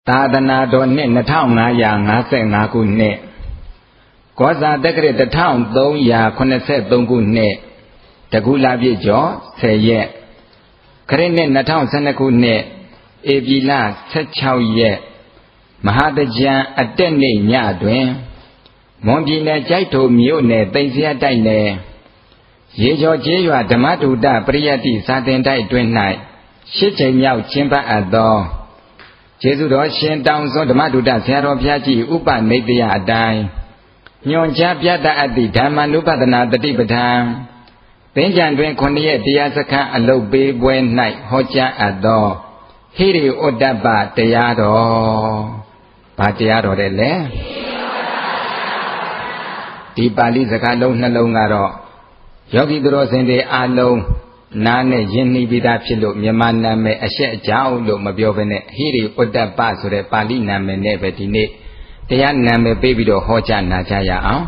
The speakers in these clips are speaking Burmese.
သာသနာတော်နှစ်2555ခုနှစ်ကောဇာတက္ကရာ1383ခုနှစ်တကူလာပြည့်ကျော်10ရက်ခရစ်နှစ်2012ခုနှစ်ဧပြီလ16ရက်မဟာတကြံအတက်နေ့ညတွင်မွန်ပြည်နယ်ကျိုက်ထိုမြို့နယ်သိမ်စရတိုက်နယ်ရေကျော်ကျေးရွာဓမ္မတုဒပရိယတ္တိစာသင်တိုက်တွင်၌8ချိန်မြောက်ကျင်းပအပ်သောကျေးဇူးတော်ရှင်တောင်စွန်းဓမ္မတုဒဆရာတော်ဘုရားကြီးဥပနိတယအတိုင်းညွန်ကြားပြတတ်အပ်သည့်ဓမ္မနုပဒနာတတိပဋ္ဌာန်သင်္ကြန်တွင်9ရက်တရားစခန်းအလုပ်ပေးပွဲ၌ဟောကြားအပ်သောဟိရိဩတ္တပတရားတော်ဘာတရားတော်တဲ့လဲဒီပါဠိစကားလုံးနှလုံးကတော့ယောဂီသူတော်စင်တွေအားလုံးနားနဲ့ယဉ်နှီးပြီးသားဖြစ်လို့မြန်မာနာမည်အရှက်အကြောင်းလို့မပြောဘဲနဲ့ဟိရိဩတ္တပဆိုတဲ့ပါဠိနာမည်နဲ့ပဲဒီနေ့တရားနာမည်ပေးပြီးတော့ဟောကြားနာကြရအောင်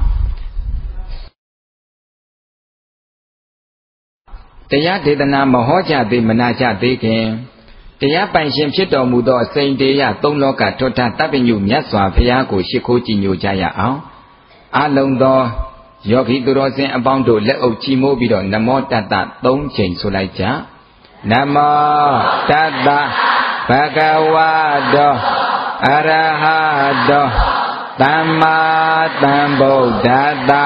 တရားဒေသနာမဟောကြားသေးမနာကြသေးခင်တရားပိုင်ရှင်ဖြစ်တော်မူသောအစိမ့်တရားသုံးလောကထွဋ္ဌတပ်ပညုမြတ်စွာဘုရားကိုရှိခိုးကြည်ညိုကြရအောင်အလုံးသောယောဂီသူတော်စင်အပေါင်းတို့လက်အုပ်ချီးမိုးပြီးတော့နမောတတ္တ3ချိန်ဆိုလိုက်ကြနမောတတ္တဘဂဝတောအရဟတောသမ္မာသမ္ဗုဒ္ဓတ္တ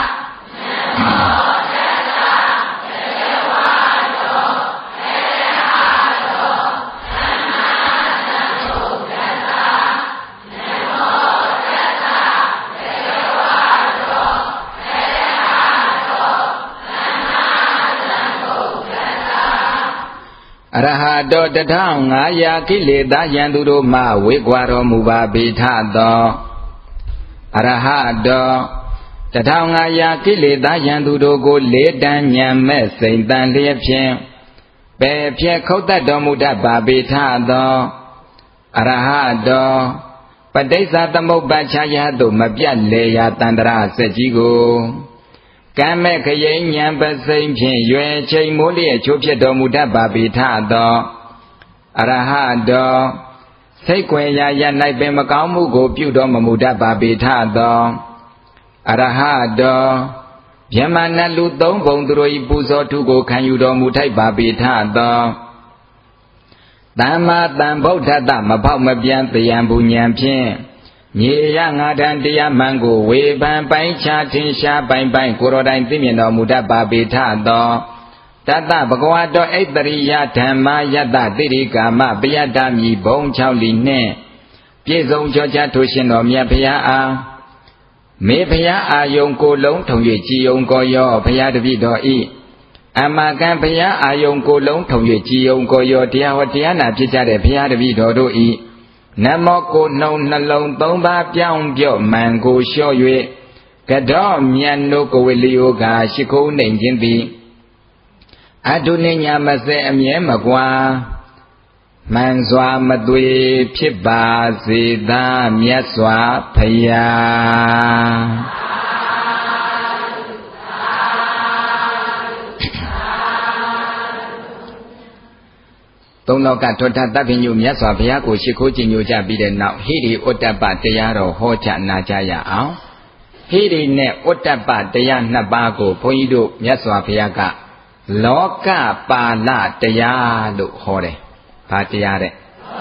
အရဟတော1500ကိလေသာယံသူတို့မှဝေကွာတော်မူပါပေထသောအရဟတော1500ကိလေသာယံသူတို့ကိုလေးတန်းညံမဲ့စိန်တန်လျက်ဖြင့်ပယ်ဖြဲခုတ်တတ်တော်မူတတ်ပါပေထသောအရဟတောပဋိစ္စသမုပ္ပါချာယသို့မပြတ်လေရာတန္တရာစက်ကြီးကိုကံမဲ့ခရိဉံပစိမ့်ဖြင့်ရွယ်ချိန်မိုးလျက်ချိုးဖြစ်တော်မူတတ်ပါပေထသောအရဟတောစိတ်ွယ်ရာရ၌ပင်မကောင်းမှုကိုပြုတော်မူတတ်ပါပေထသောအရဟတောဗျမနလူသုံးပုံသူတို့၏ပူဇော်ထုကိုခံယူတော်မူထိုက်ပါပေထသောသမ္မာသမ္ဗုဒ္ဓတ္တမဖောက်မပြန်တယံပူဉဏ်ဖြင့်မြေရငါတန်တရားမှန်ကိုဝေဖန်ပိုင်းခြားထင်ရှားပိုင်းပိုင်းကိုရောတိုင်းသိမြင်တော်မူတတ်ပါပေထသောတတ္တဘဂဝတောဣတရိယဓမ္မာယတ္တတိရိကာမပယတ္တမြည်ဘုံ6လီနှင့်ပြည့်စုံကြောကြထိုရှင်တော်မြတ်ဖရာအားမေဖရာအာယုံကိုလုံးထုံ၍ကြည်ယုံကိုရောဖရာတပိတော်ဤအမကံဖရာအာယုံကိုလုံးထုံ၍ကြည်ယုံကိုရောတရားဟောတရားနာဖြစ်ကြတဲ့ဖရာတပိတော်တို့ဤနမောကိုနှုံနှလုံး3ပါးပြောင်းပြော့မှန်ကိုလျှော့၍ကတော်မြတ်တို့ကိုဝေလျောကရှိခိုးနှိမ်ခြင်းသည်အတုနိညာမစဲအမြဲမကွာမှန်စွာမသွေဖြစ်ပါစေသာမြတ်စွာဘုရားသုံးလောကထွဋ္ဌတပ်ပညုမြတ်စွာဘုရားကိုရှိခိုးကြည်ညိုကြပြီးတဲ့နောက်ဟိရိဩတ္တပတရားတော်ဟောကြားနာကြရအောင်ဟိရိနဲ့ဩတ္တပတရား2ပါးကိုဘုန်းကြီးတို့မြတ်စွာဘုရားကလောကပါဠတရားလို့ဟောတယ်။ဘာတရားတဲ့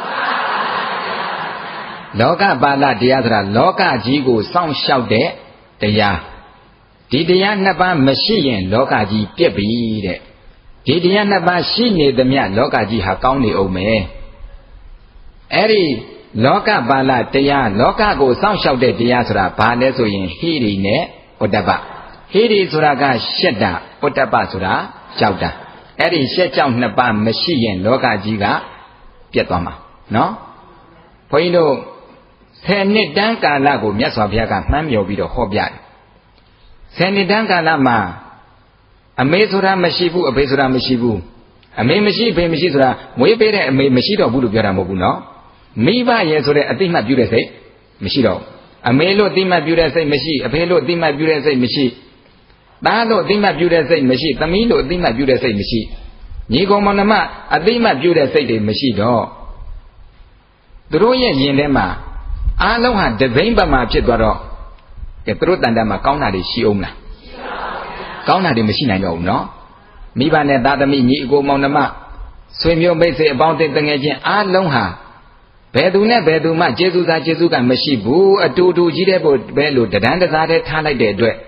လောကပါဠတရားဆိုတာလောကကြီးကိုစောင့်ရှောက်တဲ့တရားဒီတရား2ပါးမရှိရင်လောကကြီးပြက်ပြီတဲ့ဒီတရား2ပါးရှိနေသမျှလောကကြီးဟာကောင်းနေအောင်မယ်အဲ့ဒီလောကပါဠတရားလောကကိုစောင့်ရှောက်တဲ့တရားဆိုတာဘာလဲဆိုရင်ဟိရိနဲ့ဩတ္တပဟိရိဆိုတာကရှက်တာဩတ္တပဆိုတာကြောက်တာအဲ့ဒီရှက်ကြောက်2ပါးမရှိရင်လောကကြီးကပြတ်သွားမှာနော်ဘုန်းကြီးတို့10နှစ်တန်းကာလကိုမြတ်စွာဘုရားကမှန်းမြော်ပြီးတော့ဟောပြတယ်10နှစ်တန်းကာလမှာအမေဆိုတာမရှိဘူးအဖေဆိုတာမရှိဘူးအမေမရှိအဖေမရှိဆိုတာမွေးပေးတဲ့အမေမရှိတော့ဘူးလို့ပြောတာမဟုတ်ဘူးနော်မိဘရဲ့ဆိုတဲ့အတိမတ်ပြုတဲ့စိတ်မရှိတော့အမေလို့အတိမတ်ပြုတဲ့စိတ်မရှိအဖေလို့အတိမတ်ပြုတဲ့စိတ်မရှိသားလို့အတိမတ်ပြုတဲ့စိတ်မရှိသမီးလို့အတိမတ်ပြုတဲ့စိတ်မရှိ ညီကောင်မောင်နှမအသိမှတ်ပြုတဲ့စိတ်တွေမရှိတော့သူတို့ရဲ့ယင်ထဲမှာအားလုံးဟာတသိမ့်ပတ်မှာဖြစ်သွားတော့ကဲသူတို့တန်တမှာကောင်းတာတွေရှိအောင်လားကောင်းတာတွေမရှိနိုင်တော့ဘူးနော်မိဘနဲ့သားသမီးညီအကိုမောင်နှမဆွေမျိုးမိတ်ဆွေအပေါင်းအသင်းတငယ်ချင်းအားလုံးဟာဘယ်သူနဲ့ဘယ်သူမှကျေးဇူးသားကျေးဇူးကမရှိဘူးအတူတူကြီးတဲ့ဘုပဲလို့တဒန်းတစားတဲ့ထားလိုက်တဲ့အတွက်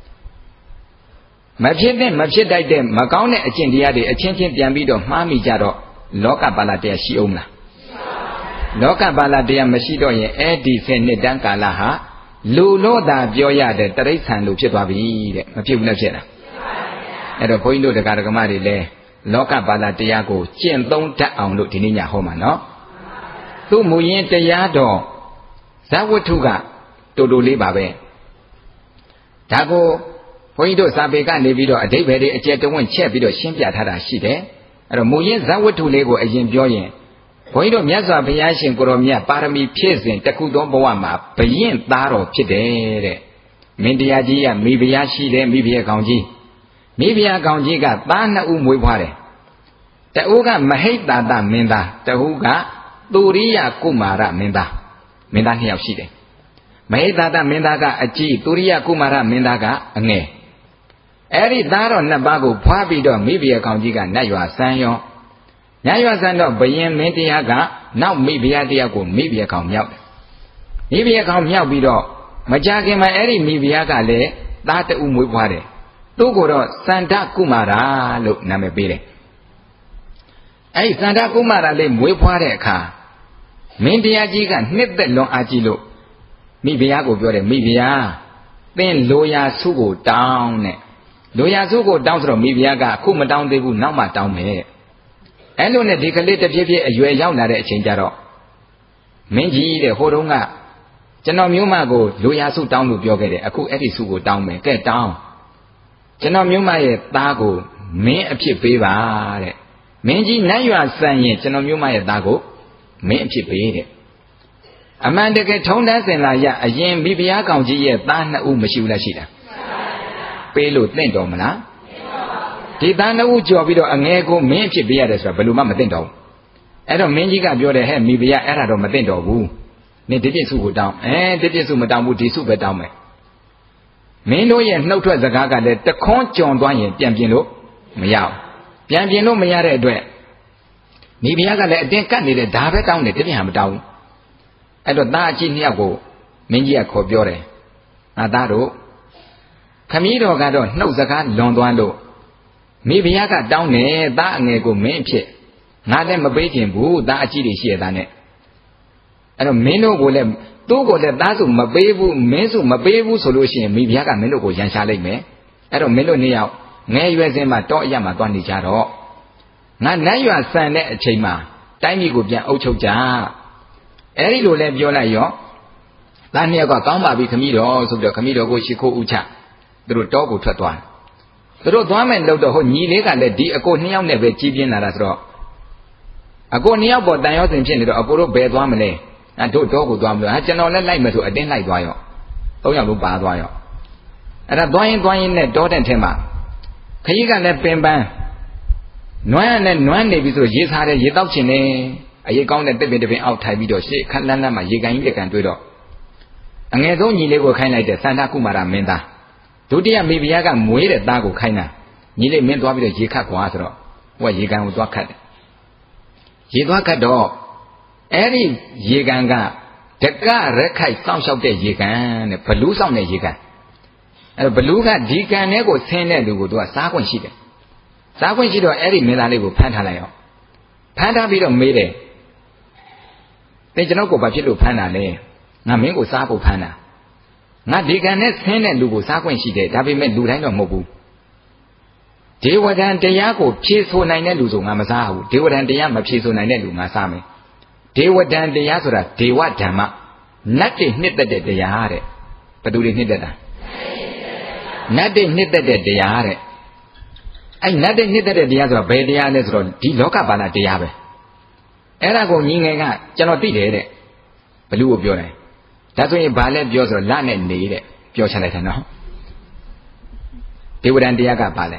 မဖြစ်တဲ့မဖြစ်တတ်တဲ့မကောင်းတဲ့အကျင့်တရားတွေအချင်းချင်းပြန်ပြီးတော့မှားမိကြတော့လောကပါဠိတရားရှိအောင်လားလောကပါဠိတရားမရှိတော့ရင်အဲ့ဒီ10နှစ်တန်းကာလဟာလူလို့သာပြောရတဲ့တရိစ္ဆာန်လို့ဖြစ်သွားပြီတဲ့မဖြစ်ဘူးနဲ့ဖြစ်တာအဲ့တော့ဘုန်းကြီးတို့တရားဓမ္မတွေလည်းလောကပါဠိတရားကိုကျင့်သုံးတတ်အောင်လို့ဒီနေ့ညဟောမှာနော်သူ့မူရင်းတရားတော်ဇဝတ္ထုကတူတူလေးပါပဲဒါကိုဘုန်းကြီးတို့စာပေကနေပြီးတော့အဓိပ္ပာယ်တွေအကျယ်တဝင့်ချက်ပြီးတော့ရှင်းပြထားတာရှိတယ်အဲ့တော့မူရင်းဇဝတ္ထုလေးကိုအရင်ပြောရင်ဘုန်းကြီးတို့မြတ်စွာဘုရားရှင်ကိုရောမြတ်ပါရမီဖြည့်စဉ်တခုသောဘဝမှာဘယင့်သားတော်ဖြစ်တယ်တဲ့မင်းတရားကြီးကမိဖုရားရှိတယ်မိဖုရားကောင်ကြီးမိဖုရားကောင်ကြီးကသားနှစ်ဦးမွေးဖွားတယ်တဦးကမဟိတတမင်းသားတဦးကသူရိယကုမာရမင်းသားနှစ်ယောက်ရှိတယ်မဟိတတမင်းသားကအကြီးသူရိယကုမာရမင်းသားကအငယ်အဲ့ဒီသားတော်နှစ်ပါးကိုဖွားပြီးတော့မိဖုရားကောင်ကြီးကနတ်ရွာဆန်းရောညရွာဆန်းတော့ဘယင်မင်းတရားကနောက်မိဖုရားတရားကိုမိဖုရားကောင်မြောက်တယ်မိဖုရားကောင်မြောက်ပြီးတော့မကြခင်မှာအဲ့ဒီမိဖုရားကလည်းသားတဦးမွေးဖွားတယ်သူ့ကိုတော့စန္ဒကုမာရလို့နာမည်ပေးတယ်အဲ့ဒီစန္ဒကုမာရလေးမွေးဖွားတဲ့အခါမင်းတရားကြီးကနှစ်သက်လွန်အားကြီးလို့မိဖုရားကိုပြောတယ်မိဖုရားသင်လိုရာစုကိုတောင်းတဲ့လိုရာစုကိုတောင်းဆိုတော့မိဖုရားကအခုမတောင်းသေးဘူးနောက်မှတောင်းမယ်အဲ့လိုနဲ့ဒီကလေးတဖြည်းဖြည်းအရွယ်ရောက်လာတဲ့အချိန်ကျတော့မင်းကြီးတဲ့ဟိုတုန်းကကျွန်တော်မျိုးမကိုလိုရာစုတောင်းလို့ပြောခဲ့တယ်အခုအဲ့ဒီစုကိုတောင်းမယ်ကဲတောင်းကျွန်တော်မျိုးမရဲ့သားကိုမင်းအဖြစ်ပေးပါတဲ့မင်းကြီးနတ်ရွာဆန်ရင်ကျွန်တော်မျိုးမရဲ့သားကိုမင်းအဖြစ်ပေးတဲ့အမှန်တကယ်ထုံးတမ်းစင်လာရအရင်မိဖုရားကောင်ကြီးရဲ့သားနှစ်ဦးမရှိဘူးလားရှိတာပေးလို့သင့်တော်မလားဒီသားနှစ်ဦးကြော်ပြီးတော့အငယ်ကိုမင်းအဖြစ်ပေးရတယ်ဆိုတာဘယ်လိုမှမသိတော့ဘူးအဲ့တော့မင်းကြီးကပြောတယ်ဟဲ့မိဖုရားအဲ့ဒါတော့မသိတော့ဘူးနင်ဒီပြည့်စုကိုတောင်းဒီပြည့်စုမတောင်းဘူးဒီစုပဲတောင်းမယ်မင်းတို့ရဲ့နှုတ်ထွက်စကားကလည်းတခွန်းကြုံသွားရင်ပြန်ပြင်လို့မရဘူးပြန်ပြင်လို့မရတဲ့အတွက်မိဖုရားကလည်းအတင်းကတ်နေတဲ့ဒါပဲတောင်းတယ်တပြည့်ဟာမတောင်းဘူးအဲ့တော့သားအကြီးနှစ်ယောက်ကိုမင်းကြီးကခေါ်ပြောတယ်ငါသားတို့ခမည်းတော်ကတော့နှုတ်စကားလွန်သွားလို့မိဖုရားကတောင်းတယ်သားအငယ်ကိုမင်းအဖြစ်ငါလည်းမပေးချင်ဘူးသားအကြီးတွေရှိရတာနဲ့အဲ့တော့မင်းတို့ကိုလည်းသူ့ကိုလည်းသားစုမပေးဘူးမင်းစုမပေးဘူးဆိုလို့ရှိရင်မိဖုရားကမင်းတို့ကိုရန်ရှာလိုက်မယ်အဲ့တော့မင်းတို့နှစ်ယောက်ငယ်ရွယ်စဉ်မှာတောအရမှာသွားနေကြတော့ငါနတ်ရွာဆန်တဲ့အချိန်မှာတိုင်းပြည်ကိုပြန်အုပ်ချုပ်ကြအဲ့ဒီလိုလဲပြောလိုက်ရောသားနှစ်ယောက်ကကောင်းပါပြီခမည်းတော်ဆိုပြီးတော့ခမည်းတော်ကိုရှိခိုးဥချသူတို့တောကိုထွက်သွားသူတို့သွားမယ်လို့တော့ဟိုညီလေးကလည်းဒီအကိုနှစ်ယောက်နဲ့ပဲကြီးပြင်းလာတာဆိုတော့အကိုနှစ်ယောက်ပေါ်တန်ရောစင်ဖြစ်နေတော့အကိုတို့ဘယ်သွားမလဲတို့တောကိုသွားမလို့ကျွန်တော်လည်းလိုက်မယ်ဆိုအတင်းလိုက်သွားရော၃ယောက်လုံးပါသွားရောအဲ့ဒါသွားရင်နဲ့တောတဲ့ထဲမှာခကြီးကလည်းပင်ပန်းနွမ်းနဲ့နွမ်းနေပြီဆိုရေစားတယ်ရေတောက်ချင်တယ်အရေးကောင်းတဲ့တစ်ပင်တစ်ပင်အောက်ထိုင်ပြီးတော့ရှေ့ခက်လန်းလန်းမှာရေကန်ကြီးလက်ကန်တွေ့တော့အငယ်ဆုံးညီလေးကိုခိုင်းလိုက်တဲ့စန္ဒကုမာရမင်းသားဒုတိယမိဖုရားကမွေးတဲ့သားကိုခိုင်းတာညီလေးမင်းသွားပြီးတော့ရေခတ်ကွာဆိုတော့ဟိုကရေကန်ကိုသွားခတ်တယ်ရေသွားခတ်တော့အဲ့ဒီရေကန်ကတကရက်ခိုက်စောင့်ရှောက်တဲ့ရေကန်တဲ့ဘလူးဆောင်တဲ့ရေကန်အဲ့တော့ဘလူးကဒီကန်ထဲကိုဆင်းတဲ့လူကိုသူကစားခွင့်ရှိတယ်စားခွင့်ရှိတော့အဲ့ဒီမင်းသားလေးကိုဖမ်းထားလိုက်အောင်ဖမ်းထားပြီးတော့မေးတယ်သင်ကျွန်တော်ကိုဘာဖြစ်လို့ဖမ်းတာလဲငါမင်းကိုစားဖို့ဖမ်းတာငါဒီကံနဲ့ဆင်းတဲ့လူကိုစားခွင့်ရှိတယ်ဒါပေမဲ့လူတိုင်းတော့မဟုတ်ဘူးဒေဝဒံတရားကိုဖြေဆိုနိုင်တဲ့လူဆိုငါမစားဘူးဒေဝဒံတရားမဖြေဆိုနိုင်တဲ့လူငါစားမယ်ဒေဝဒံတရားဆိုတာဒေဝဓမ္မနတ်တွေနှစ်သက်တဲ့တရားတဲ့ဘယ်သူတွေနှစ်သက်တာနတ်တွေနှစ်သက်တဲ့တရားတဲ့အဲ့နတ်တွေနှစ်သက်တဲ့တရားဆိုတာဘယ်တရားလဲဆိုတော့ဒီလောကပါဠိတရားပဲအဲ့ဒါကိုညီငယ်ကကျွန်တော်သိတယ်တဲ့ဘလူကိုပြောတယ်ဒါဆိုရင်ဘာလဲပြောဆိုတော့လနဲ့နေတဲ့ပြောချလိုက်တယ်နော်ဒေဝဒံတရားကဘာလဲ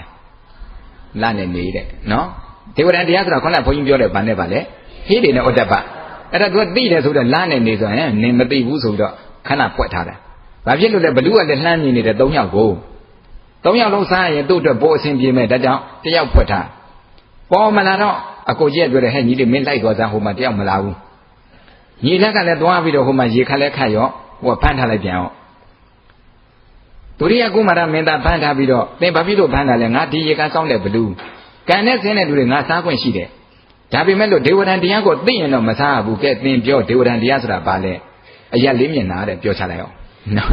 လနဲ့နေတဲ့နော်ဒေဝဒံတရားဆိုတာခုနကဘုန်းကြီးပြောတယ်ဘာနဲ့ပါလဲဟိဒေနဲ့ဩတ္တပအဲ့ဒါသူကသိတယ်ဆိုတော့လမ်းနေနေဆိုရင်နင်မသိဘူးဆိုတော့ခဏပွက်ထားတယ်ဘာဖြစ်လို့လဲဘလူးကလည်းလှမ်းမြင်နေတဲ့၃ယောက်ကို၃ယောက်လုံးစားရင်သူ့အတွက်ပိုအဆင်ပြေမဲ့ဒါကြောင့်တယောက်ဖွက်ထားပေါ်မလာတော့အကိုကြီးကပြောတယ်ဟဲ့ညီလေးမင်းလိုက်သွားစမ်းဟိုမှာတယောက်မလာဘူးညီလက်ကလည်းသွားပြီးတော့ဟိုမှာရေခက်လက်ခတ်ရောဟိုကဖမ်းထားလိုက်ပြန်ရောဒုရိယကုမာရမင်းသားဖမ်းထားပြီးတော့သင်ဘာဖြစ်လို့ဖမ်းတာလဲငါဒီရေကစောင်းတဲ့ဘလူးကံနဲ့ဆင်းတဲ့လူတွေငါစားခွင့်ရှိတယ်ဒါပေမဲ့လို့ဒေဝရန်တရားကိုသိရင်တော့မစားဘူးကဲသင်ပြောဒေဝရန်တရားဆိုတာဘာလဲအရက်လေးမျက်နှာတဲ့ပြောချလိုက်အောင်နော်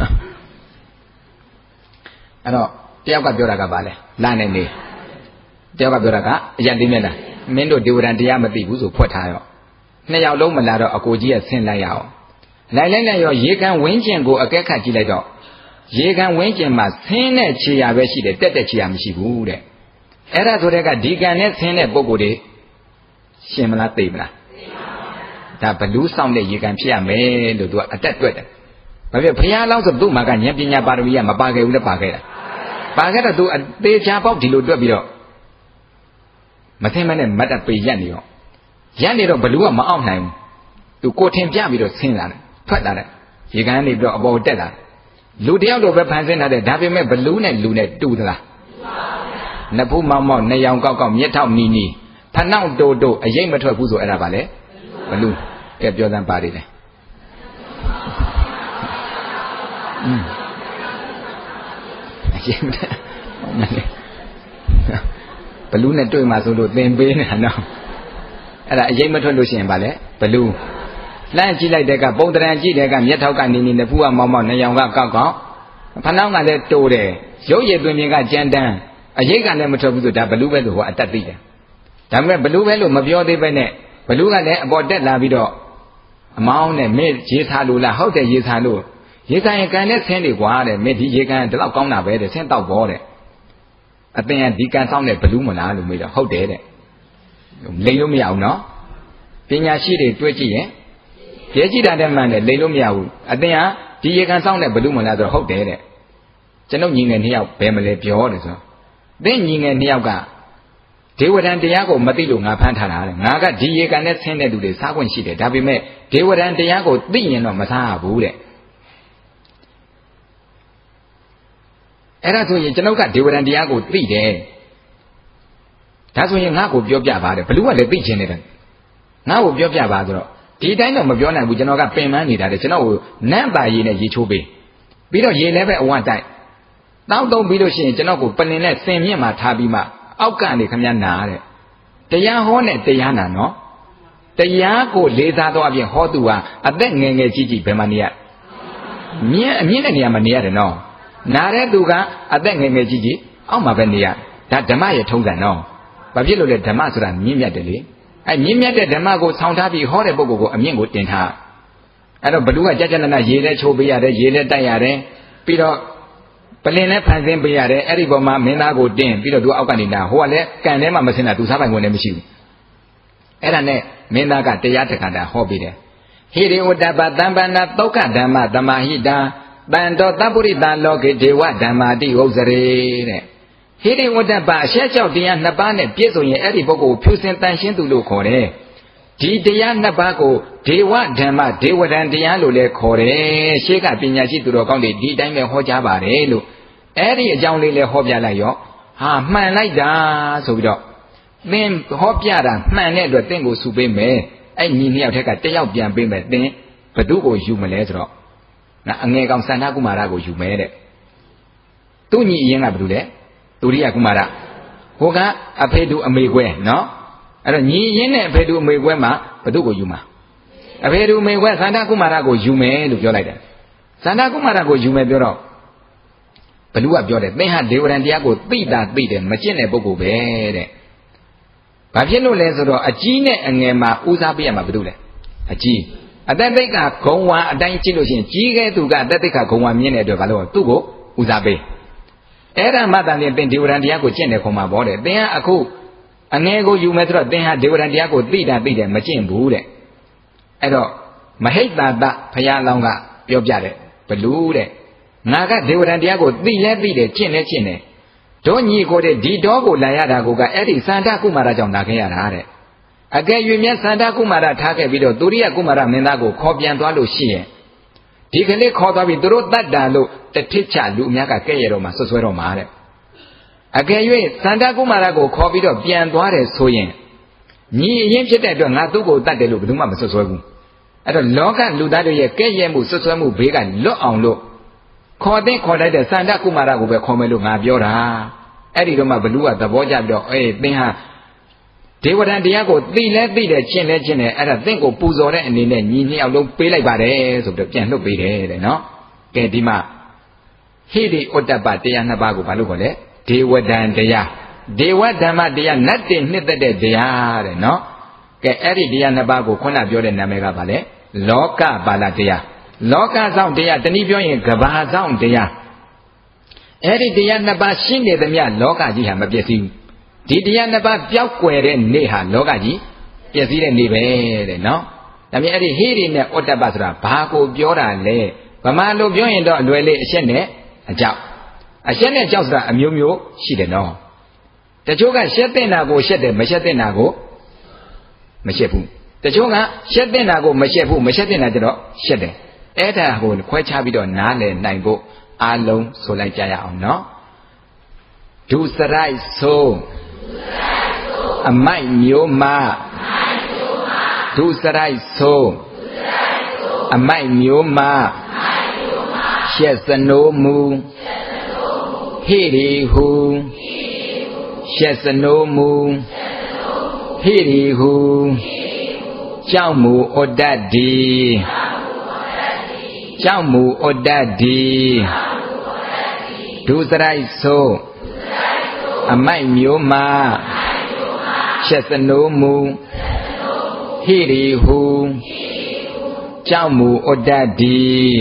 အဲ့တော့တယောက်ကပြောတာကဘာလဲလာနေနေတယောက်ကပြောတာကအရက်လေးမျက်နှာမင်းတို့ဒေဝရန်တရားမသိဘူးဆိုဖွက်ထားရောနှစ်ယောက်လုံးမလာတော့အကိုကြီးကဆင်းလိုက်ရအောင်လိုက်ရောရေကန်ဝင်းကျင်ကိုအကဲခတ်ကြည့်လိုက်တော့ရေကန်ဝင်းကျင်မှာဆင်းတဲ့ခြေရာပဲရှိတယ်တက်တဲ့ခြေရာမရှိဘူးတဲ့အဲ့ဒါဆိုတဲ့ကဒီကန်နဲ့ဆင်းတဲ့ပုံကိုယ်တွေရှင်မလားသိမလားဒါဘလူးဆောင်တဲ့ရေကန်ဖြစ်ရမယ်လို့သူကအတက်တွက်တယ်ဘာဖြစ်ဘုရားလောက်ဆိုသူ့မှာကဉာဏ်ပညာပါရမီကမပါခဲ့ဘူးလည်းပါခဲ့တာပါခဲ့တော့သူအသေးချာပေါက်ဒီလိုတွက်ပြီးတော့မသိမနဲ့မတ်တပေရက်နေရောရက်နေတော့ဘလူးကမအောင်နိုင်ဘူးသူကိုထင်ပြပြီးတော့ဆင်းလာတယ်ထွက်လာတယ်ရေကန်နေပြီးတော့အပေါ်တက်လာလူတယောက်တော့ပဲဖန်ဆင်းထားတယ်ဒါပေမဲ့ဘလူးနဲ့လူနဲ့တူသလားနှစ်ဖူးမောက်မောက်နှစ်ယောင်ကောက်ကောက်မြက်ထောက်နီနီဖနှောက်တိုးတိုးအရေးမထွက်ဘူးဆိုအဲ့ဒါပါလေဘလူးကဲပြောစမ်းပါလိမ့်တယ်အရေးမထွက်ဘလူးနဲ့တွေ့မှဆိုလို့သင်ပေးနေတာနော်အဲ့ဒါအရေးမထွက်လို့ရှိရင်ပါလေဘလူးလမ်းကြည့်လိုက်တဲ့ကပုံတရံကြည့်တဲ့ကမျက်ထောက်ကနေနေနှစ်ဖူးကမောက်မောက်နှစ်ယောင်ကကောက်ကောက်ဖနှောက်ကလည်းတိုးတယ်ရုပ်ရည်သွင်းပြင်ကကြမ်းတမ်းအရေးကလည်းမထွက်ဘူးဆိုဒါဘလူးပဲလို့ဟောအတတ်သိတယ်ဒါပေမဲ့ဘလူးပဲလို့မပြောသေးပဲနဲ့ဘလူးကလည်းအပေါ်တက်လာပြီးတော့အမောင်းနဲ့မေ့ရေစားလို့လားဟုတ်တယ်ရေစားလို့ရေစားရင်ကန်နဲ့ဆင်းနေကွာတဲ့မေ့ဒီရေကန်ဒီလောက်ကောင်းတာပဲတဲ့ဆင်းတော့ဘောတဲ့အသင်ကဒီကန်ဆောင်တဲ့ဘလူးမလားလို့မေးတော့ဟုတ်တယ်တဲ့လိမ်လို့မရဘူးနော်ပညာရှိတွေတွေးကြည့်ရင်ရဲကြည့်တာတည်းမှန်တယ်လိမ်လို့မရဘူးအသင်ကဒီရေကန်ဆောင်တဲ့ဘလူးမလားဆိုတော့ဟုတ်တယ်တဲ့ကျွန်ုပ်ညီငယ်နှစ်ယောက်ဘယ်မလဲပြောတယ်ဆိုတော့သင်ညီငယ်နှစ်ယောက်ကဒေဝရန်တရားကိုမသိလို့ငါဖမ်းထားတာတဲ့ငါကဒီရေကန်နဲ့ဆင်းတဲ့လူတွေစားခွင့်ရှိတယ်ဒါပေမဲ့ဒေဝရန်တရားကိုသိရင်တော့မစားရဘူးတဲ့အဲ့ဒါဆိုရင်ကျွန်ုပ်ကဒေဝရန်တရားကိုသိတယ်ဒါဆိုရင်ငါ့ကိုပြောပြပါတဲ့ဘလူးကလည်းသိချင်နေတယ်ငါ့ကိုပြောပြပါဆိုတော့ဒီတိုင်းတော့မပြောနိုင်ဘူးကျွန်တော်ကပင်ပန်းနေတာတဲ့ကျွန်တော်ကိုနန့်ပါရည်နဲ့ရေချိုးပေးပြီးတော့ရေလည်းပဲအဝတ်တိုက်တောက်တုံးပြီးလို့ရှိရင်ကျွန်တော်ကိုပလင်နဲ့စင်မြင့်မှာထားပြီးမှအောက်ကနေခမနာတဲ့တရားဟောနဲ့တရားနာနော်တရားကိုလေးစားတော့အပြင်ဟောသူဟာအသက်ငယ်ငယ်ကြီးကြီးဘယ်မှာနေရမြင့်အမြင့်တဲ့နေရာမှာနေရတယ်နော်နာတဲ့သူကအသက်ငယ်ငယ်ကြီးကြီးအောက်မှာပဲနေရဒါဓမ္မရဲ့ထုံးစံနော်ဘာဖြစ်လို့လဲဓမ္မဆိုတာမြင့်မြတ်တယ်လေအဲမြင့်မြတ်တဲ့ဓမ္မကိုဆောင်းထားပြီးဟောတဲ့ပုဂ္ဂိုလ်ကိုအမြင့်ကိုတင်ထားအဲ့တော့ဘလူးကကြကြနနရေနဲ့ချိုးပေးရတယ်ရေနဲ့တိုက်ရတယ်ပြီးတော့ပလင်နဲ့ဖန်ဆင်းပေးရတယ်အဲ့ဒီပေါ်မှာမင်းသားကိုတင်းပြီးတော့သူအောက်ကနေလာဟိုကလည်းကန်ထဲမှာမဆင်းတာသူစားပိုင်ခွင့်လည်းမရှိဘူးအဲ့ဒါနဲ့မင်းသားကတရားတက္ကတာဟောပြီးတယ်ဟိရိဝတ္တပတံပန္နာသုခဓမ္မသမာဟိတာတန်တော်တပ္ပုရိတလောကေဒေဝဓမ္မာတိဥစ္စရေတဲ့ဟိရိဝတ္တပအရှက်ကြောက်တရားနှစ်ပါးနဲ့ပြည့်စုံရင်အဲ့ဒီပုဂ္ဂိုလ်ဖြူစင်တန်ရှင်းသူလို့ခေါ်တယ်ဒီတရားနှစ်ပါးကိုဒေဝဓမ္မဒေဝဒံတရားလို့လည်းခေါ်တယ်ရှေးကပညာရှိသူတော်ကောင်းတွေဒီအတိုင်းပဲဟောကြားပါတယ်လို့အဲ့ဒီအကြောင်းလေးလည်းဟောပြလိုက်ရောဟာမှန်လိုက်တာဆိုပြီးတော့သင်ဟောပြတာမှန်တဲ့အတွက်သင်ကိုစုပေးမယ်အဲ့ညီနှစ်ယောက်ထက်ကတယောက်ပြန်ပေးမယ်သင်ဘသူ့ကိုယူမလဲဆိုတော့ငါအငယ်ကောင်စန္ဒကုမာရကိုယူမယ်တဲ့သူ့ညီအရင်ကဘယ်သူလဲဒုရိယကုမာရဟိုကအဖေတူအမေကွဲနော်အဲ့တော့ညီရင်းနဲ့အဖေတူအမေကွဲမှာဘသူ့ကိုယူမှာအဖေတူအမေကွဲစန္ဒကုမာရကိုယူမယ်လို့ပြောလိုက်တယ်စန္ဒကုမာရကိုယူမယ်ပြောတော့ဘလူကပြောတယ်သင်ဟာဒေဝရန်တရားကိုသိတာသိတယ်မကျင့်တဲ့ပုဂ္ဂိုလ်ပဲတဲ့ဘာဖြစ်လို့လဲဆိုတော့အကြီးနဲ့အငယ်မှာဦးစားပေးရမှာဘာလို့လဲအကြီးအသက်သိက္ခာဂုံဝါအတိုင်းကြည့်လို့ရှိရင်ကြီးခဲ့သူကအသက်သိက္ခာဂုံဝါမြင့်တဲ့အတွက်ဘာလို့သူ့ကိုဦးစားပေးအဲ့ဒါမှတန်ရင်သင်ဒေဝရန်တရားကိုကျင့်တယ်ခေါ်မှာပေါ့တဲ့သင်ကအခုအငယ်ကိုယူမယ်ဆိုတော့သင်ဟာဒေဝရန်တရားကိုသိတာသိတယ်မကျင့်ဘူးတဲ့အဲ့တော့မဟိတ္တာတဘုရားလောင်းကပြောပြတယ်ဘလူတဲ့ငါကဒေဝရန်တရားကိုသိလဲသိတယ်ကျင့်လဲကျင့်တယ်တို့ညီကိုတဲ့ဒီတော့ကိုလာရတာကိုကအဲ့ဒီစန္ဒကုမာရကြောင့်လာခဲ့ရတာတဲ့ကယ်၍မြတ်စန္ဒကုမာရထားခဲ့ပြီးတော့သူရိယကုမာရမင်းသားကိုခေါ်ပြန်သွားလို့ရှိရင်ဒီကလေးခေါ်သွားပြီးသူတို့တတ်တာလို့တထစ်ချလူအများကကဲ့ရဲ့တော့မှဆွဆွဲတော့မှာတဲ့အကယ်၍စန္ဒကုမာရကိုခေါ်ပြီးတော့ပြန်သွားတယ်ဆိုရင်ညီအရင်ဖြစ်တဲ့အတွက်ငါသူ့ကိုတတ်တယ်လို့ဘယ်သူမှမဆွဆွဲဘူးအဲ့တော့လောကလူသားတို့ရဲ့ကဲ့ရဲ့မှုဆွဆွဲမှုဘေးကလွတ်အောင်လို့ခေါ်တဲ့ခေါ်လိုက်တဲ့စန္ဒကုမာရကိုပဲခေါ်မယ်လို့ငါပြောတာအဲ့ဒီတော့မှဘလူကသဘောကျပြီးတော့သင်ဟာဒေဝဒံတရားကိုသိလဲသိတယ်ကျင့်လဲကျင့်တယ်အဲ့ဒါသင်ကိုပူဇော်တဲ့အနေနဲ့ညီနှစ်ယောက်လုံးပေးလိုက်ပါတယ်ဆိုပြီးတော့ပြန်လွတ်ပေးတယ်တဲ့နော်ကဲဒီမှာဟိရိဥတ္တပတရားနှစ်ပါးကိုဘာလို့ခေါ်လဲဒေဝဒံတရားဒေဝဓမ္မတရားနတ်တင်နှစ်သက်တဲ့တရားတဲ့နော်ကဲအဲ့ဒီတရားနှစ်ပါးကိုခုနပြောတဲ့နာမည်ကဘာလဲလောကပါဠတရားလောကဆောင်တရားတနည်းပြောရင်ကဘာဆောင်တရားအဲ့ဒီတရားနှစ်ပါးရှင်းနေသမျှလောကကြီးဟာမပျက်စီးဘူးဒီတရားနှစ်ပါးပျောက်ကွယ်တဲ့နေ့ဟာလောကကြီးပျက်စီးတဲ့နေ့ပဲတဲ့နော်ဒါမြင်အဲ့ဒီဟိရိနဲ့ဩတ္တပဆိုတာဘာကိုပြောတာလဲဗမာလိုပြောရင်တော့အလွယ်လေးအရှက်နဲ့အကြောက်အရှက်နဲ့အကြောက်ဆိုတာအမျိုးမျိုးရှိတယ်နော်တချို့ကရှက်တဲ့နာကိုရှက်တယ်မရှက်တဲ့နာကိုမရှက်ဘူးတချို့ကရှက်တဲ့နာကိုမရှက်ဘူးမရှက်တဲ့နာကျတော့ရှက်တယ်အဲ့ဒါကိုခွဲခြားပြီးတော့နားလည်နိုင်ဖို့အားလုံးဆိုလိုက်ကြရအောင်နော်ဒုစရိုက်ဆိုအမိုက်မျိုးမဒုစရိုက်ဆိုအမိုက်မျိုးမရှက်စနိုးမူဟိရိဟုရှက်စနိုးမူဟိရိဟုကြောက်မူဩတ္တတိကြောက်မူဩတ္တတိဒုစရိုက်ဆိုအမိုက်မျိုးမရှက်စနိုးမူဟိရိဟုကြောက်မူဩတ္တတိ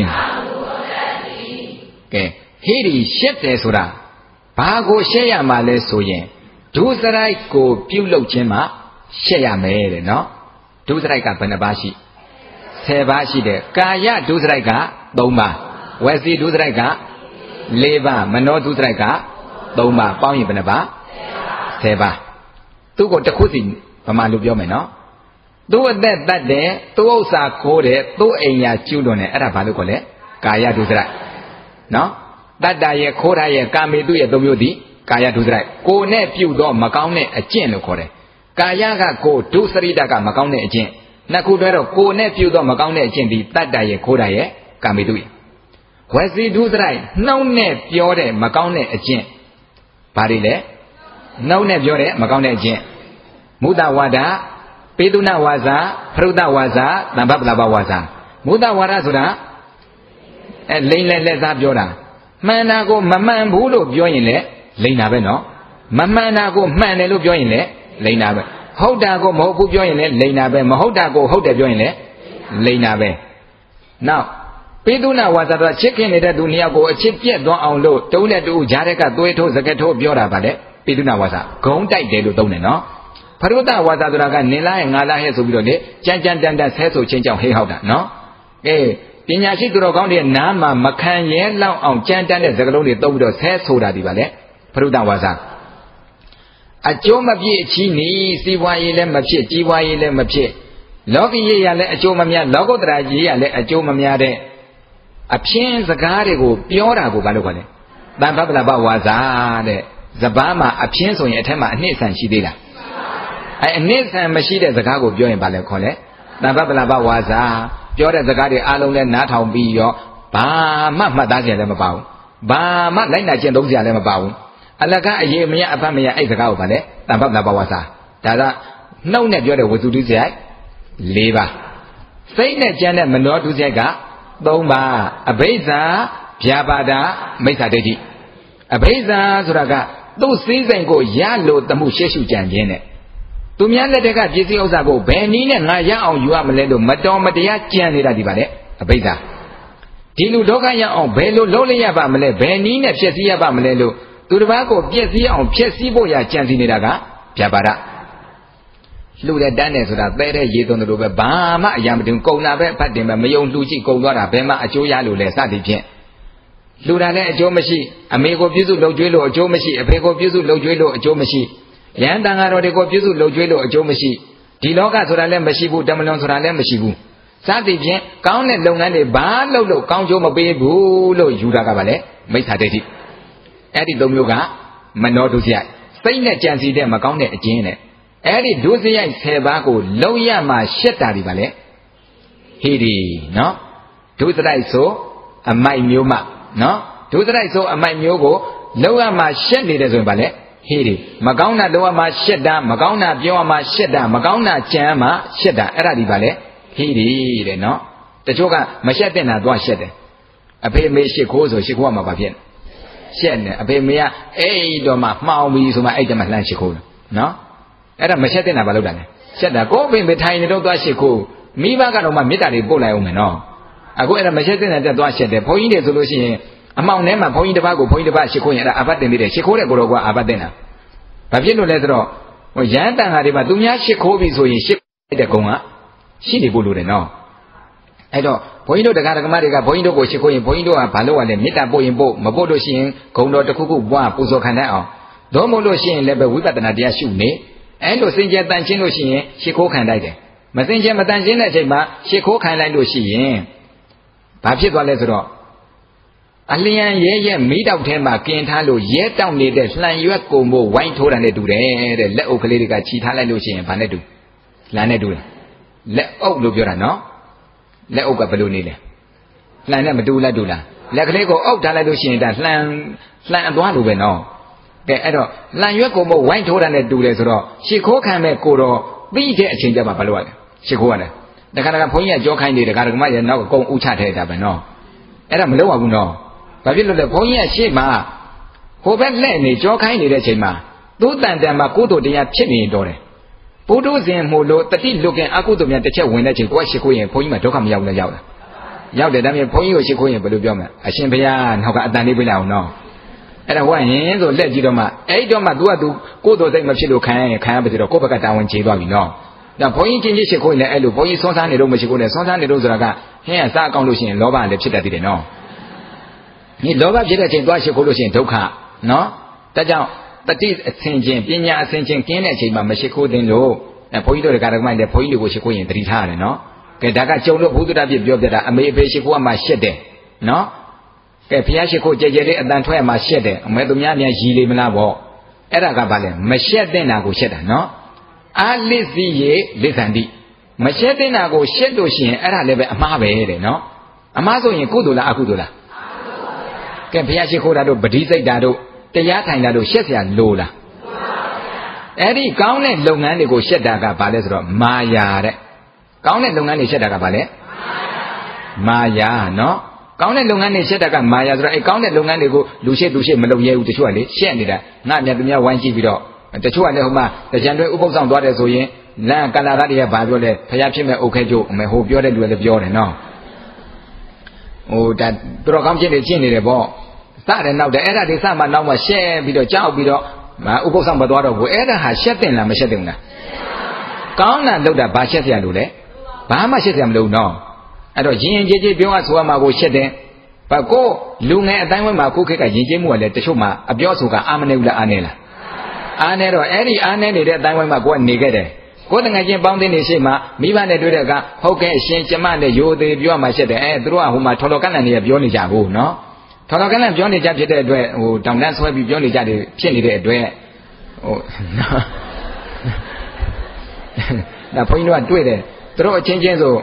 ကဲဟိရိရှက်တယ်ဆိုတာဘာကိုရှက်ရမှာလဲဆိုရင်ဒုစရိုက်ကိုပြုလုပ်ခြင်းမှာရှက်ရမယ်တဲ့နော်ဒုစရိုက်ကဘယ်နှပါးရှိ10ပါးရှိတယ်ကာယဒုစရိုက်က3ပါးဝစီဒုစရိုက်က4ပါးမနောဒုစရိုက်က3ပါးပေါင်းရင်ဘယ်နှပါး10ပါးသူ့ကိုတစ်ခုစီဗမာလိုပြောမယ်နော်သူ့အသက်တတ်တယ်သူ့ဥစ္စာခိုးတယ်သူ့အိမ်ယာကျူးလွန်တယ်အဲ့ဒါဘာလို့ခေါ်လဲကာယဒုစရိုက်နော်တတ္တရဲ့ခိုးတာရဲ့ကာမေတုရဲ့သုံးမျိုးသည်ကာယဒုစရိုက်ကိုယ်နဲ့ပြုတော့မကောင်းတဲ့အကျင့်လို့ခေါ်တယ်ကာယကကိုဒုစရိတကမကောင်းတဲ့အကျင့်နှစ်ခုတွဲတော့ကိုယ်နဲ့ပြုတော့မကောင်းတဲ့အကျင့်ဒီတတ္တရဲ့ခိုးတာရဲ့ကာမေတုရဲ့ဝစီဒုစရိုက်နှုတ်နဲ့ပြောတဲ့မကောင်းတဲ့အကျင့်ဘာတွေလဲနှုတ်နဲ့ပြောတဲ့မကောင်းတဲ့အကျင့်မုဒ္ဒဝါဒပေတုနဝါစာဖရုဒ္ဒဝါစာသံဃပလဘဝါစာမုဒ္ဒဝါဒဆိုတာလိမ့်လက်စားပြောတာမှန်တာကိုမမှန်ဘူးလို့ပြောရင်လည်းလိမ့်တာပဲနော်မမှန်တာကိုမှန်တယ်လို့ပြောရင်လည်းလိမ့်တာပဲဟုတ်တာကိုမဟုတ်ဘူးပြောရင်လည်းလိမ့်တာပဲမဟုတ်တာကိုဟုတ်တယ်ပြောရင်လည်းလိမ့်တာပဲနောက်ပေတုနဝါစာတော့ချစ်ခင်နေတဲ့သူနှစ်ယောက်ကိုအချစ်ပြက်သွားအောင်လို့တုံးနဲ့တူကြားတဲ့ကသွေးထိုးစကက်ထိုးပြောတာပါလေပေတုနဝါစာဂုံတိုက်တယ်လို့သုံးတယ်နော်ဖရုဒ္ဒဝါစာဆိုတာကနင်လားရဲ့ငါလားရဲ့ဆိုပြီးတော့လေကြမ်းကြမ်းတန်တန်ဆဲဆိုချင်းကြောင့်ဟေးဟောက်တာနော်ပညာရှိသူတော်ကောင်းတွေနားမှာမခံရဲလောက်အောင်ကြမ်းတမ်းတဲ့စကားလုံးတွေသုံးပြီးတော့ဆဲဆိုတာဒီပါလေဖရုဒ္ဒဝါစာအကျိုးမပြည့်အချီးနီးစီးပွားရေးလည်းမဖြစ်ကြီးပွားရေးလည်းမဖြစ်လောကီရေးရလည်းအကျိုးမများလောကုတ္တရာရေးရလည်းအကျိုးမများတဲ့အပြင်းစကားတွေကိုပြောတာကိုဘာလို့ခေါ်လဲတန်ဖပလဘဝါစာတဲ့စပားမှာအပြင်းဆိုရင်အထက်မှာအနှစ်ဆန်ရှိသေးလားအနှစ်ဆန်မရှိတဲ့စကားကိုပြောရင်ဘာလဲခေါ်လဲတန်ဖပလဘဝါစာပြောတဲ့စကားတွေအားလုံးလဲနားထောင်ပြီးရောဘာမှမှတ်သားစရာလည်းမပါဘူးဘာမှလိုက်နာကျင့်သုံးစရာလည်းမပါဘူးအလကားအရေးမရအဖတ်မရအဲ့စကားကိုဗါလဲတန်ဖပလဘဝါစာဒါကနှုတ်နဲ့ပြောတဲ့ဝစုတုစရိုက်4ပါးစိတ်နဲ့ကြမ်းတဲ့မနောတုစရိုက်က3ပါးအဘိဇ္ဇာဗျာပါဒမိစ္ဆာဒိဋ္ဌိအဘိဇ္ဇာဆိုတာကသူ့စည်းစိမ်ကိုရလို့တမှုရှေ့ရှုကြံခြင်းနဲ့သူများလက်ထက်ကပစ္စည်းဥစ္စာကိုဘယ်နည်းနဲ့ငါရအောင်ယူရမလဲလို့မတော်မတရားကြံနေတာဒီပါလေအဘိဇ္ဇာဒီလူဒုက္ခရအောင်ဘယ်လိုလုပ်လိုက်ရပါမလဲဘယ်နည်းနဲ့ဖြစ်စည်းရပါမလဲလို့သူတစ်ပါးကိုပြည့်စည်အောင်ဖြစ်စည်းဖို့ရကြံစည်နေတာကဗျာပါဒလှူတဲ့တန်းတယ်ဆိုတာသဲတဲ့ရေသွန်းတယ်လို့ပဲဘာမှအရာမတင်ကုန်တာပဲအဖတ်တင်ပဲမယုံလှူကြည့်ကုန်သွားတာဘယ်မှအကျိုးရလို့လဲစသည်ဖြင့်လှူတာလည်းအကျိုးမရှိအမေကိုပြုစုလုပ်ကြွေးလို့အကျိုးမရှိအဖေကိုပြုစုလုပ်ကြွေးလို့အကျိုးမရှိရဟန်းတန်ဃာတော်တွေကိုပြုစုလုပ်ကြွေးလို့အကျိုးမရှိဒီလောကဆိုတာလည်းမရှိဘူးတမလွန်ဆိုတာလည်းမရှိဘူးစသည်ဖြင့်ကောင်းတဲ့လုပ်ငန်းတွေဘာလုပ်လို့ကောင်းကျိုးမပေးဘူးလို့ယူတာကပါလေမိစ္ဆာဒိဋ္ဌိအဲ့ဒီသုံးမျိုးကမနောဒုစရိုက်စိတ်နဲ့ကြံစီတဲ့မကောင်းတဲ့အကျဉ်းနဲ့အဲ့ဒီဒုစရိုက်10ပါးကိုလုံးရမှရှက်တာဒီပါလေဟိရိနော်ဒုစရိုက်ဆိုအမိုက်မျိုးမှနော်ဒုစရိုက်ဆိုအမိုက်မျိုးကိုလုံးရမှရှက်နေတယ်ဆိုရင်ပါလေဟိရိမကောင်းတာလုံးဝမှရှက်တာမကောင်းတာပြောမှရှက်တာမကောင်းတာကြံမှရှက်တာအဲ့ဒါဒီပါလေဟိရိတဲ့နော်တချို့ကမရှက်တဲ့နာသွားရှက်တယ်အဖေမေရှစ်ခိုးဆိုရှစ်ခိုးကမှပါဖြစ်ရှက်နေအဖေမေကအဲ့တော့မှမှောင်ပြီဆိုမှအဲ့တမှလှမ်းရှစ်ခိုးနော်အဲ့ဒါမရှက်တဲ့နာဘာလို့တာလဲရှက်တာကိုအဖေမေထိုင်နေတော့သွားရှစ်ခိုးမိဘကတော့မှမေတ္တာတွေပို့လိုက်အောင်မယ်နော်အခုအဲ့ဒါမရှက်တဲ့နာတက်သွားရှက်တယ်ဘုန်းကြီးတွေဆိုလို့ရှိရင်အမောင်ထဲမှာဘုန်းကြီးတစ်ပါးကိုဘုန်းကြီးတစ်ပါးရှစ်ခိုးရင်အဲ့ဒါအာဘတ်တင်နေတယ်ရှစ်ခိုးတဲ့ကိုတော့ကအာဘတ်တင်တာဘာဖြစ်လို့လဲဆိုတော့ဟိုရဟန်းတန်ဃာတွေမှာသူများရှစ်ခိုးပြီဆိုရင်ရှစ်တဲ့ကုံကရှိနေဖို့လိုတယ်နော်အဲ့တော့ဘုန်းကြီးတို့တရားဓမ္မတွေကဘုန်းကြီးတို့ကိုရှစ်ခိုးရင်ဘုန်းကြီးတို့ကဘာလို့ လဲမေတ္တာပို့ရင်ပို့မပို့လို့ရှိရင်ဂုံတော်တစ်ခုခုပွားပူဇော်ခံတတ်အောင်တော့မို့လို့ရှိရင်လည်းပဲဝိပဿနာတရားရှုနေအဲ့လိုစင်ကြယ်တန်ရှင်းလို့ရှိရင်ရှစ်ခိုးခံလိုက်တယ်မစင်ကြယ်မတန်ရှင်းတဲ့အချိန်မှာရှစ်ခိုးခံလိုက်လို့ရှိရင်ဘာဖြစ်သွားလဲဆိုတော့အလျံရဲရဲမီးတောက်ထဲမှာกินထားလို့ရဲတောက်နေတဲ့လှန်ရွက်ကုံမို့ဝိုင်းထိုးတာနဲ့တူတယ်တဲ့လက်အုပ်ကလေးတွေကခြိထားလိုက်လို့ရှိရင်ဘာနဲ့တူလှန်နဲ့တူတယ်လက်အုပ်လို့ပြောတာနော်လက်အုပ်ကဘယ်လိုနေလဲလှန်နဲ့မတူလားတူလားလက်ကလေးကိုအုပ်ထားလိုက်လို့ရှိရင်ဒါလှန်အသွားလိုပဲနော်ကဲအဲ့တော့လှန်ရွက်ကုံမို့ဝိုင်းထိုးတာနဲ့တူတယ်ဆိုတော့ရှ िख ိုးခံမဲ့ကိုတော့ပြီးတဲ့အချိန်ကျမှဘာလို့ရလဲရှ िख ိုးရတယ်တခါတခါဘုန်းကြီးကကြောခိုင်းနေတယ်ခါတခါမှရဲ့နောက်အကုန်ဥချထဲတာပဲနော်အဲ့ဒါမလုပ်ရဘူးနော်ဘာဖြစ်လို့လဲဘုန်းကြီးကရှေ့မှာဟိုဘက်လက်နေကြောခိုင်းနေတဲ့အချိန်မှာသူ့တန်တန်မှာကုသိုလ်တရားဖြစ်နေတော့တယ်ပုထုဇဉ်မို့လို့တတိလွတ်ခင်အကုသိုလ်များတစ်ချက်ဝင်တဲ့ချိန်ကိုကရှ िख ိုးရင်ဘုန်းကြီးမှာဒုက္ခမရောက်လဲရောက်လားရောက်တယ်ဒါပေမဲ့ဘုန်းကြီးကိုရှ िख ိုးရင်ဘယ်လိုပြောမလဲအရှင်ဘုရားနောက်ကအတန်လေးပြလိုက်အောင်နော်အဲ့ဒါဟိုကရင်ဆိုလက်ကြည့်တော့မှအဲ့တော့မှ तू က तू ကိုယ်တော်စိတ်မဖြစ်လို့ခံရပါစေတော့ကိုယ့်ဘက်ကတာဝန်ကျေသွားပြီနော်ဒါဘုန်းကြီးချင်းချင်းရှ िख ိုးရင်လည်းအဲ့လိုဘုန်းကြီးဆွမ်းစားနေတော့မရှ िख ိုးနဲ့ဆွမ်းစားနေတော့ဆိုတာကဟင်းကစားအကောင်းလို့ရှိရင်လောဘလည်းဖြစ်တတ်သေးတယ်နော်ဒီလောဘဖြစ်တဲ့အချိန်သွားရှ िख ိုးလို့ရှိရင်ဒုက္ခနော်ဒါကြောင့်တတိအဆင်ချင်းပညာအဆင်ချင်းကျင်းတဲ့အချိန်မှာမရှ िख ိုးသင်လို့ဘုန်းကြီးတို့ကဓမ္မတွေဘုန်းကြီးတွေကိုရှ िख ိုးရင်တတိထားရတယ်နော်ကဲဒါကကြုံလို့ဘုဒ္ဓတာပြပြောပြတာအမေအဖေရှ िख ိုးမှရှက်တယ်နော်ကဲဘုရားရှ िख ိုးကြဲကြဲလေးအတန်ထွက်မှရှက်တယ်အမေသူများများရည်လေမလားပေါ့အဲ့ဒါကဘာလဲမရှက်တဲ့နာကိုရှက်တာနော်အာလစ်စီရေလစ္ဆန္တိမရှက်တဲ့နာကိုရှက်လို့ရှိရင်အဲ့ဒါလည်းပဲအမှားပဲတဲ့နော်အမှားဆိုရင်ကုသိုလ်လားအကုသိုလ်လားကဲဘုရားရှ िख ိုးတာတို့ပဋိစိတ်တာတို့တရားထိုင်တာတို့ရှက်เสียလို့လားအဲ့ဒီကောင်းတဲ့လုပ်ငန်းတွေကိုရှက်တာကဘာလဲဆိုတော့မာယာတဲ့ကောင်းတဲ့လုပ်ငန်းတွေရှက်တာကဘာလဲမာယာနော်ကောင်းတဲ့လုပ်ငန်းတွေရှက်တာကမာယာဆိုတော့အဲ့ကောင်းတဲ့လုပ်ငန်းတွေကိုလူရှက်မလုပ်ရဲဘူးတချို့ကလေရှက်နေတာငါမြတ်သူများဝိုင်းကြည့်ပြီးတော့တချို့ကလည်းဟိုမှာတကြံတွဲဥပုသ်ဆောင်သွားတယ်ဆိုရင်လမ်းကလာသားတွေကဘာပြောလဲဖျားဖြစ်မဲ့အုတ်ခဲကျိုးအမေဟိုပြောတဲ့လူလည်းပြောတယ်နော်ဟိုဒါတော်ကောင်းဖြစ်နေကျင့်နေတယ်ပေါ့စတယ်နောက်တယ်အဲ့ဒါတွေစမှနောက်မှရှက်ပြီးတော့ကြောက်ပြီးတော့ဥပုသ်ဆောင်မသွားတော့ဘူးအဲ့ဒါဟာရှက်တင်လားမရှက်တင်ဘူးလားကောင်းတာလုပ်တာဘာရှက်เสียလို့လဲဘာမှရှက်เสียမလို့နော်အဲ့တော့ရင်ကြေးပြောရဆိုရမှာကိုရှက်တယ်ဘာကိုလူငယ်အတိုင်းဝဲမှာကိုခေတ်ကရင်ကျေးမှုကလည်းတချို့မှာအပြောဆိုကအာမနေဘူးလားအာနေလားအာနေတော့အဲ့ဒီအာနေနေတဲ့အတိုင်းဝဲမှာကိုကနေခဲ့တယ်ကိုတငယ်ချင်းပေါင်းတင်နေရှိမှမိဘနဲ့တွေ့တဲ့အခါဟုတ်ကဲ့အရှင်ကျမနဲ့ရိုသေးပြောမှရှက်တယ်သူတို့ကဟိုမှာထော်တော်ကန့်လန့်နေရပြောနေကြဘူးနော်ထော်တော်ကန့်လန့်ပြောနေကြဖြစ်တဲ့အတွက်ဟိုတောင်တန်းဆွဲပြီးပြောနေကြတယ်ဖြစ်နေတဲ့အတွက်ဟိုဒါဘုန်းကြီးတို့ကတွေ့တယ်သူတို့အချင်းချင်းဆို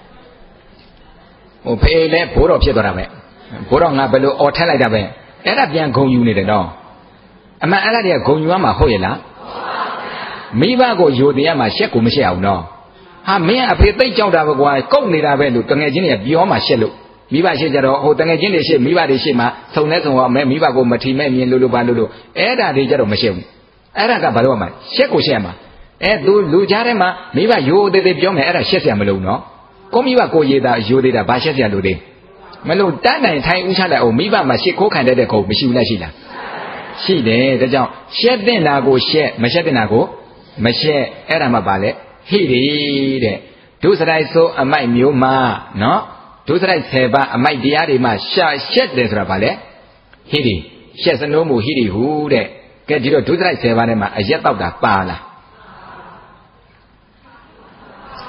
ဟိုဖေးလဲဘိုးတော်ဖြစ်သွားတာပဲဘိုးတော်ငါဘယ်လိုអော်ထက်လိုက်တာပဲအဲ့ဒါပြန်ဂုံယူနေတယ်တော့အမှန်အဲ့ဒါတွေကဂုံယူရမှာဟုတ်ရဲ့လားမိဘကိုယိုတရားမှာရှက်ကိုမရှက်အောင်နော်ဟာမင်းအဖေသိတ်ကြောက်တာပဲကွာကုတ်နေတာပဲလို့တငယ်ချင်းတွေကပြောမှရှက်လို့မိဘရှက်ကြတော့ဟိုတငယ်ချင်းတွေရှက်မိဘတွေရှက်မှာစုံနေစုံအောင်မဲမိဘကိုမထီမဲ့မြင်လို့ပါလို့အဲ့ဒါတွေကြတော့မရှက်ဘူးအဲ့ဒါကဘာလို့ရမှာရှက်ကိုရှက်ရမှာသူလူကြားထဲမှာမိဘယိုသေးသေးပြောမယ်အဲ့ဒါရှက်စရာမလိုနော်ကိုမိဘကိုရေးတာယိုသေးတာဘာရှက်စရာလိုသေးမလို့တန်းတိုင်ထိုင်ဥချလိုက်အောင်မိဘမှာရှစ်ခိုးခံတဲ့ခုံမရှိဘူးလားရှိလားရှိတယ်ဒါကြောင့်ရှက်တဲ့နာကိုရှက်မရှက်တဲ့နာကိုမရှက်အဲ့ဒါမှပါလေဟိရိတဲ့ဒုစရိုက်ဆိုအမိုက်မျိုးမှာနော်ဒုစရိုက်10ပါးအမိုက်တရားတွေမှာရှက်တယ်ဆိုတာပါလေဟိရိရှက်စနိုးမှုဟိရိဟုတဲ့ကဲဒီတော့ဒုစရိုက်10ပါးထဲမှာအရက်တောက်တာပါလား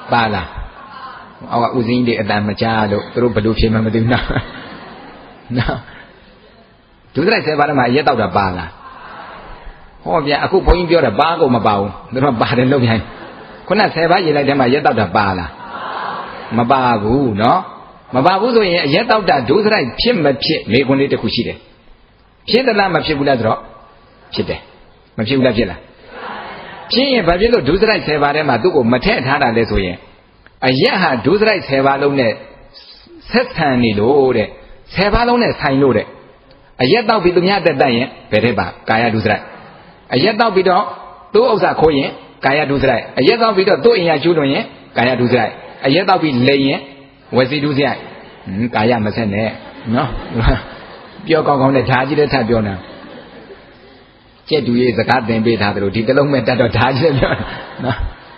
ပါလားအော်ဦးစင်းတွေအတန်မကြားလို့သူတို့ဘယ်လိုဖြစ်မှမသိဘူးနော်နော်ဒုစရိုက်10ပါးထဲမှာအရက်တောက်တာပါလားဟောဗျာအခုဘုန်းကြီးပြောတာပါကုန်မပါဘူးသူတို့ပါတယ်လို့ပြန်ခုန10ပါးရေးလိုက်တဲ့မှာရက်တောက်တာပါလားမပါဘူးနော်မပါဘူးဆိုရင်အရက်တောက်တာဒုစရိုက်ဖြစ်မဖြစ်မေခွန်းလေးတစ်ခုရှိတယ်ဖြစ်သလားမဖြစ်ဘူးလားဆိုတော့ဖြစ်တယ်မဖြစ်ဘူးလားဖြစ်လားဖြစ်ရင်ဘာဖြစ်လို့ဒုစရိုက်10ပါးထဲမှာသူ့ကိုမထည့်ထားတာလဲဆိုရင်အရက်ဟာဒုစရိုက်10ပါးလုံးနဲ့ဆက်ဆံနေလို့တဲ့10ပါးလုံးနဲ့ဆိုင်လို့တဲ့အရက်တောက်ပြီးသူများတက်တက်ရင်ဘယ်ထဲပါကာယဒုစရိုက်အရက်တောက်ပြီးတော့သူ့ဥစ္စာခိုးရင်ကာယဒုစရိုက်အရက်တောက်ပြီးတော့သူ့အိမ်ရကျူးလွန်ရင်ကာယဒုစရိုက်အရက်တောက်ပြီးလိန်ရင်ဝစီဒုစရိုက်ကာယမဆက်နဲ့နော်ပြောကောင်းကောင်းနဲ့ဓာကြီးလည်းထပ်ပြောနေကျက်တူရေးစကားသင်ပေးထားတယ်လို့ဒီတလုံးမဲ့တတ်တော့ဓာကြီးလည်းပြောနော်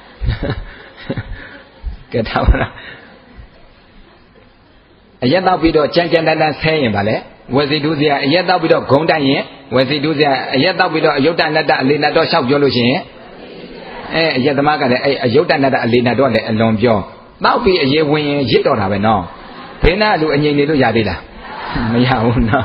ကဲထားပါလားအရက်တောက်ပြီးတော့ကြမ်းကြမ်းတန်းတန်းဆဲရင်ဗာလဲဝစီဒုစရိုက်အရက်တောက်ပြီးတော့ဂုံတိုက်ရင်ဝစီဒုစရိုက်အရက်တောက်ပြီးတော့အယုတ်တနတ္တအလေနတ်တော့လျှောက်ပြောလို့ရှိရင်အရက်သမားကလည်းအယုတ်တနတ္တအလေနတ်တော့လည်းအလွန်ပြောတောက်ပြီးအရေဝင်ရင်ရစ်တော့တာပဲနော်ဘေးနာလူအငြိမ်နေလို့ရသေးလားမရဘူးနော်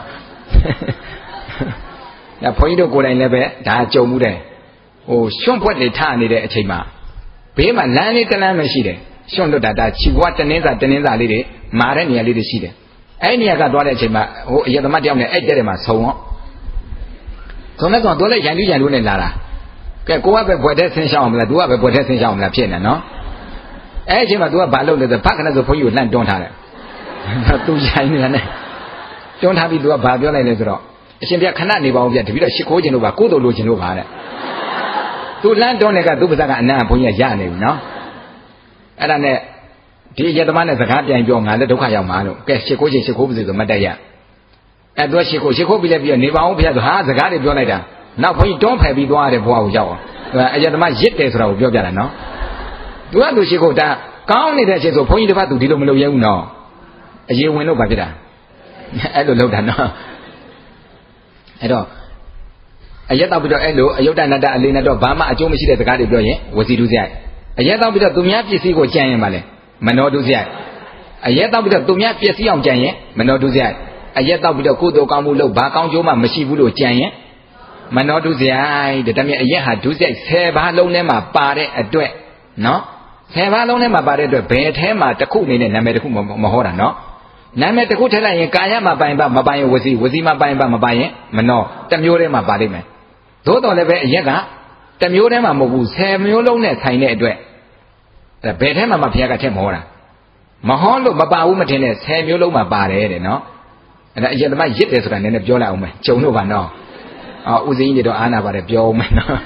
ဒါဘုန်းကြီးတို့ကိုယ်တိုင်လည်းပဲဒါကြုံမှုတယ်ဟိုရွှွန့်ဖွက်တွေထနေတဲ့အချိန်မှာဘေးမှာလမ်းလေးတလမ်းမရှိတယ်ရွှွန့်လွတ်တာဒါခြေဘွားတနင်းစာလေးတွေမာတဲ့နေရာလေးတွေရှိတယ်အဲ့ဒီနေရာကသွားတဲ့အချိန်မှာဟိုအရက်သမားတယောက်နဲ့အဲ့တဲ့မှာဆုံရောဆုံတဲ့ကောင်တော့လည်းရန်တူးနဲ့လာတာကဲကိုကပဲဘွယ်တဲ့ဆင်းရှောင်းအောင်မလား तू ကပဲဘွယ်တဲ့ဆင်းရှောင်းအောင်မလားဖြစ်နေနော်အဲ့အချိန်မှာ तू ကဘာလုပ်လဲဆိုဖတ်ခနဲ့ဆိုဘုန်းကြီးကိုလှန့်တွန်းထားတယ်သူရိုင်းနေတာနဲ့တွန်းထားပြီး तू ကဘာပြောလိုက်လဲဆိုတော့အရှင်ပြခဏနေပါဦးဗျတပည့်တော့ရှ िख ိုးခြင်းလို့ပါကိုယ်တော်လိုခြင်းလို့ပါတဲ့ तू လှန့်တွန်းတဲ့ကသူ့ပါဇက်ကအနံ့ဘုန်းကြီးကရနေပြီနော်အဲ့ဒါနဲ့ဒီရသမားနဲ့စကားပြန်ပြောငါလည်းဒုက္ခရောက်မှာလို့ကဲရှ िख ိုးခြင်းရှ िख ိုးပါစေဆိုမတ်တက်ရအဲ့ तू ရှ िख ိုးပြီးလည်းပြီးနေပါဦးဗျဆိုဟာစကားတွေပြောလိုက်တာနောက်ဘုန်းကြီးတွန်းဖယ်ပြီးသွားတဲ့ဘဝကိုရောက်အောင်အရသမားရစ်တယ်ဆိုတာကိုပြောပြတာနော် तू ကသူရှ िख ိုးတာကောင်းနေတဲ့အချိန်ဆိုဘုန်းကြီးတစ်ပတ်သူဒီလိုမလုပ်ရဘူးနော်အရေဝင်လို့ဘာဖြစ်တာအဲ့လိုလုပ်တာနော်အဲ့တော့အရက်တောက်ပြီးတော့အဲ့လိုအယုတ်တနတ္တအလေနတ်တော့ဘာမှအကျိုးမရှိတဲ့စကားတွေပြောရင်ဝစီဒုစရိုက်အရက်တောက်ပြီးတော့သူများပစ္စည်းကိုကြံရင်ပါလေမနောဒုစရိုက်အရက်တောက်ပြီးတော့သူများပစ္စည်းအောင်ကြံရင်မနောဒုစရိုက်အရက်တောက်ပြီးတော့ကုသိုလ်ကောင်းမှုလုပ်ဘာကောင်းကျိုးမှမရှိဘူးလို့ကြံရင်မနောဒုစရိုက်တဲ့ဒါမြင်အရက်ဟာဒုစရိုက်10ပါးလုံးထဲမှာပါတဲ့အတွက်နော်10ပါးလုံးထဲမှာပါတဲ့အတွက်ဘယ်ထဲမှာတစ်ခုအနေနဲ့နာမည်တစ်ခုမဟောတာနော်နာမည်တစ်ခုထည့်လိုက်ရင်ကာယမှာပိုင်ပါမပိုင်ရင်ဝစီမှာပိုင်ပါမပိုင်ရင်မနောတစ်မျိုးထဲမှာပါလိမ့်မယ်သို့တော်လည်းပဲအရက်ကတစ်မျိုးထဲမှာမဟုတ်ဘူး10မျိုးလုံးနဲ့ဆိုင်တဲ့အတွက်ဘယ်ထဲမှာမှဘုရားကထည့်မဟောတာမဟောလို့မပါဘူးမထင်နဲ့10မျိုးလုံးမှာပါတယ်တဲ့နော်အဲ့ဒါအရက်သမားရစ်တယ်ဆိုတာနည်းနည်းပြောလိုက်အောင်မယ်ဂျုံလို့ပါနော်ဥစဉ်ကြီးတွေတော့အာနာပါတယ်ပြောအောင်မယ်နော်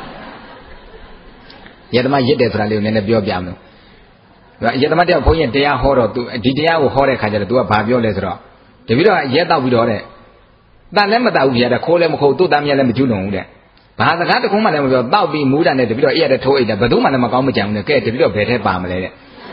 ရက်သမားရစ်တယ်ဆိုတာလေးကိုနည်းနည်းပြောပြမလို့ရက်သမားတယောက်ဘုန်းကြီးတရားဟောတော့သူဒီတရားကိုဟောတဲ့ခါကျတော့ तू ကဘာပြောလဲဆိုတော့တပည့်တော်ကရက်တောက်ပြီးတော့တဲ့တန်လည်းမတောက်ဘူးဗျာတဲ့ခိုးလည်းမခိုးသူ့သားမြတ်လည်းမကျူးလွန်ဘူးတဲ့ဘာစကားတခုမှလည်းမပြောတောက်ပြီးမူးတာနဲ့တပည့်တော်အဲ့ရတဲ့ထိုးအိတ်တယ်ဘယ်သူမှလည်းမကောင်းမကြံဘူးတဲ့ကဲတပည့်တော်ဘယ်ထဲပါမလဲတဲ့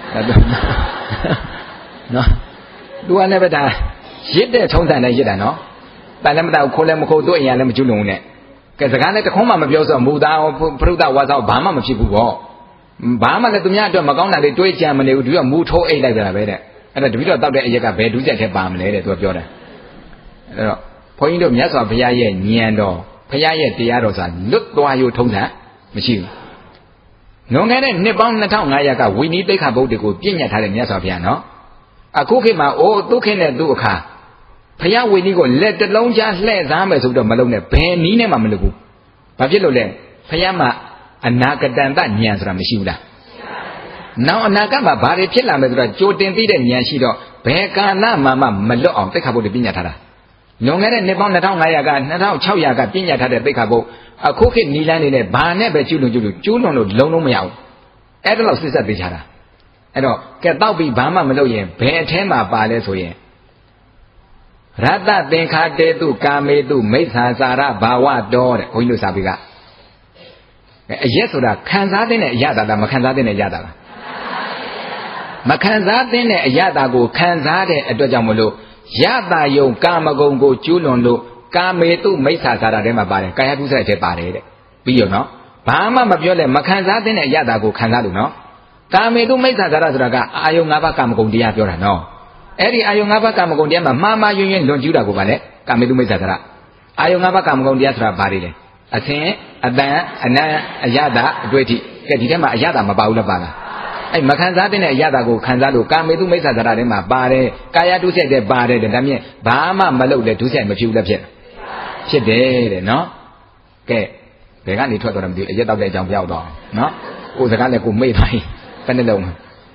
နော် तू ကလည်းပဲဒါရစ်တဲ့ထုံးစံနဲ့ရစ်တာနော်တန်လည်းမတောက်ခိုးလည်းမခိုးသူ့အိမ်ကလည်းမကျူးလွန်ဘူးတဲ့ကဲစကားလည်းတခုမှမပြောဆိုမူသားပရုဒ္ဒဝါစာဘာမှမဖြစ်ဘူးပေါ့ဘာမှလည်းသူများအတွက်မကောင်းတာတွေတွေးကြံမနေဘူးသူကမူထိုးအိတ်လိုက်ကြတာပဲတဲ့အဲ့ဒါတပည့်တော်တောက်တဲ့အရက်ကဘယ်ဒုစရိုက်ထဲပါမလဲတဲ့သူကပြောတယ်အဲ့တော့ဘုန်းကြီးတို့မြတ်စွာဘုရားရဲ့ဉာဏ်တော်ဘုရားရဲ့တရားတော်ဆိုတာလွတ်သွားရုံထုံးစံမရှိဘူးလွန်ခဲ့တဲ့နှစ်ပေါင်း2500ကဝိနည်းသိက္ခာပုဒ်တွေကိုပြည့်ညတ်ထားတဲ့မြတ်စွာဘုရားနော်အခုခေတ်မှာအိုးသူခေတ်နဲ့သူ့အခါဘုရားဝိနည်းကိုလက်တစ်လုံးကြားလှည့်စားမယ်ဆိုတော့မလုံးနဲ့ဘယ်နည်းနဲ့မှမလုပ်ဘူးဘာဖြစ်လို့လဲဘုရားမှာအနာဂတန်တဉာဏ်ဆိုတာမရှိဘူးလားနောက်အနာဂတ်မှာဘာတွေဖြစ်လာမယ်ဆိုတာကြိုတင်သိတဲ့ဉာဏ်ရှိတော့ဘယ်ကာလမှမလွတ်အောင်သိက္ခာပုဒ်တွေပြည့်ညတ်ထားတာလွန်ခဲ့တဲ့နှစ်ပေါင်း2500က2600ကပြည့်ညတ်ထားတဲ့သိက္ခာပုဒ်အခုခေတ်နီလန်းနေနဲ့ဘာနဲ့ပဲကျူးလွန်လို့လုံးမရဘူးအဲ့ဒါလို့စစ်ဆက်သေးချတာအဲ့တော့ကဲတောက်ပြီးဘာမှမလုပ်ရင်ဘယ်အထဲမှာပါလဲဆိုရင်ရတ္တသင်္ခါတေတုကာမေတုမိစ္ဆာစာရဘာဝတော်တဲ့ဘုန်းကြီးတို့စာပေကအရက်ဆိုတာခံစားတဲ့အရသာလားမခံစားတဲ့အရသာလားမခံစားတဲ့အရသာကိုခံစားတဲ့အတွက်ကြောင့်မလို့ရတာယုံကာမဂုဏ်ကိုကျူးလွန်လို့ကာမေတုမိစ္ဆာစာရထဲမှာပါတယ်ကာယဒုစရိုက်ထဲပါတယ်တဲ့ပြီးရောနော်ဘာမှမပြောလဲမခံစားတဲ့အရသာကိုခံစားလို့နော်ကာမေတုမိစ္ဆာဇာရဆိုတာကအာယုံ၅ပါးကာမဂုဏ်တရားပြောတာနော်အဲ့ဒီအာယုံ၅ပါးကာမဂုဏ်တရားမှာမှားယွင်းယွင်းလွန်ကျူးတာကိုပါလေကာမေတုမိစ္ဆာဇာရအာယုံ၅ပါးကာမဂုဏ်တရားဆိုတာဘာတွေလဲအသင်အတန်အနံအယတာအတွေ့အထိကဲဒီထဲမှာအယတာမပါဘူးလားပါလားအဲ့မခံစားတဲ့အယတာကိုခံစားလို့ကာမေတုမိစ္ဆာဇာရထဲမှာပါတယ်ကာယဒုစရိုက်တဲ့ပါတယ်တဲ့ဒါမြင်ဘာမှမလုပ်လဲဒုစရိုက်မဖြစ်ဘူးလားဖြစ်တယ်တဲ့နော်ကဲဘယ်ကနေထွက်သွားတယ်မသိဘူးအရက်တောက်တဲ့အကြောင်းပြောက်တော့နော်ကိုယ်စကားလည်းကိုမေ့ပါ යි ဘယ်နဲ့လုံး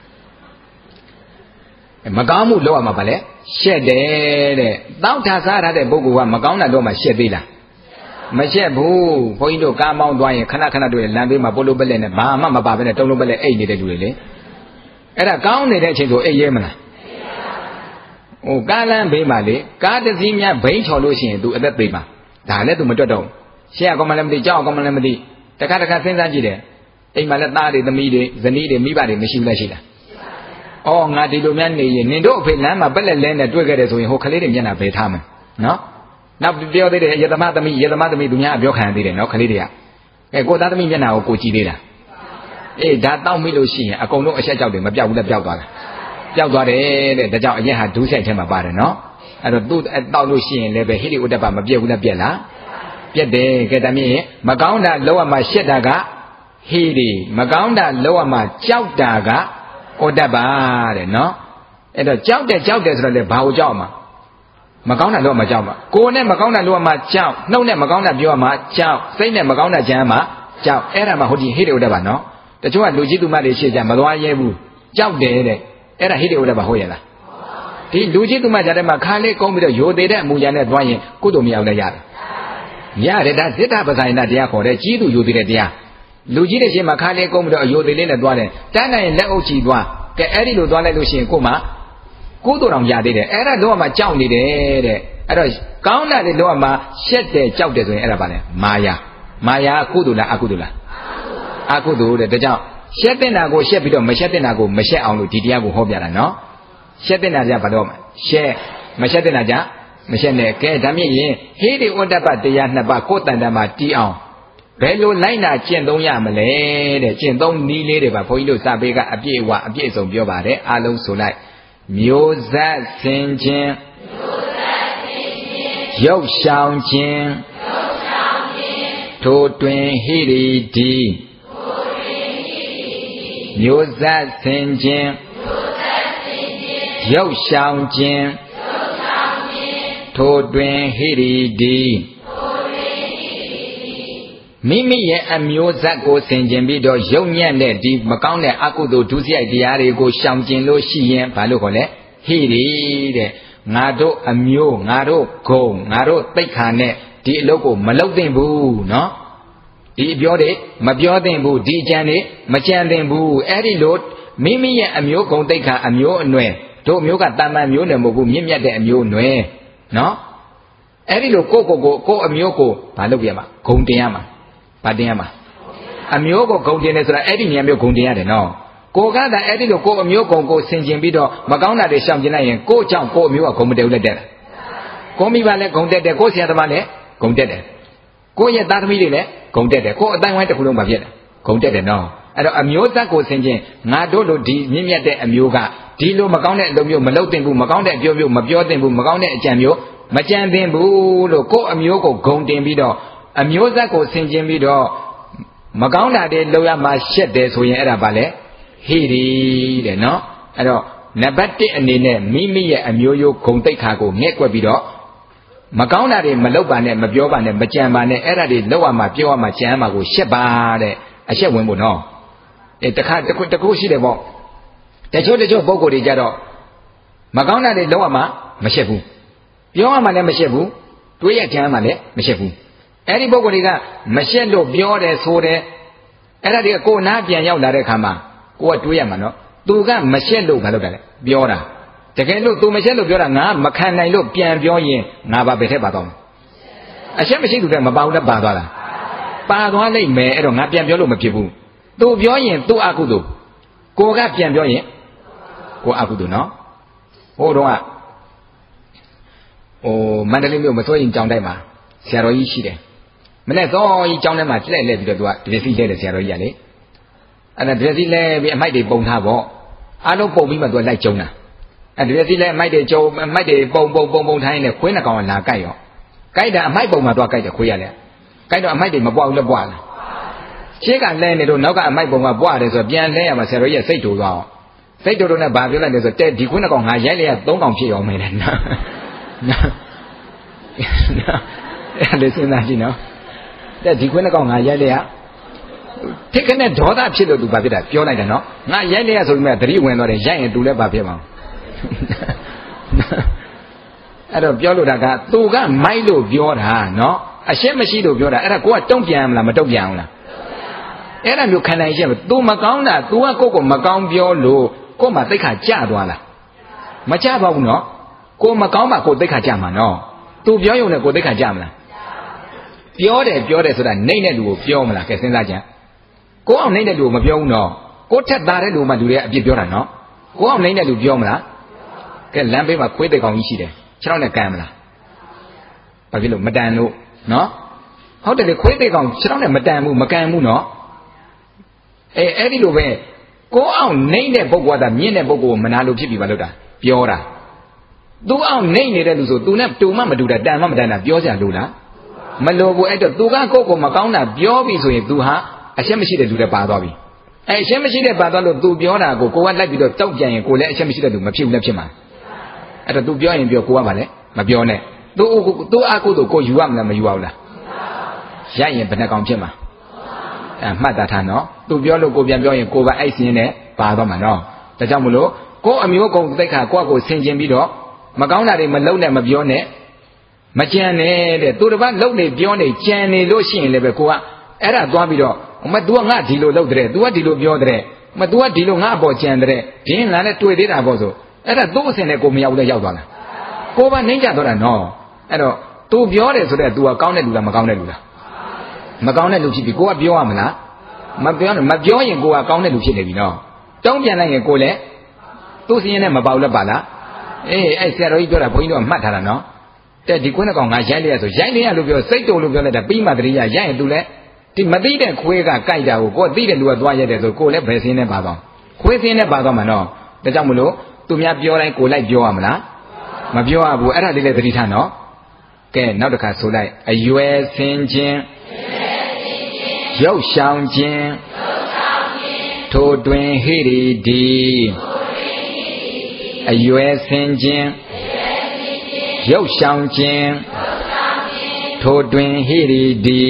မကောင်းမှုလောက်ရမှာပါလေရှက်တယ်တဲ့တောက်ထားစားရတဲ့ပုဂ္ဂိုလ်ကမကောင်းတာတော့မှရှက်သေးလားမရှက်ဘူးဘုန်းကြီးတို့ကားမောင်းသွားရင်ခဏခဏတွေ့လမ်းဘေးမှာပိုလိုပလက်နဲ့ဘာမှမပါဘဲနဲ့တုံလုံးပလက်အိတ်နေတဲ့လူတွေလေအဲ့ဒါကောင်းနေတဲ့အချိန်ဆိုအိတ်ရဲမလားဟိုကားလမ်းဘေးမှာလေကားတစ်စီးများဘိန်းချော်လို့ရှိရင် तू အသက်သေးမှာဒါလည်း तू မတွက်တော့ရှက်ကောင်မလည်းမသိကြောက်ကောင်မလည်းမသိတခါစဉ်းစားကြည့်တယ်အိမ်မှာလည်းသားတွေသမီးတွေဇနီးတွေမိဘတွေမရှိဘူးလားရှိလားအော်ငါဒီလိုများနေရင်နင်တို့အဖေလမ်းမှာပက်လက်လဲနဲ့တွေ့ခဲ့တယ်ဆိုရင်ဟိုကလေးတွေမျက်နှာပဲထားမယ်နော်နောက်ပြောသေးတယ်ရတမသမီးသူများပြောခံသေးတယ်နော်ကလေးတွေကကိုသားသမီးမျက်နှာကိုကြည့်သေးလားအေးဒါတောက်မိလို့ရှိရင်အကုန်လုံးအဆက်ကြောက်တယ်မပြောက်ဘူးလည်းပြောက်သွားတာပြောက်သွားတယ်တဲ့ဒါကြောင့်အရင်ဟာဒူးဆိုင်ထဲမှာပါတယ်နော်အဲ့တော့သူ့တောက်လို့ရှိရင်လည်းပဲဟိရိဥဒ္ဒပမပြည့်ဘူးလားပြည့်လားပြည့်တယ်ကဲဒါမြင်မကောင်းတာလောက်ရမှရှက်တာကဟိရိမကောင်းတာလောက်ရမှကြောက်တာကဩတ္တပတဲ့နော်အဲ့တော့ကြောက်တယ်ဆိုတော့လေဘာကိုကြောက်မှာမကောင်းတာလောက်မှကြောက်မှာကိုယ်နဲ့မကောင်းတာလောက်မှကြောက်နှုတ်နဲ့မကောင်းတာပြောမှကြောက်စိတ်နဲ့မကောင်းတာကြမ်းမှကြောက်အဲ့ဒါမှဟိုဒီဟိရိဥဒ္ဒပနော်တချို့ကလူကြီးသူမတွေရှေ့ကြမသွားရဲဘူးကြောက်တယ်တဲ့အဲ့ဒါဟိရိဥဒ္ဒပဟုတ်ရဲ့လားဒီလူကြီးသူမကြတဲ့မှာခါလေးကုန်းပြီးတော့ယိုသေးတဲ့အမူအရာနဲ့သွားရင်ကုသိုလ်မရအောင်လည်းရတယ်ဒါဇိတ္တပဇာယနာတရားခေါ်တယ်ကြီးသူယိုသေးတဲ့တရားလူကြီးတဲ့ရှင်မှာခါလေးကုန်းပြီးတော့အယိုသေးလေးနဲ့သွားတယ်တန်းနိုင်ရင်လက်အုပ်ချီသွားကဲအဲ့ဒီလိုသွားလိုက်လို့ရှိရင်ကို့မှာကုသိုလ်တော်ရသေးတယ်အဲ့ဒါတော့မှကြောက်နေတယ်တဲ့အဲ့တော့ကောင်းတာတွေတော့မှရှက်တယ်ကြောက်တယ်ဆိုရင်အဲ့ဒါပါလေမာယာကုသိုလ်လားအကုသိုလ်လားအကုသိုလ်တဲ့ဒါကြောင့်ရှက်တဲ့နာကိုရှက်ပြီးတော့မရှက်တဲ့နာကိုမရှက်အောင်လို့ဒီတရားကိုဟောပြတာနော်ရှက်တဲ့နာကြဘာတော့ရှက်မရှက်တဲ့နာကြမရှက်နဲ့ကဲဒါမြင့်ရင်ဟေးဒီဩတ္တပတရားနှစ်ပါးကိုယ်တန်တမ်းမှာတီးအောင်ဘယ်လိုလိုက်နာကျင့်သုံးရမလဲတဲ့ကျင့်သုံးနည်းလေးတွေပါဘုန်းကြီးတို့စာပေကအပြည့်အစုံပြောပါတယ်အားလုံးဆိုလိုက်မျိုးဇတ်ဆင်ခြင်းရုပ်ရှောင်ခြင်းထိုတွင်ဟိရိတိမျိုးဇတ်ဆင်ခြင်းရုပ်ရှောင်ခြင်းထိုတွင်ဟိရိတိမိမိရဲ့အမျိုးဇတ်ကိုဆင်ခြင်ပြီးတော့ယုံညံ့တဲ့ဒီမကောင်းတဲ့အကုသိုလ်ဒုစရိုက်တရားတွေကိုရှောင်ကျင်လို့ရှိရင်ဘာလို့ခေါ်လဲဟိရိတဲ့ငါတို့အမျိုးငါတို့ဂုံငါတို့သိက္ခာနဲ့ဒီအလုပ်ကိုမလုပ်သင့်ဘူးနော်ဒီအပြောတွေမပြောသင့်ဘူးဒီအကြံတွေမကြံသင့်ဘူးအဲ့ဒီလိုမိမိရဲ့အမျိုးဂုံသိက္ခာအမျိုးအနွယ်တို့အမျိုးကတာမန်မျိုးနွယ်မဟုတ်ဘူးမြင့်မြတ်တဲ့အမျိုးနွယ်နော်အဲ့ဒီလိုကိုအမျိုးကိုဘာလုပ်ပြမှာဂုံတင်ရမှာဘာတင်ရမှာအမျိုးကိုဂုံတင်တယ်ဆိုတာအဲ့ဒီဉာဏ်မျိုးဂုံတင်ရတယ်နော်ကိုကသာအဲ့ဒီလိုကိုအမျိုးဂုံကိုဆင်ခြင်ပြီးတော့မကောင်းတာတွေရှောင်ကျင်လိုက်ရင်ကိုကြောင့်ကိုအမျိုးကဂုံမတည်ဘူးလက်တက်တယ်ကိုမိဘလည်းဂုံတက်တယ်ကိုဆရာသမားလည်းဂုံတက်တယ်ကိုရဲ့သားသမီးတွေလည်းဂုံတက်တယ်ကိုအတိုင်းဝိုင်းတစ်ခုလုံးပါဖြစ်တယ်ဂုံတက်တယ်နော်အဲ့တော့အမျိုးသက်ကိုဆင်ခြင်ငါတို့လိုဒီမြင့်မြတ်တဲ့အမျိုးကဒီလိုမကောင်းတဲ့အလုပ်မျိုးမလုပ်သင့်ဘူးမကောင်းတဲ့အပြောမျိုးမပြောသင့်ဘူးမကောင်းတဲ့အကြံမျိုးမကြံသင့်ဘူးလို့ကိုအမျိုးကိုဂုံတင်ပြီးတော့အမျိုးသက်ကိုဆင်ခြင်ပြီးတော့မကောင်းတာတွေလုပ်ရမှရှက်တယ်ဆိုရင်အဲ့ဒါပါလေဟိရိတဲ့နော်အဲ့တော့နံပါတ်1အနေနဲ့မိမိရဲ့အမျိုးရိုးဂုံတိတ်ခါကိုငဲ့ကွက်ပြီးတော့မကောင်းတာတွေမလုပ်ပါနဲ့မပြောပါနဲ့မကြံပါနဲ့အဲ့ဒါတွေလုပ်ရမှပြောရမှကြံရမှကိုရှက်ပါတဲ့အရှက်ဝင်ဖို့နော်တခုရှိတယ်ပေါ့တချို့ပုံကိုယ်တွေကြတော့မကောင်းတာတွေလုပ်ရမှမရှက်ဘူးပြောရမှလည်းမရှက်ဘူးတွေးရကြံရမှလည်းမရှက်ဘူးအဲ့ဒီပုဂ္ဂိုလ်တွေကမရှက်လို့ပြောတယ်ဆိုတယ်အဲ့ဒါတွေကကိုယ်နာပြန်ရောက်လာတဲ့ခါမှာကိုကတွေးရမှာနော်သူကမရှက်လို့ဘာလုပ်တာလဲပြောတာတကယ်လို့သူမရှက်လို့ပြောတာငါမခံနိုင်လို့ပြန်ပြောရင်ငါဘာပဲထက်ပါတော့အရှက်မရှိသူတဲ့မပါဘူးလည်းပါသွားလားပါသွားလိမ့်မယ်အဲ့တော့ငါပြန်ပြောလို့မဖြစ်ဘူးသူပြောရင်သူ့အကုသိုလ်ကိုကပြန်ပြောရင်ကိုအကုသိုလ်နော်ဟိုတော့မန္တလေးမြို့မစိုးရင်ကြောင်တိုက်မှာဆရာတော်ကြီးရှိတယ်မနေ့စောကြီးကြောင်းထဲမှာလှည့်ပြီးတော့သူကဒီစီလှည့်တယ်ဆရာတော်ကြီးကလေအဲ့ဒါတပြက်စီလဲပြီးအမိုက်တွေပုံထားပေါ့အားလုံးပုံပြီးမှသူကလိုက်ကျုံတာအဲ့တပြက်စီလဲအမိုက်တွေကျုံအမိုက်တွေပုံထိုင်းနေခွေးနှကောင်ကလာကြိုက်ရောကြိုက်တာအမိုက်ပုံမှာသွားကြိုက်တယ်ခွေးရလေကြိုက်တော့အမိုက်တွေမပွားဘူးလက်ပွားလားရှေ့ကလဲနေတော့နောက်ကအမိုက်ပုံကပွားတယ်ဆိုပြန်လဲရမှာဆရာတော်ကြီးစိတ်တူသွားအောင်စိတ်တူနဲ့ဘာပြောလိုက်လဲဆိုတဲ့ဒီခွေးနှကောင်ငါရိုက်လိုက်ရ3ကောင်ဖြစ်အောင်မယ်လေနော်အဲ့ဒါစဉ်းစားကြည့်နော်တဲ့ဒီခွေးနှကောင်ငါရိုက်လိုက်ရထိတ်ခနဲ့ဒေါသဖြစ်လို့သူဘာဖြစ်တာပြောလိုက်တယ်နော်ငါရိုက်လိုက်ရဆိုပြီးမှသတိဝင်သွားတယ်ရိုက်ရင်သူလည်းဘာဖြစ်မှာအဲ့တော့ပြောလို့တာကသူကမိုက်လို့ပြောတာနော်အရှက်မရှိလို့ပြောတာအဲ့ဒါကိုကတုံ့ပြန်မလားမတုံ့ပြန်ဘူးလားအဲ့ဒါမျိုးခံနိုင်ရှက်သူမကောင်းတာ तू ကကိုယ့်ကိုမကောင်းပြောလို့ကို့မှာသိက္ခာကျသွားလားမကျပါဘူးနော်ကိုမကောင်းမှကိုသိက္ခာကျမှာနော် तू ပြောရုံနဲ့ကိုသိက္ခာကျမလားပြောတယ်ဆိုတာနှိမ့်တဲ့လူကိုပြောမလားကဲစဉ်းစားကြကိုအောင်နှိမ့်တဲ့လူကိုမပြောဘူးနော်ကိုထက်သားတဲ့လူမှလူတွေကအပြစ်ပြောတာနော်ကိုအောင်နှိမ့်တဲ့လူပြောမလားကဲလမ်းဘေးမှာခွေးသိကောင်ကြီးရှိတယ်ခြေထောက်နဲ့ကန်မလားဘာဖြစ်လို့မတန်လို့နော်ဟုတ်တယ်လေခွေးသိကောင်ခြေထောက်နဲ့မတန်ဘူးမကန်ဘူးနော်အဲ့ဒီလိုပဲကိုအောင်နှိမ့်တဲ့ပုဂ္ဂိုလ်ကမြင့်တဲ့ပုဂ္ဂိုလ်ကိုမနာလို့ဖြစ်ပြီပါလို့တာပြောတာသူအောင်နှိမ့်နေတဲ့လူဆိုသူနဲ့တူမှမတူတာတန်မှမတန်တာပြောစရာလိုလားမလိုဘူးအဲ့တော့သူကကိုယ့်ကိုမကောင်းတာပြောပြီဆိုရင် तू ဟာအရှက်မရှိတဲ့လူတွေပါသွားပြီအဲ့အရှက်မရှိတဲ့ပါသွားလို့ तू ပြောတာကိုကလိုက်ပြီးတော့တောက်ပြန်ရင်ကိုလည်းအရှက်မရှိတဲ့လူမဖြစ်ဘူးလည်းဖြစ်မှာအဲ့တော့ तू ပြောရင်ပြောကိုကပါလေမပြောနဲ့ तू အကုသို့ကိုယူရမလားမယူရဘူးလားရိုက်ရင်ဘယ်နှကောင်ဖြစ်မှာမှတ်တာထားနော် तू ပြောလို့ကိုပြန်ပြောရင်ကိုကအဲ့စင်းနဲ့ပါသွားမှာနော်ဒါကြောင့်မလို့ကိုအမျိုးကုံသိက္ခာကိုဆင်ကျင်ပြီးတော့မကောင်းတာတွေမလုပ်နဲ့မပြောနဲ့မကြံနဲ့တဲ့သူတစ်ပတ်လုံနေပြောနေကြံနေလို့ရှိရင်လည်းပဲကိုကအဲ့ဒါသွားပြီးတော့မ तू ကငါဒီလိုလုပ်တဲ့ तू ကဒီလိုပြောတဲ့မ तू ကဒီလိုငါအပေါ်ကြံတဲ့ဒီငါနဲ့တွေ့သေးတာပေါ့ဆိုအဲ့ဒါသူ့အစင်နဲ့ကိုမရောက်လည်းရောက်သွားလားကိုကနှိမ့်ကြတော့တာနော်အဲ့တော့ तू ပြောတယ်ဆိုတော့ तू ကကောင်းတဲ့လူလားမကောင်းတဲ့လူလားမကောင်းတဲ့လူဖြစ်ပြီကိုကပြောရမလားမပြောရင်ကိုကကောင်းတဲ့လူဖြစ်နေပြီနော်တုံးပြန်လိုက်ရင်ကိုလည်းသူ့စင်းနဲ့မပေါက်လက်ပါလားအေးအဲ့ဆရာတော်ကြီးပြောတာဘုန်းကြီးတို့ကမှတ်ထားတာနော်တဲ့ဒီခွေးနှကောင်ငါရိုက်လိုက်ရဆိုရိုက်လိုက်ရလို့ပြောစိတ်တုံလို့ပြောလိုက်တာပြီးမှတတိယရိုက်ရင် तू လည်းဒီမသိတဲ့ခွေးကကြိုက်တာကိုသိတဲ့လူကသွားရိုက်တယ်ဆိုကိုလည်းဘယ်စင်းနဲ့ပါသွားခွေးစင်းနဲ့ပါသွားမှာနော်ဒါကြောင့်မလို့သူများပြောတိုင်းကိုလိုက်ပြောရမလားမပြောရဘူးအဲ့ဒါလေးလည်းသတိထားနော်ကဲနောက်တစ်ခါဆိုလိုက်အရွယ်ဆင်းခြင်းရုပ်ရှောင်ခြင်းထိုတွင်ဟိရိဒီအရွယ်ဆင်းခြင်းရုပ်ရှောင်ခြင်းထိုတွင်ဟိရိဒီ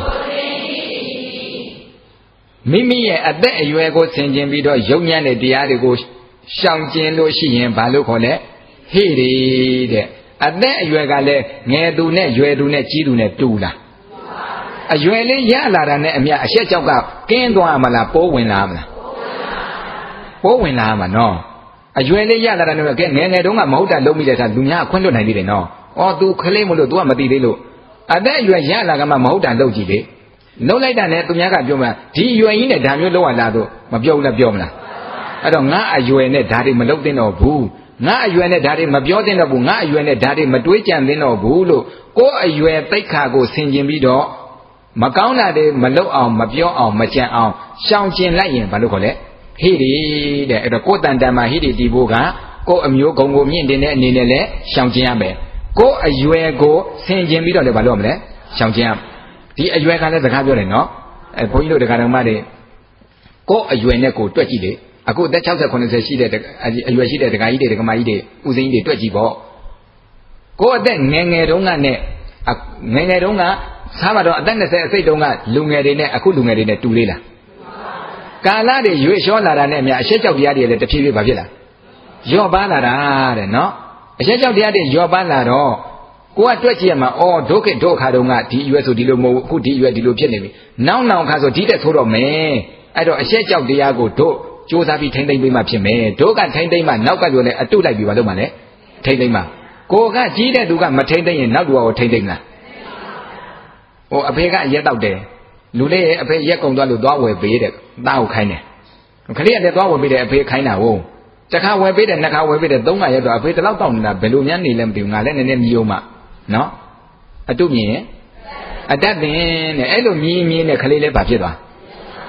မိမိရဲ့အသက်အရွယ်ကိုဆင်ခြင်ပြီးတော့ယုံညံ့တဲ့တရားတွေကိုရှောင်ကျင်လို့ရှိရင်ဘာလို့ခေါ်လဲဟိရိတဲ့အသက်အရွယ်ကလည်းငယ်သူနဲ့ရွယ်သူနဲ့ကြီးသူနဲ့တူလားအရွယ်လေးရလာတာနဲ့အမြအရှက်ကြောက်ကကင်းသွားမလားပိုးဝင်လာမလားပိုးဝင်လာမှာနော်အရွယ်လေးရလာတာနဲ့ကဲငယ်ငယ်တုန်းကမဟုတ်တာလုံးမိတဲ့ထားလူများခွင့်လွတ်နိုင်သေးတယ်နော်။အော် तू ခလေးမလို့ तू ကမသိသေးလို့အသက်အရွယ်ရလာကမှမဟုတ်တာလုပ်ကြည့်လေ။လုံးလိုက်တာနဲ့သူများကပြောမှဒီအရွယ်ကြီးနဲ့ဒါမျိုးလုပ်ရလားတော့မပြောဘူးလားပြောမလား။အဲ့တော့ငါအရွယ်နဲ့ဒါတွေမလုပ်သင့်တော့ဘူး။ငါအရွယ်နဲ့ဒါတွေမပြောသင့်တော့ဘူး။ငါအရွယ်နဲ့ဒါတွေမတွေးကြံသင့်တော့ဘူးလို့ကိုယ်အရွယ်သိက္ခာကိုဆင်ခြင်ပြီးတော့မကောင်းတာတွေမလုပ်အောင်မပြောအောင်မကြံအောင်ရှောင်ကျင်လိုက်ရင်ဘာလို့ခေါ်လဲဟိရိတဲ့အဲ့တော့ကိုယ်တန်တန်မှာဟိရိတီဖို့ကကိုယ်အမျိုးဂုံကိုမြင့်တင်တဲ့အနေနဲ့လဲရှောင်ကျင်ရမယ်ကိုယ်အရွယ်ကိုဆင်ကျင်ပြီးတော့လည်းဘာလို့မလဲရှောင်ကျင်ရဒီအရွယ်ကလည်းစကားပြောတယ်နော်ဘုန်းကြီးတို့တရားတော်မတွေကိုယ်အရွယ်နဲ့ကိုယ်တွက်ကြည့်လေအခုအသက်60 90ရှိတဲ့အရွယ်ရှိတဲ့ဒကာကြီးတွေဒကာမကြီးတွေဦးစင်းကြီးတွေတွက်ကြည့်ပေါ့ကိုယ်အသက်ငယ်ငယ်တုန်းကနဲ့ငယ်ငယ်တုန်းကစားပါတော့အသက်20အစိတ်တုန်းကလူငယ်တွေနဲ့အခုလူငယ်တွေနဲ့တူလေးလားကာလတွေရွေ့လျှောလာတာနဲ့အများအရှက်ကြောက်တရားတွေလည်းတဖြည်းဖြည်းဘာဖြစ်လာရော့ပါလာတာတဲ့နော်အရှက်ကြောက်တရားတွေရော့ပါလာတော့ကိုကတွက်ကြည့်ရမှာအော်ဒုက္ခဒုက္ခတုန်းကဒီအရွယ်ဆိုဒီလိုမဟုတ်အခုဒီအရွယ်ဒီလိုဖြစ်နေပြီနောက်ခါဆိုဒီတက်ဆိုးတော့မယ်အဲ့တော့အရှက်ကြောက်တရားကိုတို့စူးစမ်းပြီးထိမ့်သိမ့်ပေးမှဖြစ်မယ်တို့ကထိမ့်သိမ့်မှနောက်ကပြောလဲအတုလိုက်ပြီးပါလို့မှလဲထိမ့်သိမ့်မှကိုကကြီးတဲ့သူကမထိမ့်သိမ့်ရင်နောက်သူကထိမ့်သိမ့်လားဟိုအဖေကရက်တော့တယ်လူလေးရဲ့အဖေရက်ကုံသွားလို့သွားဝယ်ပေးတဲ့သားကိုခိုင်းတယ်ခလေးကလည်းသွားဝယ်ပေးတယ်အဖေခိုင်းတာဟုတ်တစ်ခါဝယ်ပေးတယ်နှစ်ခါဝယ်ပေးတယ်သုံးခါရက်တော့အဖေတလောက်တောင်းနေတာဘယ်လိုများနေလဲမသိဘူးငါလည်းနည်းနည်းမြည်အောင်မှနော်အတုမြင်အတတ်တင်တဲ့အဲ့လိုမြည်နဲ့ခလေးလည်းဘာဖြစ်သွား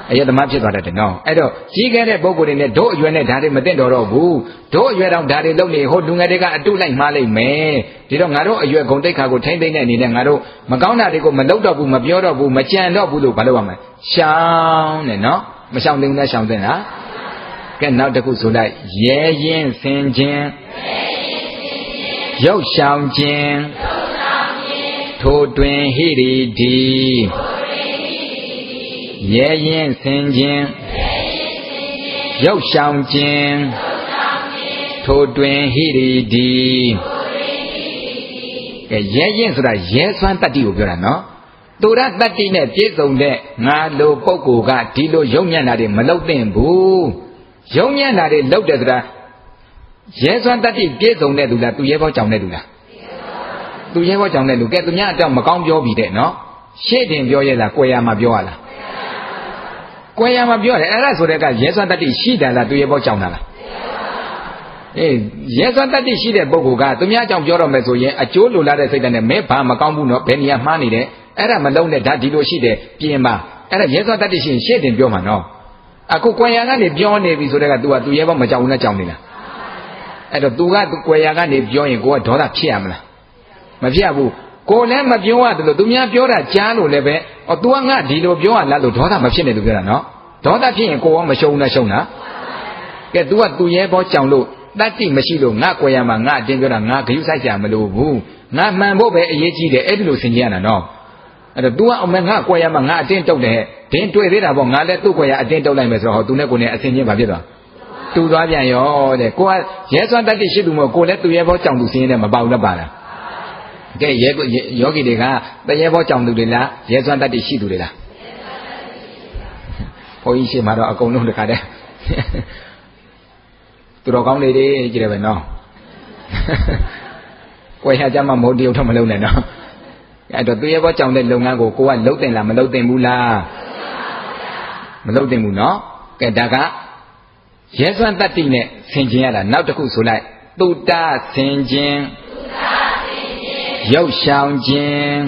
အယတမဖြစ်သွားတတ်တယ်နော်အဲ့တော့ကြီးခဲ့တဲ့ပုဂ္ဂိုလ်တွေနဲ့တို့အရွယ်နဲ့ဓာတ်တွေမသိတော့ဘူးတို့အရွယ်တော့ဓာတ်တွေလုံနေဟိုလူငယ်တွေကအတုလိုက်မှားလိုက်မယ်ဒီတော့ငါတို့အရွယ်ဂုံတိတ်ခါကိုထိမ့်သိမ့်တဲ့အနေနဲ့ငါတို့မကောင်းတာတွေကိုမလုပ်တော့ဘူးမပြောတော့ဘူးမကြံတော့ဘူးလို့ဘာလို့ရမလဲရှောင်းတယ်နော်မရှောင်သိမ့်နဲ့ရှောင်သိမ့်လားကဲနောက်တစ်ခုဆိုလိုက်ရဲရင်ဆင်ခြင်းရုပ်ရှောင်ခြင်းထိုတွင်ဟိရိဒီရဲရင်ဆင်ခြင်းရုပ်ရှောင်ခြင်းထိုတွင်ဟိရိဒီကဲရဲရင်ဆိုတာရဲစွမ်းတတ္တိကိုပြောတာနော်သူရတတ္တိနဲ့ပြည့်စုံတဲ့ငါလိုပုဂ္ဂိုလ်ကဒီလိုယုံညံ့တာတွေမလုပ်သင့်ဘူးယုံညံ့တာတွေလုပ်တယ်ဆိုတာရဲစွမ်းတတ္တိပြည့်စုံတဲ့သူလားသူရဲဘောကြောင်တဲ့သူလားသူရဲဘောကြောင်တဲ့လူကဲသူများအတော့မကောင်းပြောပြီတဲ့နော်ရှေ့တင်ပြောရလားကွယ်ရမှာပြောရလားကွယ်ရမှာပြောတယ်အဲ့ဒါဆိုတဲ့ကရဲစွမ်းတတ္တိရှိတယ်လားသူရဲဘောကြောင်တာလားအေးရဲစွမ်းတတ္တိရှိတဲ့ပုဂ္ဂိုလ်ကသူများကြောင့်ပြောတော့မယ်ဆိုရင်အကျိုးလိုလားတဲ့စိတ်နဲ့မဲဘာမကောင်းဘူးနော်ဘယ်နေရာမှားနေတယ်အဲ့ဒါမလုံးနဲ့ဒါဒီလိုရှိတယ်ပြင်ပါအဲ့ဒါရဲစွမ်းတတ္တိရှိရင်ရှေ့တင်ပြောမှာနော်အခုကွယ်ရကနေပြောနေပြီဆိုတဲ့က तू ကသူရဲဘောမကြောင်ဘူးနဲ့ကြောင်နေလားအဲ့တော့ तू ကကွယ်ရကနေပြောရင်ကိုကဒေါသဖြစ်ရမလားမဖြစ်ဘူးကိုလည်းမပြောရတယ်လို့သူများပြောတာကြားလို့လည်းပဲဩ तू ကငါဒီလိုပြောရလားလို့ဒေါသမဖြစ်နေလို့ပြောတာနော်ဒေါသဖြစ်ရင်ကိုရောမရှုံးနဲ့ရှုံးတာကဲ तू ကသူရဲဘောကြောင်လို့တတ္တိမရှိလို့ငါကွယ်ရမှာငါအတင်းပြောတာငါဂရုစိုက်ကြမလို့ဘူးငါမှန်ဖို့ပဲအရေးကြီးတယ်အဲ့ဒီလိုဆင်ခြင်ရတာနော်အဲ့တော့ तू ကအမေငါကွယ်ရမှာငါအတင်းတုတ်တယ်ဒင်းတွေ့သေးတာပေါ့ငါလည်းသူ့ကွယ်ရအတင်းတုတ်လိုက်မယ်ဆိုတော့ဟော तू နဲ့ကိုယ်နဲ့အဆင်ချင်းပါဖြစ်သွားတူသွားပြန်ရောတဲ့ကိုကရဲစွမ်းတတ္တိရှိသူမို့ကိုလည်းသူရဲဘောကြောင်သူဆင်းရဲနဲ့မပေါက်တတ်ပါလားကဲယောဂီတွေကတရဲဘောကြောင်သူတွေလားရဲစွမ်းတတ္တိရှိသူတွေလားဘုန်းကြီးရှေ့မှာတော့အကုန်လုံးတခါတည်းသူတော်ကောင်းလေးတွေကြည့်တယ်ပဲနော်ကိုယ်ရကြမှာမဟုတ်တရုပ်တော့မလုံးနဲ့နော်အဲ့တော့သူရဲဘောကြောင်တဲ့လုပ်ငန်းကိုကလှုပ်တင်လားမလှုပ်တင်ဘူးလားမလှုပ်တင်ဘူးနော်ကဲဒါကရဲစွမ်းတတ္တိနဲ့ဆင်ခြင်ရတာနောက်တစ်ခုဆိုလိုက်တုတ္တဆင်ခြင်ရုပ်ရှောင်ခြင်း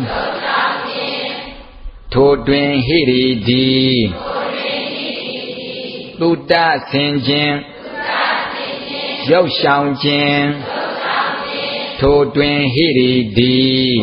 ထိုတွင်ဟိရိဒီတုတ္တဆင်ခြင်းရုပ်ရှောင်ခြင်းထိုတွင်ဟိရိဒီ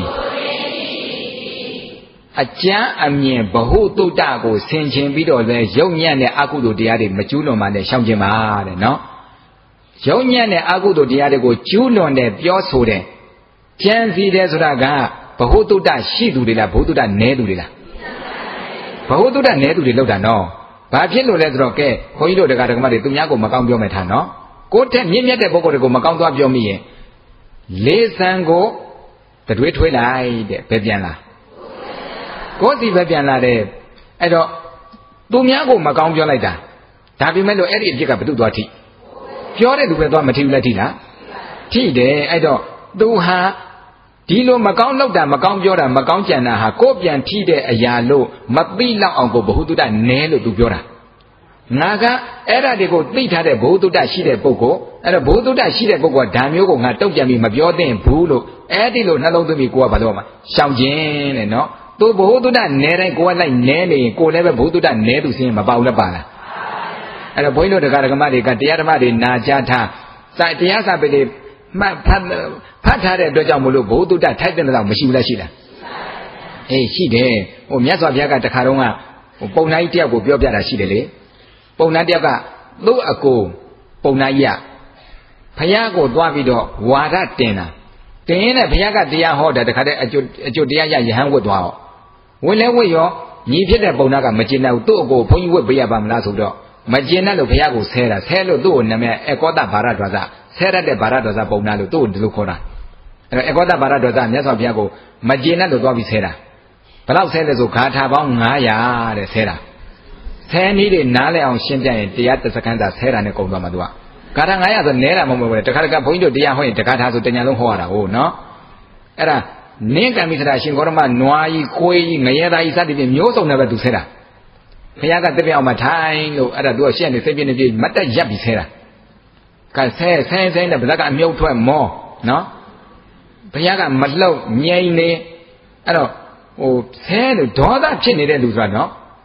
အကျမ်းအမြင်ဘဟုတုတ္တကိုဆင်ခြင်ပြီးတော့လဲယုံညံ့တဲ့အကုသိုလ်တရားတွေမကျူးလွန်ပါနဲ့ရှောင်ခြင်းပါတဲ့နော်ယုံညံ့တဲ့အကုသိုလ်တရားတွေကိုကျူးလွန်တယ်ပြောဆိုတယ်ကျမ်းစီတယ်ဆိုတာကဘဟုတုတ္တရှိသူတွေလားဘဟုတုတ္တနည်းသူတွေလားဘဟုတုတ္တနည်းသူတွေလောက်တာနော်ဘာဖြစ်လို့လဲဆိုတော့ကဲခွန်ကြီးတို့တရားဓမ္မတွေသူများကိုမကောင်းပြောမယ်ထားနော်ကိုယ့်ထက်မြင့်မြတ်တဲ့ပုဂ္ဂိုလ်တွေကိုမကောင်းသွားပြောမိရင်လေးဆံကိုတတွေးထွေးလိုက်တဲ့ဘယ်ပြန်လာကိုယ်စီပဲပြန်လာတယ်အဲ့တော့သူများကိုမကောင်းပြောလိုက်တာဒါပေမဲ့လို့အဲ့ဒီအဖြစ်ကဘယ်သူသွားထိပြောတဲ့သူပဲသွားမထိဘူးလားထိလားထိတယ်အဲ့တော့သူဟာဒီလိုမကောင်းလောက်တာမကောင်းပြောတာမကောင်းကြံတာဟာကိုယ်ပြန်ထိတဲ့အရာလို့မသိလောက်အောင်ကိုဘဟုတုတ္တနဲလို့သူပြောတာငါကအဲ့ဒါတွေကိုသိထားတဲ့ဘဟုတုတ္တရှိတဲ့ပုဂ္ဂိုလ်အဲ့တော့ဘဟုတုတ္တရှိတဲ့ပုဂ္ဂိုလ်ကဓာမျိုးကိုငါတုတ်ပြန်ပြီးမပြောသင့်ဘူးလို့အဲ့ဒီလိုနှလုံးသွင်းပြီးကိုကဘာလို့မှရှောင်ခြင်းတဲ့နော်သူဘဟုတုတ္တနဲတိုင်းကိုကလိုက်နဲနေရင်ကိုလည်းပဲဘဟုတုတ္တနဲသူစင်းမပေါက်လည်းပါလားအဲ့တော့ဘုန်းကြီးတို့တရားဓမ္မတွေကတရားဓမ္မတွေနာကြားထားတရားစာပေတွေမှတ်ဖတ်ထားတဲ့အတွက်ကြောင့်မလို့ဘုဒ္ဓထိုက်တဲ့တော့မရှိဘူးလားရှိလားအေးရှိတယ်ဟိုမြတ်စွာဘုရားကတခါတော့ပုံနာကြီးတယောက်ကိုပြောပြတာရှိတယ်လေပုံနာတယောက်ကသူ့အကိုပုံနာကြီးကဘုရားကိုသွားပြီးတော့ဝါဒတင်တာတင်ရင်လည်းဘုရားကတရားဟောတာတခါတည်းအကျိုးတရားရယဟန်ဝတ်သွားအောင်ဝင်လဲဝတ်ရောညီဖြစ်တဲ့ပုံနာကမကျင်တဲ့သူ့အကိုဘုန်းကြီးဝတ်ပေးရပါမလားဆိုတော့မကျင်တဲ့လို့ဘုရားကိုဆဲတာဆဲလို့သူ့ကိုနာမည်အကောတဘာရဒွါစဆဲရတဲ့ဘာရဒွါစပုံနာလို့သူ့ကိုဒီလိုခေါ်တာအဲ့တော့အကောတဘာရဒွါစမြတ်စွာဘုရားကိုမကျင်တဲ့လို့သွားပြီးဆဲတာဘယ်တော့ဆဲလဲဆိုဂါထာပေါင်း900တဲ့ဆဲတာဆဲနည်းတွေနားလဲအောင်ရှင်းပြရင်တရားတစ်စက္ကန့်သာဆဲတာနဲ့ကုန်သွားမှာသူကဂါထာ900ဆိုနဲတာမဟုတ်ဘူးတခါတခါဘုန်းကြီးတို့တရားဟောရင်တခါထားဆိုတညာလုံးဟောရတာဟုတ်နော်အဲ့ဒါနင်းကံမိသရာရှင်ဂေါရမနွားကြီးကိုယ်ကြီးငရဲသားကြီးစသဖြင့်မျိုးစုံနဲ့ပဲသူဆဲတာဘုရားကတပြည့်အောင်မထိုင်လို့အဲ့ဒါသူကရှက်နေစိတ်ပြင်းနေပြေးမတ်တက်ရပ်ပြီးဆဲတာကဆဲနဲ့ဗဇက်ကအမြုပ်ထွက်မောနော်ဘုရားကမလှုပ်ငြိမ်နေအဲ့တော့ဟိုဆဲလို့ဒေါသဖြစ်နေတဲ့လူဆိုတာနော်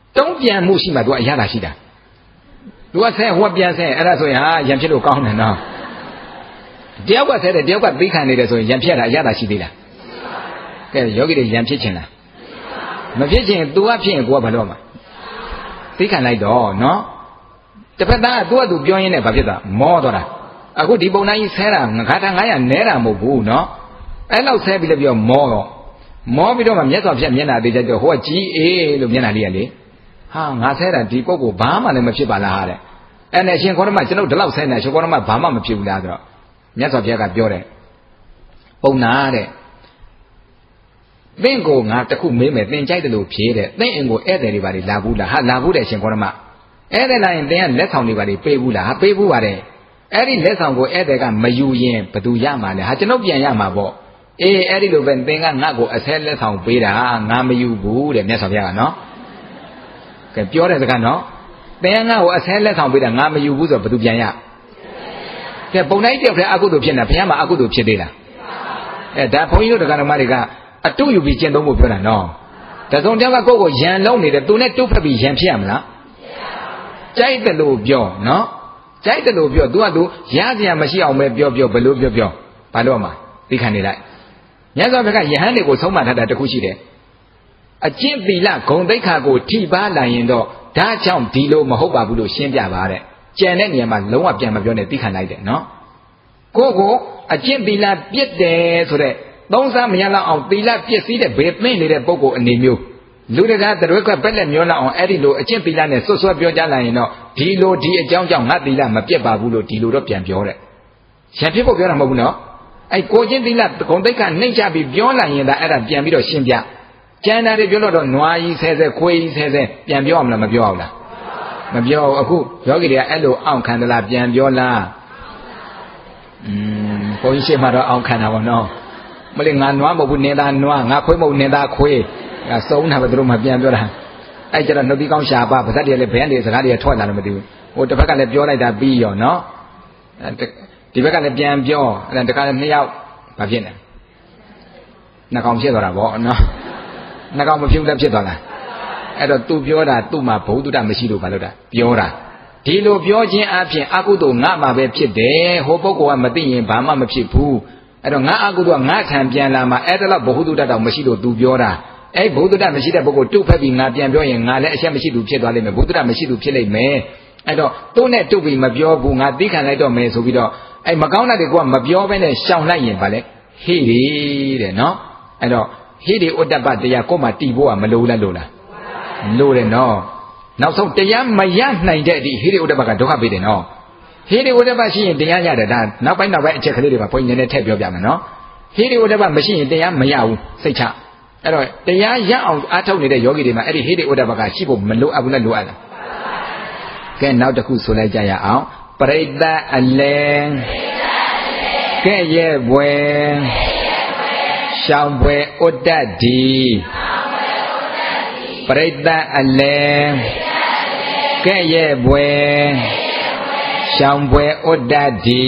တုံးပြန်မှုရှိမှသူကအရသာရှိတာသူကဆဲဟိုကပြန်ဆဲအဲ့ဒါဆိုရင်ဟာရံဖြစ်လို့ကောင်းတယ်နော်တယောက်ကဆဲတယ်တယောက်ကသိခံနေတယ်ဆိုရင်ရံဖြစ်တာအရသာရှိသေးလားကဲယောဂီတွေရံဖြစ်ချင်လားမဖြစ်ချင် तू ကဖြစ်ရင်ကိုကဘာလို့မှာသိခံလိုက်တော့နော်တစ်ဖက်သားက तू က तू ပြောရင်းနဲ့ဘာဖြစ်သွားမောသွားတာအခုဒီပုံတိုင်းကြီးဆဲတာငါးထား900နဲတာမဟုတ်ဘူးနော်အဲ့လောက်ဆဲပြီးလည်းပြောမောပြီးတော့မှမျက်စောဖြတ်မျက်နှာသေးကြတော့ဟိုကကြီးအေးလို့မျက်နှာလေးကလေဟာငါဆဲတာဒီပုဂ္ဂိုလ်ဘာမှလည်းမဖြစ်ပါလားဟာတဲ့အဲ့နဲ့ရှင်ခေါရမကျွန်ုပ်ဒီလောက်ဆဲနေရှင်ခေါရမဘာမှမဖြစ်ဘူးလားဆိုတော့မြတ်စွာဘုရားကပြောတယ်ပုံနာတဲ့သင်ကိုငါတခုမေးမယ်သင်ကြိုက်တယ်လို့ဖြေတဲ့သင်အင်ကိုဧည့်သည်တွေပါလာဘူးလားဟာလာဘူးတဲ့ရှင်ခေါရမဧည့်သည်လာရင်သင်ကလက်ဆောင်တွေပါပေးဘူးလားဟာပေးဘူးပါတယ်အဲ့ဒီလက်ဆောင်ကိုဧည့်သည်ကမယူရင်ဘယ်သူရမှာလဲဟာကျွန်ုပ်ပြန်ရမှာပေါ့အေးအဲ့ဒီလိုပဲသင်ကငါ့ကိုအဆဲလက်ဆောင်ပေးတာငါမယူဘူးတဲ့မြတ်စွာဘုရားကနော်ကဲပြောတဲ့စကားနော်သင်ကငါ့ကိုအဆဲလက်ဆောင်ပေးတာငါမယူဘူးဆိုတော့ဘယ်သူပြန်ရကဲပုံတိုင်းတယောက်တည်းအကုသိုလ်ဖြစ်နေဘုရားမှာအကုသိုလ်ဖြစ်သေးလားအဲဒါဘုန်းကြီးတို့တရားတော်မတွေကအတုယူပြီးကျင့်သုံးဖို့ပြောတာနော်တစုံတယောက်ကကိုယ့်ကိုရန်လုံးနေတယ်သူနဲ့တုတ်ဖက်ပြီးရန်ဖြစ်ရမလားကြိုက်တယ်လို့ပြောနော်ကြိုက်တယ်လို့ပြော तू က तू ရစရာမရှိအောင်ပဲပြောဘယ်လိုပြောဘာလို့မှသိခံနေလိုက်မြတ်စွာဘုရားကယဟန်တွေကိုဆုံးမထားတာတခုရှိတယ်အကျင့်သီလဂုဏ်သိက္ခာကိုထိပါလာရင်တော့ဒါကြောင့်ဒီလိုမဟုတ်ပါဘူးလို့ရှင်းပြပါတဲ့ကြံတဲ့နေရာမှာလုံးဝပြန်မပြောနဲ့သိခံလိုက်တယ်နော်ကိုအကျင့်သီလပြစ်တယ်ဆိုတဲ့သုံးစားမရလောက်အောင်သီလပြည့်စည်တဲ့ဘေးသိမ့်နေတဲ့ပုဂ္ဂိုလ်အနေမျိုးလူတကာတရွက်ကပက်လက်မျောလောက်အောင်အဲ့ဒီလိုအကျင့်သီလနဲ့ဆွဆွပြောကြလာရင်တော့ဒီလိုဒီအကြောင်းကြောင့်ငါသီလမပြတ်ပါဘူးလို့ဒီလိုတော့ပြန်ပြောတဲ့ရံဖြစ်ဖို့ပြောတာမဟုတ်ဘူးနော်အဲ့ကိုချင်းသီလဂုံတိတ်ကနှိမ့်ချပြီးပြောလိုက်ရင်ဒါအဲ့ဒါပြန်ပြီးတော့ရှင်းပြကျန်တာတွေပြောတော့နွားကြီးဆဲဆဲခွေးကြီးဆဲဆဲပြန်ပြောအောင်လားမပြောအောင်လားမပြောအခုယောဂီတွေကအဲ့လိုအောင့်ခံသလားပြန်ပြောလားဘုန်းကြီးရှင်းမှတော့အောင့်ခံတာပေါ့နော်မလေးငါနွားမဟုတ်ဘူးနေသားနွားငါခွေးမဟုတ်နေသားခွေးစုံတာပဲသူတို့မှပြန်ပြောတာအဲ့ကျတော့နှုတ်ပြီးကောင်းရှာပါဗဇက်တွေလည်းဘယ်ကနေစကားတွေထွက်လာလို့မသိဘူးဟိုတစ်ဖက်ကလည်းပြောလိုက်တာပြီးရောနော်ဒီဘက်ကလည်းပြန်ပြောအဲ့ဒါတခါနှစ်ယောက်ဘာဖြစ်နေနှကောင်ဖြစ်သွားတာပေါ့နော်နှကောင်မဖြစ်လည်းဖြစ်သွားလားအဲ့တော့သူပြောတာသူ့မှာဘုဒ္ဓတမရှိလို့ဘာလို့တာပြောတာဒီလိုပြောခြင်းအပြင်အကုသိုလ်ငါမှာပဲဖြစ်တယ်ဟိုပုဂ္ဂိုလ်ကမသိရင်ဘာမှမဖြစ်ဘူးအဲ့တော့ငါအကုသိုလ်ကငါခံပြန်လာမှာအဲ့ဒါတော့ဘုဟုတ္တတောင်မရှိလို့သူပြောတာအဲ့ဘုဒ္ဓတမရှိတဲ့ပုဂ္ဂိုလ်တုတ်ဖက်ပြီးငါပြန်ပြောရင်ငါလည်းအချက်မရှိသူဖြစ်သွားလိမ့်မယ်ဘုဒ္ဓတမရှိသူဖြစ်လိမ့်မယ်အဲ့တော့သူ့နဲ့တုတ်ပြီးမပြောဘူးငါသိခံလိုက်တော့မယ်ဆိုပြီးတော့အဲ့မကောင်းတာတွေကမပြောဘဲနဲ့ရှောင်လိုက်ရင်ဗာလေဟိရိတဲ့နော်အဲ့တော့ဟိရိဥတ္တပတရားကိုမှတီးဖို့ကမလိုလားလို့လားလိုတယ်နော်နောက်ဆုံးတရားမရနိုင်တဲ့အထိဟိရိဥတ္တပကဒုက္ခပေးတယ်နော်ဟိရိဥတ္တပရှိရင်တရားရတယ်ဒါနောက်ပိုင်းအချက်ကလေးတွေပါဘုန်းကြီးနည်းနည်းထည့်ပြောပြမယ်နော်ဟိရိဥတ္တပမရှိရင်တရားမရဘူးစိတ်ချအဲ့တော့တရားရအောင်အားထုတ်နေတဲ့ယောဂီတွေမှာအဲ့ဒီဟိရိဥဒ္ဒဘကရှိဖို့မလိုအပ်ဘူးနဲ့လိုအပ်လားကဲနောက်တစ်ခုဆိုလိုက်ကြရအောင်ပရိသတ်အလဲကဲ့ရဲ့ဘွယ်ရှောင်းဘွယ်ဥဒ္ဒတိပရိသတ်အလဲကဲ့ရဲ့ဘွယ်ရှောင်းဘွယ်ဥဒ္ဒတိ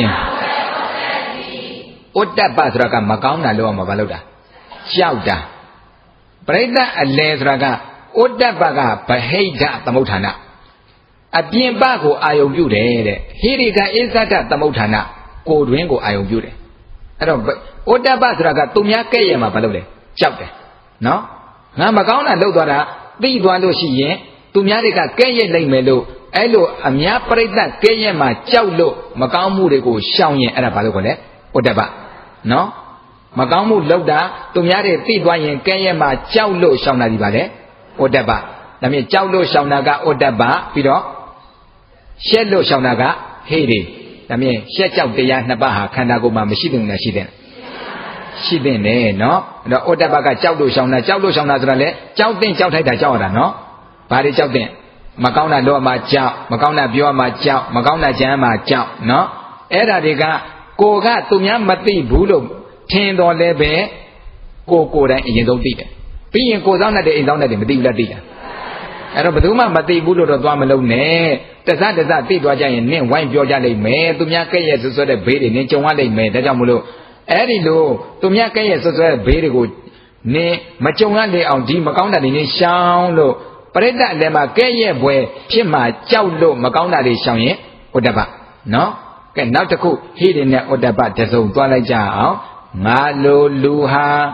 ဥဒ္ဒပဆိုတာကမကောင်းတာလို့အောင်မဘာလို့တာကြောက်တာပရိသတ်အလဲဆိုတာကဥဒ္ဒပကဗဟိတသမုဋ္ဌာနအပြင်ပကိုအာယုံပြုတယ်တဲ့ဟိရိကဣဇဒသမုဋ္ဌာနကိုတွင်ကိုအာယုံပြုတယ်အဲ့တော့ဥဒ္ဒပဆိုတာကသူများကဲ့ရဲ့မှာဘာလို့လဲကြောက်တယ်နော်ငါမကောင်းတာလုပ်သွားတာသိသွားလို့ရှိရင်သူများတွေကကဲ့ရဲ့လိုက်မယ်လို့အဲ့လိုအများပရိသတ်ကဲ့ရဲ့မှာကြောက်လို့မကောင်းမှုတွေကိုရှောင်ရင်အဲ့ဒါဘာလို့ခေါ်လဲဥဒ္ဒပနော်မကောင်းမှုလုပ်တာသူများတွေသိသွားရင်ကဲရဲ့မှာကြောက်လို့ရှောင်တာဒီပါလေဥဒ္ဒပဒါမြင်ကြောက်လို့ရှောင်တာကဥဒ္ဒပပြီးတော့ရှက်လို့ရှောင်တာကဟိရိဒါမြင်ရှက်ကြောက်တရားနှစ်ပါးဟာခန္ဓာကိုယ်မှာမရှိတဲ့နဲ့ရှိတဲ့နဲ့နော်အဲ့တော့ဥဒ္ဒပကကြောက်လို့ရှောင်တာဆိုတာလေကြောက်တဲ့ကြောက်ထိုက်တာကြောက်ရတာနော်ဘာတွေကြောက်တဲ့မကောင်းတာတော့မှကြောက်မကောင်းတာပြောမှကြောက်မကောင်းတာကြမ်းမှကြောက်နော်အဲ့ဒါတွေကကိုကသူများမသိဘူးလို့ထင်တော်လည်းပဲကိုယ်တိုင်အရင်ဆုံးသိတယ်ပြီးရင်ကိုယ်ဆောင်တဲ့အိမ်ဆောင်တဲ့မသိဘူးလားသိလားအဲ့တော့ဘယ်သူမှမသိဘူးလို့တော့သွားမလုံးနဲ့တစသိသွားကြရင်နင့်ဝိုင်းပြောကြလိမ့်မယ်သူများကဲ့ရဲ့ဆွဆွဲတဲ့ဘေးတွေနင့်ကြုံရလိမ့်မယ်ဒါကြောင့်မလို့အဲ့ဒီလိုသူများကဲ့ရဲ့ဆွဆွဲတဲ့ဘေးတွေကိုနင့်မကြုံရလေအောင်ဒီမကောင်းတာတွေနင့်ရှောင်းလို့ Pareta lema keye bwe pima jaulo makauna de shangye odaba no ke now taku hiri ne odaba desong twa lai ja nga lo lu ha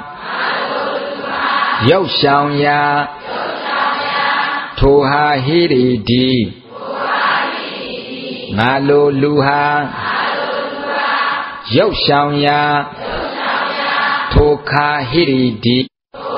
yau shang ya tho ha hiri di nga lo lu ha yau shang ya tho kha hiri di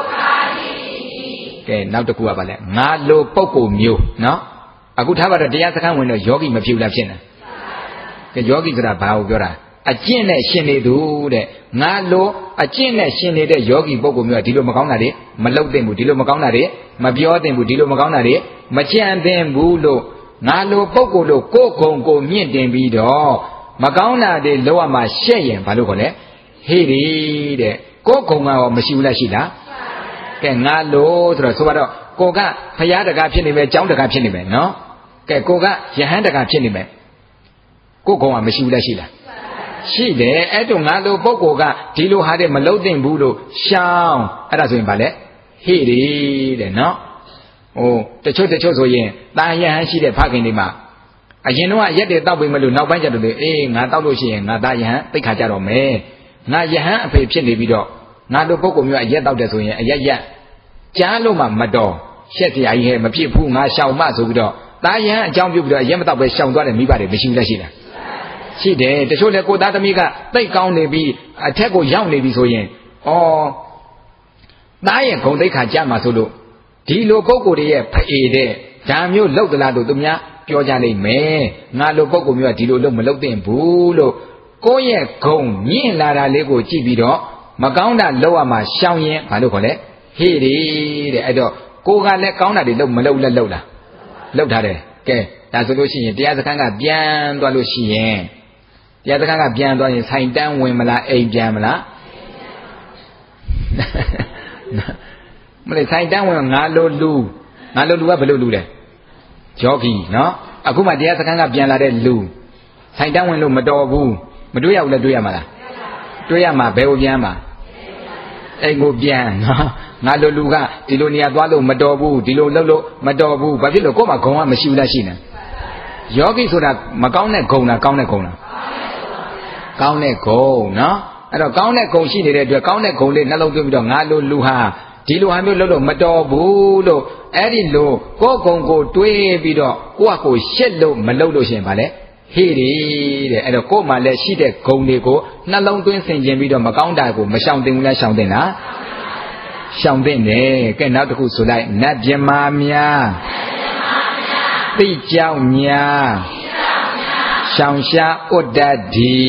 ke now taku ba le nga lo pokko myo no aku tha ba daတရားစခန်းဝင်တော့ယောဂီမဖြစ်ဘူးလားဖြစ်နေကဲယောဂီဆိုတာဘာကိုပြောတာအကျင့်နဲ့ရှင်နေသူတဲ့ငါလိုအကျင့်နဲ့ရှင်နေတဲ့ယောဂီပုဂ္ဂိုလ်မျိုးကဒီလိုမကောင်းတာတွေမလုပ်သင့်ဘူးဒီလိုမကောင်းတာတွေမပြောသင့်ဘူးဒီလိုမကောင်းတာတွေမကြံသင့်ဘူးလို့ငါလိုပုဂ္ဂိုလ်လို့ကိုယ်ကုံကိုမြင့်တင်ပြီးတော့မကောင်းတာတွေလောက်ရမှာရှက်ရင်ဘာလို့ခေါ်လဲဟေးဒီတဲ့ကိုယ်ကုံကတော့မရှိဘူးလားရှိလားကဲငါလိုဆိုတော့ဆိုတော့ကိုကဖရာတကားဖြစ်နေမယ်ကျောင်းတကားဖြစ်နေမယ်နော်ကဲကိုကယဟန်တကားဖြစ်နေမယ်ကိုယ်ကုံကမရှိဘူးလားရှိလားရှိတယ်အဲ့တော့ငါလိုပုဂ္ဂိုလ်ကဒီလိုဟာတဲ့မလုံးသင့်ဘူးလို့ရှောင်းအဲ့ဒါဆိုရင်ဗာလဲဟေ့ဒီတဲ့နော်ဟိုတချို့ဆိုရင်တာယဟန်ရှိတဲ့ဖခင်တွေမှာအရင်တော့ရက်တွေတောက်ပေးမလို့နောက်ပိုင်းကျတော့အေးငါတောက်လို့ရှိရင်ငါတာယဟန်သိခါကြတော့မယ်ငါယဟန်အဖေဖြစ်နေပြီးတော့ငါလိုပုဂ္ဂိုလ်မျိုးအရက်တောက်တယ်ဆိုရင်အရက်ကြားလို့မှမတော်ရှက်တရားကြီးဟဲ့မဖြစ်ဘူးငါရှောင်မဆိုပြီးတော့တာယဟန်အကြောင်းပြုပြီးတော့အရက်မတောက်ပဲရှောင်သွားတယ်မိဘတွေမရှိဘူးလားရှိလားရှိတယ်တချို့လေကိုသားသမီးကတိတ်ကောင်းနေပြီးအထက်ကိုရောက်နေပြီဆိုရင်သားရဲ့ဂုံတိတ်ခါကြမှာဆိုလို့ဒီလိုပုဂ္ဂိုလ်တွေရဲ့ဖအေတဲ့ဒါမျိုးလောက်သလားလို့သူများပြောကြလိမ့်မယ်ငါလိုပုဂ္ဂိုလ်မျိုးကဒီလိုလို့မလုပ်သင့်ဘူးလို့ကိုယ့်ရဲ့ဂုံမြင့်လာတာလေးကိုကြည့်ပြီးတော့မကောင်းတာလောက်ရမှာရှောင်ရင်ဘာလို့ခေါ်လဲဟေးဒီတဲ့အဲ့တော့ကိုကလည်းကောင်းတာတွေလုပ်မလုပ်လဲလုပ်လားလုပ်ထားတယ်ကဲဒါဆိုလို့ရှိရင်တရားစခန်းကပြန်သွားလို့ရှိရင်တရားစခန်းကပြန်သွားရင်ဆိုင်တန်းဝင်မလားအိမ်ပြန်မလားမလဲဆိုင်တန်းဝင်ငါလိုလူကဘယ်လိုလူလဲယောဂီနော်အခုမှတရားစခန်းကပြန်လာတဲ့လူဆိုင်တန်းဝင်လို့မတော်ဘူးမတွေ့ရဘူးလဲတွေ့ရမှာလားတွေ့ရမှာဘယ်ကိုပြန်မှာအိမ်ကိုပြန်နော်ငါလိုလူကဒီလိုနေရာသွားလို့မတော်ဘူးဒီလိုလုပ်လို့မတော်ဘူးဘာဖြစ်လို့ကို့မှာဂုံကမရှိဘူးလားရှိနေယောဂီဆိုတာမကောင်းတဲ့ဂုံလားကောင်းတဲ့ဂုံလားကောင်းတဲ့ဂုံနော်အဲ့တော့ကောင်းတဲ့ဂုံရှိနေတဲ့အတွက်ကောင်းတဲ့ဂုံလေးနှလုံးသွင်းပြီးတော့ငါလိုလူဟာဒီလိုဟာမျိုးလုပ်လို့မတော်ဘူးလို့အဲ့ဒီလိုကိုယ်ဂုံကိုတွေးပြီးတော့ကိုယ့်အကိုရှက်လို့မလုပ်လို့ရှိရင်ဗာလဲဟေးဒီတဲ့အဲ့တော့ကိုယ်မှလည်းရှိတဲ့ဂုံတွေကိုနှလုံးသွင်းဆင်ခြင်ပြီးတော့မကောင်းတာကိုမရှောင်သင့်ဘူးလားရှောင်သင့်လားရှောင်သင့်တယ်ကဲနောက်တစ်ခုဆိုလိုက်နတ်ပြမာများသိကြောက်ညာရှောင်ရှားဥဒ္ဒတိ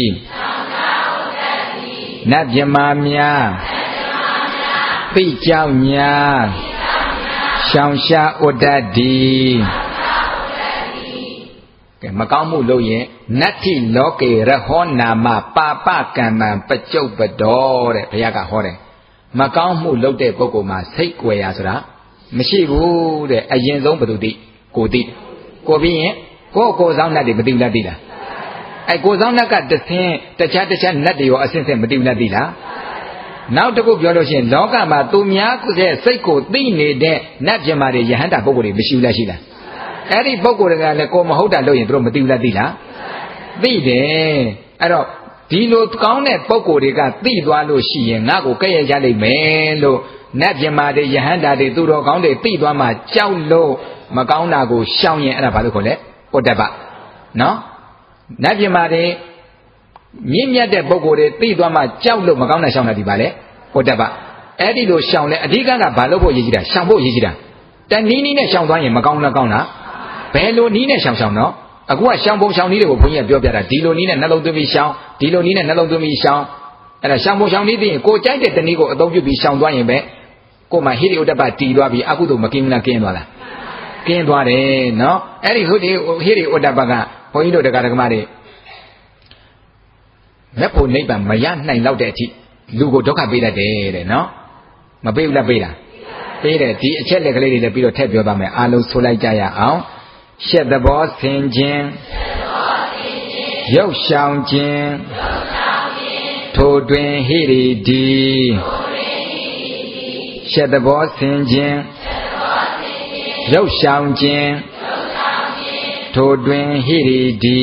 နတ်ပြမာများသိကြောက်ညာရှောင်ရှားဥဒ္ဒတိကဲမကောင်းမှုလို့ရင်နတ္ထိလောကေရဟောနာမပါပကံမံပကြုတ်ပတော်တဲ့ဘုရားကဟောတယ်မကောင်းမှုလုပ်တဲ့ပုဂ္ဂိုလ်မှာစိတ်ကွယ်ရဆိုတာမရှိဘူးတဲ့အရင်ဆုံးဘယ်သူသိကိုသိကိုပြီးရင်ကိုဆောင်နတ်တွေမသိဘူးလားသိလားအဲ့ကိုဆောင်နတ်ကတဆင်းတခြားနတ်တွေရောအဆင့်ဆင့်မသိဘူးလားသိလားနောက်တစ်ခုပြောလို့ရှိရင်လောကမှာသူများရဲ့စိတ်ကိုသိနေတဲ့နတ်ပြမာတွေယဟန္တာပုဂ္ဂိုလ်တွေမရှိဘူးလားရှိလားအဲ့ဒီပုဂ္ဂိုလ်တွေကလည်းကိုမဟုတ်တာလုပ်ရင်သူတို့မသိဘူးလားသိလားသိတယ်အဲ့တော့ဒီလိုကောင်းတဲ့ပုဂ္ဂိုလ်တွေကသိသွားလို့ရှိရင်ငါ့ကိုကဲ့ရဲ့ရလိမ့်မယ်လို့နတ်ပြမာတွေယဟန္တာတွေသူတော်ကောင်းတွေသိသွားမှကြောက်လို့မကောင်းတာကိုရှောင်ရင်အဲ့ဒါဘာလို့ခေါ်လဲဥဒ္ဒပနော်နတ်ပြမာတွေမြင့်မြတ်တဲ့ပုဂ္ဂိုလ်တွေသိသွားမှကြောက်လို့မကောင်းတာရှောင်တာဒီပါလေဥဒ္ဒပအဲ့ဒီလိုရှောင်လဲအဓိကကဘာလို့ဖို့ရည်ကြီးတာရှောင်ဖို့ရည်ကြီးတာတနည်းနည်းနဲ့ရှောင်သွားရင်မကောင်းလားကောင်းလားဘယ်လိုနည်းနဲ့ရှောင်နော်အခုကရှောင်ပုံရှောင်နည်းတွေကိုဘုန်းကြီးကပြောပြတာဒီလိုနည်းနဲ့နှလုံးသွင်းပြီးရှောင်ဒီလိုနည်းနဲ့နှလုံးသွင်းပြီးရှောင်အဲ့ဒါရှောင်ပုံရှောင်နည်းသိရင်ကိုကြိုက်တဲ့တနည်းကိုအသုံးပြုပြီးရှောင်သွားရင်ပဲကိုမှဟိရိဥဒ္ဒပတီးသွားပြီးအကုသိုလ်မကင်းဘူးလားကင်းသွားလားကင်းသွားတယ်နော်အဲ့ဒီဟိရိဥဒ္ဒပကဘုန်းကြီးတို့တရားဓမ္မတွေလက်ဖို့နိဗ္ဗာန်မရနိုင်တော့တဲ့အထိလူကိုဒုက္ခပေးတတ်တယ်တဲ့နော်မပေးဘူးလားပေးလားပေးတယ်ဒီအချက်လက်ကလေးတွေလည်းပြီးတော့ထည့်ပြောပါမယ်အားလုံးဆိုလိုက်ကြရအောင်ရှက်သဘောဆင်ခြင်းရုပ်ရှောင်ခြင်းထိုတွင်ဟိရိဒီရှက်သဘောဆင်ခြင်းရုပ်ဆောင်ခြင်းထိုတွင်ဟိရိတိ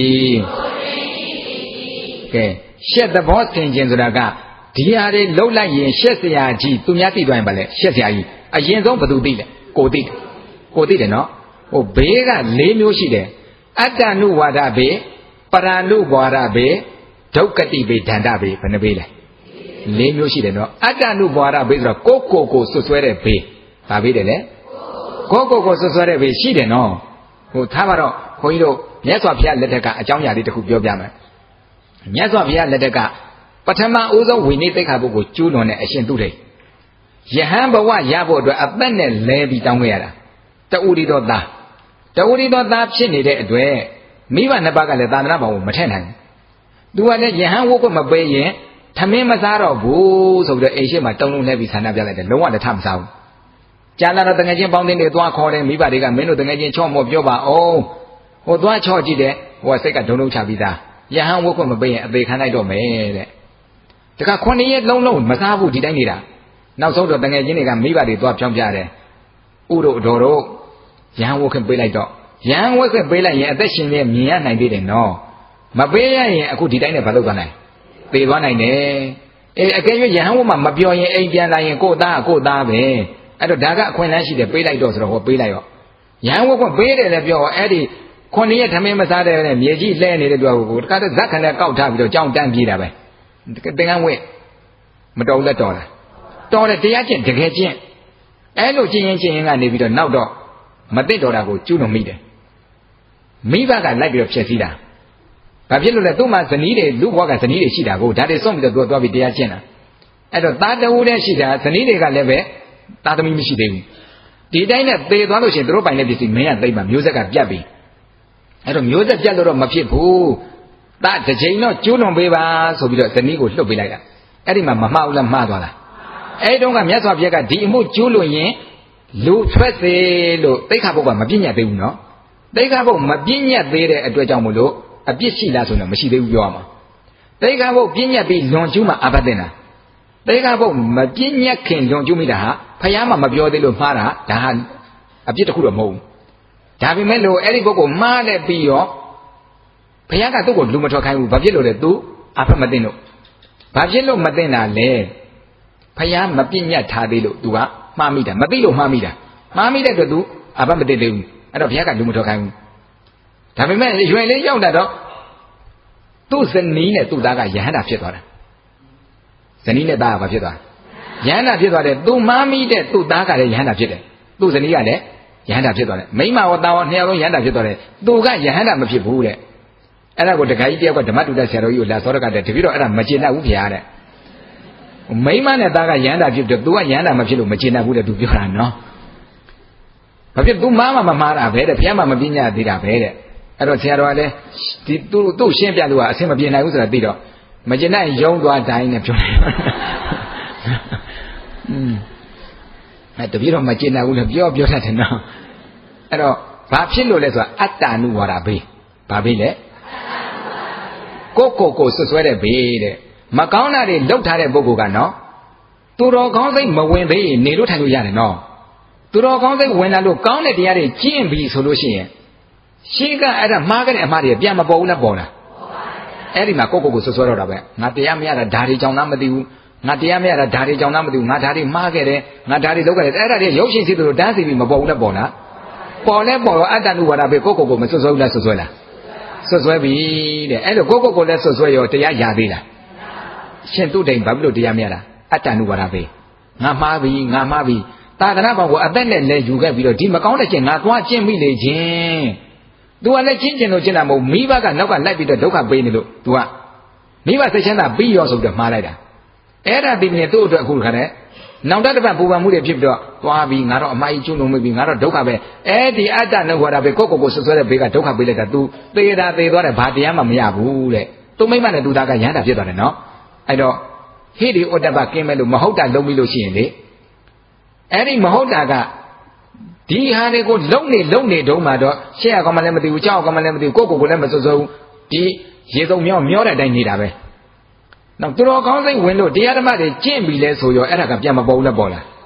ကဲရှက်သဘောဆင်ခြင်းဆိုတာကဒီဟာတွေလှုပ်လိုက်ရင်ရှက်စရာကြီးသူများသိသွားရင်ဗါလဲရှက်စရာကြီးအရင်ဆုံးဘယ်သူသိလဲကိုသိတယ်နော်ဟိုဘေးက၄မျိုးရှိတယ်အတ္တနုဝါဒဘေးပရဏုဝါဒဘေးဒုက္ခတိဘေးဒန္တဘေးဘယ်နှဘေးလဲ၄မျိုးရှိတယ်နော်အတ္တနုဝါဒဘေးဆိုတော့ကိုဆွဆွဲတဲ့ဘေးဘာဘေးတယ်လဲကိုဆွဆွဲတဲ့ဘေးရှိတယ်နော်ဟိုထားပါတော့ခွန်ကြီးတို့မြတ်စွာဘုရားလက်ထက်ကအကြောင်းအရာလေးတစ်ခုပြောပြမယ်မြတ်စွာဘုရားလက်ထက်ကပထမဦးဆုံးဝိနည်းသိက္ခာပုဂ္ဂိုလ်ကျူးလွန်တဲ့အရှင်သူထိတ်ယဟန်ဘဝရဖို့အတွက်အသက်နဲ့လဲပြီးတောင်းခဲ့ရတာတူရီတော်သားဖြစ်နေတဲ့အတွက်မိဘနှစ်ပါးကလည်းသာသနာ့ဘောင်ကိုမထည့်နိုင်ဘူးသူကလည်းယဟန်ဝုတ်ကမပေးရင်ထမင်းမစားတော့ဘူးဆိုပြီးတော့အိမ်ရှိမှာတုံလုံးလဲပြီးဆန္ဒပြလိုက်တယ်လုံးဝလက်ထမစားဘူးကြာလာတော့တငယ်ချင်းပေါင်းတင်တွေသွားခေါ်တယ်မိဘတွေကမင်းတို့တငယ်ချင်းချော့မော့ပြောပါအောင်ဟိုသွားချော့ကြည့်တယ်ဟိုကစိတ်ကဒုံလုံးချပြီးသားယဟန်ဝုတ်ကမပေးရင်အသေးခံလိုက်တော့မယ်တဲ့တခါ9ရက်လုံးမစားဘူးဒီတိုင်းနေတာနောက်ဆုံးတော့တငယ်ချင်းတွေကမိဘတွေသွားဖြောင်းပြတယ်ဥတို့အတော်တို့ယဟန်ဝုတ်ကပေးလိုက်တော့ယဟန်ဝုတ်ကပေးလိုက်ရင်အသက်ရှင်နေမြင်ရနိုင်သေးတယ်နော်မပေးရရင်အခုဒီတိုင်းနဲ့ဘာလုပ်သွားနိုင်သေသွားနိုင်တယ်အကယ်၍ယဟန်ဝုတ်မှမပြောရင်အိမ်ပြန်လာရင်ကိုသားပဲအဲ့တော့ဒါကအခွင့်အလမ်းရှိတယ်ပေးလိုက်တော့ဆိုတော့ဟောပေးလိုက်ရောယဟန်ဝုတ်ကပေးတယ်လည်းပြောအဲ့ဒီ9ရက်ထမင်းမစားတဲ့နဲ့မြေကြီးလဲနေတဲ့ပြောကိုတခါတော့ဇက်ခံနဲ့ကောက်ထားပြီးတော့ကြောင်းတန်းပြေးတာပဲသင်္ကန်းဝင့်မတော်လက်တော်လားတော်တယ်တရားကျင့်တကယ်ကျင့်အဲ့လိုကျင့်ရင်ကနေပြီးတော့နောက်တော့မသိတော်တာကိုကျူးလွန်မိတယ်မိဘကလိုက်ပြီးတော့ဖျက်ဆီးတာဘာဖြစ်လို့လဲသူ့မှာဇနီးတွေလူဘွားကဇနီးတွေရှိတာကိုဒါတွေစွန့်ပြီးတော့သွားပြီးတရားကျင့်တာအဲ့တော့သားတဝူတည်းရှိတာဇနီးတွေကလည်းပဲသားသမီးမရှိသေးဘူးဒီတိုင်းနဲ့သေသွားလို့ရှိရင်တို့ပိုင်တဲ့ပစ္စည်းမင်းကသိမ့်မှာမျိုးဆက်ကပြတ်ပြီအဲ့တော့မျိုးဆက်ပြတ်လို့တော့မဖြစ်ဘူးသားတစ်ချိန်တော့ကျူးလွန်ပေးပါဆိုပြီးတော့ဇနီးကိုလှုပ်ပေးလိုက်တာအဲ့ဒီမှာမမှားဘူးလားမှားသွားလားအဲ့တုန်းကမြတ်စွာဘုရားကဒီအမှုကျူးလွန်ရင်လူထွက်စေလို့သိက္ခာပုဒ်ကမပြည့်ညတ်သေးဘူးနော်သိက္ခာပုဒ်မပြည့်ညတ်သေးတဲ့အတွက်ကြောင့်မလို့အပြစ်ရှိလားဆိုတော့မရှိသေးဘူးပြောရမှာသိက္ခာပုဒ်ပြည့်ညတ်ပြီးလွန်ကျူးမှအဘတ်တင်တာသိက္ခာပုဒ်မပြည့်ညတ်ခင်လွန်ကျူးမိတာဟာဖယားမှမပြောသေးလို့မှားတာဒါဟာအပြစ်တစ်ခုတော့မဟုတ်ဘူးဒါပေမဲ့လို့အဲ့ဒီပုဂ္ဂိုလ်မှားတဲ့ပြီးရောဘုရားကသူ့ကိုလူမထွက်ခိုင်းဘူးဘာဖြစ်လို့လဲသူအဖတ်မသိလို့ဘာဖြစ်လို့မသိတာလဲဘုရားမပြည့်ညတ်ထားသေးလို့ तू ကမှားမိတာမသိလို့မှားမိတဲ့အတွက် तू အဖတ်မသိသေးဘူးအဲ့တော့ဘုရားကလူမထွက်ခိုင်းဘူးဒါပေမဲ့ရွယ်လေးရောက်တာတော့သူ့ဇနီးနဲ့သူ့သားကယဟန္တာဖြစ်သွားတာဇနီးနဲ့သားကဘာဖြစ်သွားယဟန္တာဖြစ်သွားတယ် तू မှားမိတဲ့သူ့သားကလည်းယဟန္တာဖြစ်တယ်သူ့ဇနီးကလည်းယဟန္တာဖြစ်သွားတယ်မိမရောသားရောနှစ်ယောက်လုံးယဟန္တာဖြစ်သွားတယ်သူကယဟန္တာမဖြစ်ဘူးတဲ့အဲ့ဒါကိုတခါကြီးတယောက်ကဓမ္မတုဒ္ဒဆရာတော်ကြီးကိုလာစောရကတဲ့တပည့်တော်အဲ့ဒါမကျေနပ်ဘူးဗျာတဲ့မိမနဲ့သားကယဟန္တာဖြစ်တယ်သူကယဟန္တာမဖြစ်လို့မကျေနပ်ဘူးတဲ့သူပြောတာနော်ဘာဖြစ် तू မှားမှားတာပဲတဲ့ဘုရားမှမပြညာသေးတာပဲတဲ့အဲ့တော့ဆရာတော်ကလည်းဒီသူ့ရှင်းပြလို့ကအဆင်မပြေနိုင်ဘူးဆိုတာသိတော့မကျေနပ်ရင်ယုံသွားတိုင်းနဲ့ပြောတယ်အဲ့တပည့်တော်မကျေနပ်ဘူးလေပြောတတ်တယ်နော်အဲ့တော့ဘာဖြစ်လို့လဲဆိုတာအတ္တနုဝါဒဘေးဘာဘေးလဲကိုဆွဆွဲတဲ့ဘေးတဲ့မကောင်းတာတွေလောက်ထားတဲ့ပုဂ္ဂိုလ်ကနော်သူတော်ကောင်းစိတ်မဝင်သေးရင်နေလို့ထိုင်လို့ရတယ်နော်သူတော်ကောင်းစိတ်ဝင်လာလို့ကောင်းတဲ့တရားတွေကျင့်ပြီဆိုလို့ရှိရင်ရှင်းကအဲ့ဒါမှားခဲ့တဲ့အမှားတွေပြန်မပေါ်ဘူးလားပေါ်လားအဲ့ဒီမှာကိုဆွဆွဲတော့တာပဲငါတရားမရတာဓာရီကြောင့်လားမသိဘူးငါတရားမရတာဓာရီကြောင့်လားမသိဘူးငါဓာရီမှားခဲ့တယ်ငါဓာရီလောက်ခဲ့တယ်အဲ့ဒါတွေရုပ်ရှင်စီသူတို့တန်းစီပြီးမပေါ်ဘူးလားပေါ်လားပေါ်လဲပေါ်တော့အတ္တနုဝါဒပဲကိုမဆွဆွဲဘူးလားဆွဆွဲလားဆွဆွဲပြီတဲ့အဲ့လိုကိုလည်းဆွဆွဲရောတရားရသေးလားရှင်သူတိန်ဘာဖြစ်လို့တရားမရတာအတ္တနုဝါဒပဲငါမှားပြီသာသနာ့ဘောင်ကိုအသက်နဲ့လဲယူခဲ့ပြီးတော့ဒီမကောင်းတဲ့ကျင့်ငါသွားကျင့်မိလေခြင်း तू ကလည်းကျင့်လို့ကျင့်တာမဟုတ်မိဘကနောက်ကလိုက်ပြီးတော့ဒုက္ခပေးနေလို့ तू ကမိဘစိတ်ချမ်းသာပြီးရောဆိုပြီးတော့မှားလိုက်တာအဲ့ဒါဒီနေ့သူ့အတွက်အခုခါတဲ့နောင်တပတ်ပူပန်မှုတွေဖြစ်ပြီးတော့သွားပြီးငါတော့အမှားကြီးကျွလွန်မိပြီငါတော့ဒုက္ခပဲအဲ့ဒီအတ္တနဲ့ဟောတာပဲကိုဆွဆွဲတဲ့ဘေးကဒုက္ခပေးလိုက်တာ तू သေသွားတယ်ဘာတရားမှမရဘူးတဲ့သူမိမနဲ့သူသားကရဟန္တာဖြစ်သွားတယ်နော်အဲ့တော့ဟိရိဩတ္တပကင်းမဲ့လို့မဟုတ်တာလုံးပြီးလို့ရှိရင်လေအဲ့ဒီမဟုတ်တာကဒီဟာတွေကိုလုံနေတုံးမှာတော့ရှေ့ရကောင်မလည်းမသိဘူးကြောက်ကောင်မလည်းမသိဘူးကိုလည်းမစွတ်စွဘူးဒီရေစုံမျောတဲ့အတိုင်းနေတာပဲနောက်သူတော်ကောင်းစိတ်ဝင်လို့တရားဓမ္မတွေကျင့်ပြီလဲဆိုရောအဲ့ဒါကပြန်မပေါ်ဘူးလားပေါ်လား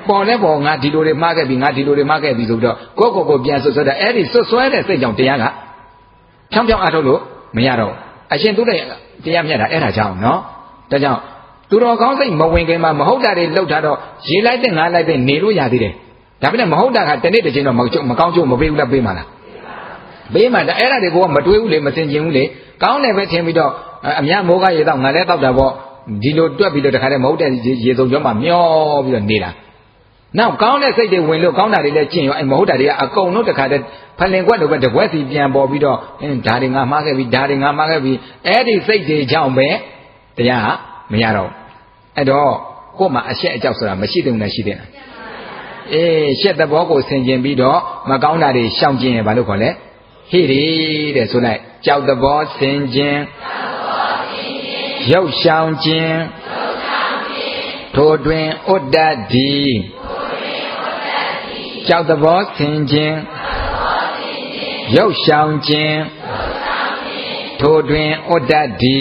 ပေါ်လဲပေါ်ငါဒီလိုတွေမှားခဲ့ပြီငါဒီလိုတွေမှားခဲ့ပြီဆိုတော့ကိုပြန်ဆွဆွဲတာအဲ့ဒီဆွဆွဲတဲ့စိတ်ကြောင့်တရားကဖြောင်းဖြောင်းအားထုတ်လို့မရတော့အရှင်သူတရားမြတ်တာအဲ့ဒါကြောင့်နော်ဒါကြောင့်သူတော်ကောင်းစိတ်မဝင်ခင်မှာမဟုတ်တာတွေလှုပ်ထားတော့ရေလိုက်တဲ့ငါလိုက်တဲ့နေလို့ရသေးတယ်ဒါပေမဲ့မဟုတ်တာကတနေ့တစ်ချိန်တော့မကောင်းကျိုးမပေးဘူးလားပေးမှာလားပေးမှာဒါအဲ့ဒါတွေကမတွေးဘူးလေမစင်ကျင်ဘူးလေကောင်းတယ်ပဲထင်ပြီးတော့အများမိုးကရေတော့ငါလည်းတောက်တာပေါ့ဒီလိုတွက်ပြီးတော့တခါတည်းမဟုတ်တဲ့ရေစုံကျော်မှာမျောပြီးတော့နေတာနောက်ကောင်းတဲ့စိတ်တွေဝင်လို့ကောင်းတာတွေလည်းကျင့်ရောမဟုတ်တာတွေကအကုန်လုံးတခါတည်းဖလင်ကွက်တော့ပဲတကွက်စီပြန်ပေါ်ပြီးတော့ဒါတွေငါမှားခဲ့ပြီဒါတွေငါမှားခဲ့ပြီအဲ့ဒီစိတ်တွေကြောင့်ပဲတရားမရတော့အဲ့တော့ကို့မှာအရှက်အကြောက်ဆိုတာမရှိသေးဘူးလားရှိသေးလားရှက်သဘောကိုဆင်ခြင်ပြီးတော့မကောင်းတာတွေရှောင်ကျင်ရင်ဘာလို့ခေါ်လဲဟိရိတဲ့ဆိုလိုက်ကြောက်သဘောဆင်ခြင်ရုပ်ရှောင်ခြင်းထိုတွင်ဥဒ္ဒတိကြောက်သဘောဆင်ခြင်းရုပ်ရှောင်ခြင်းထိုတွင်ဥဒ္ဒတိ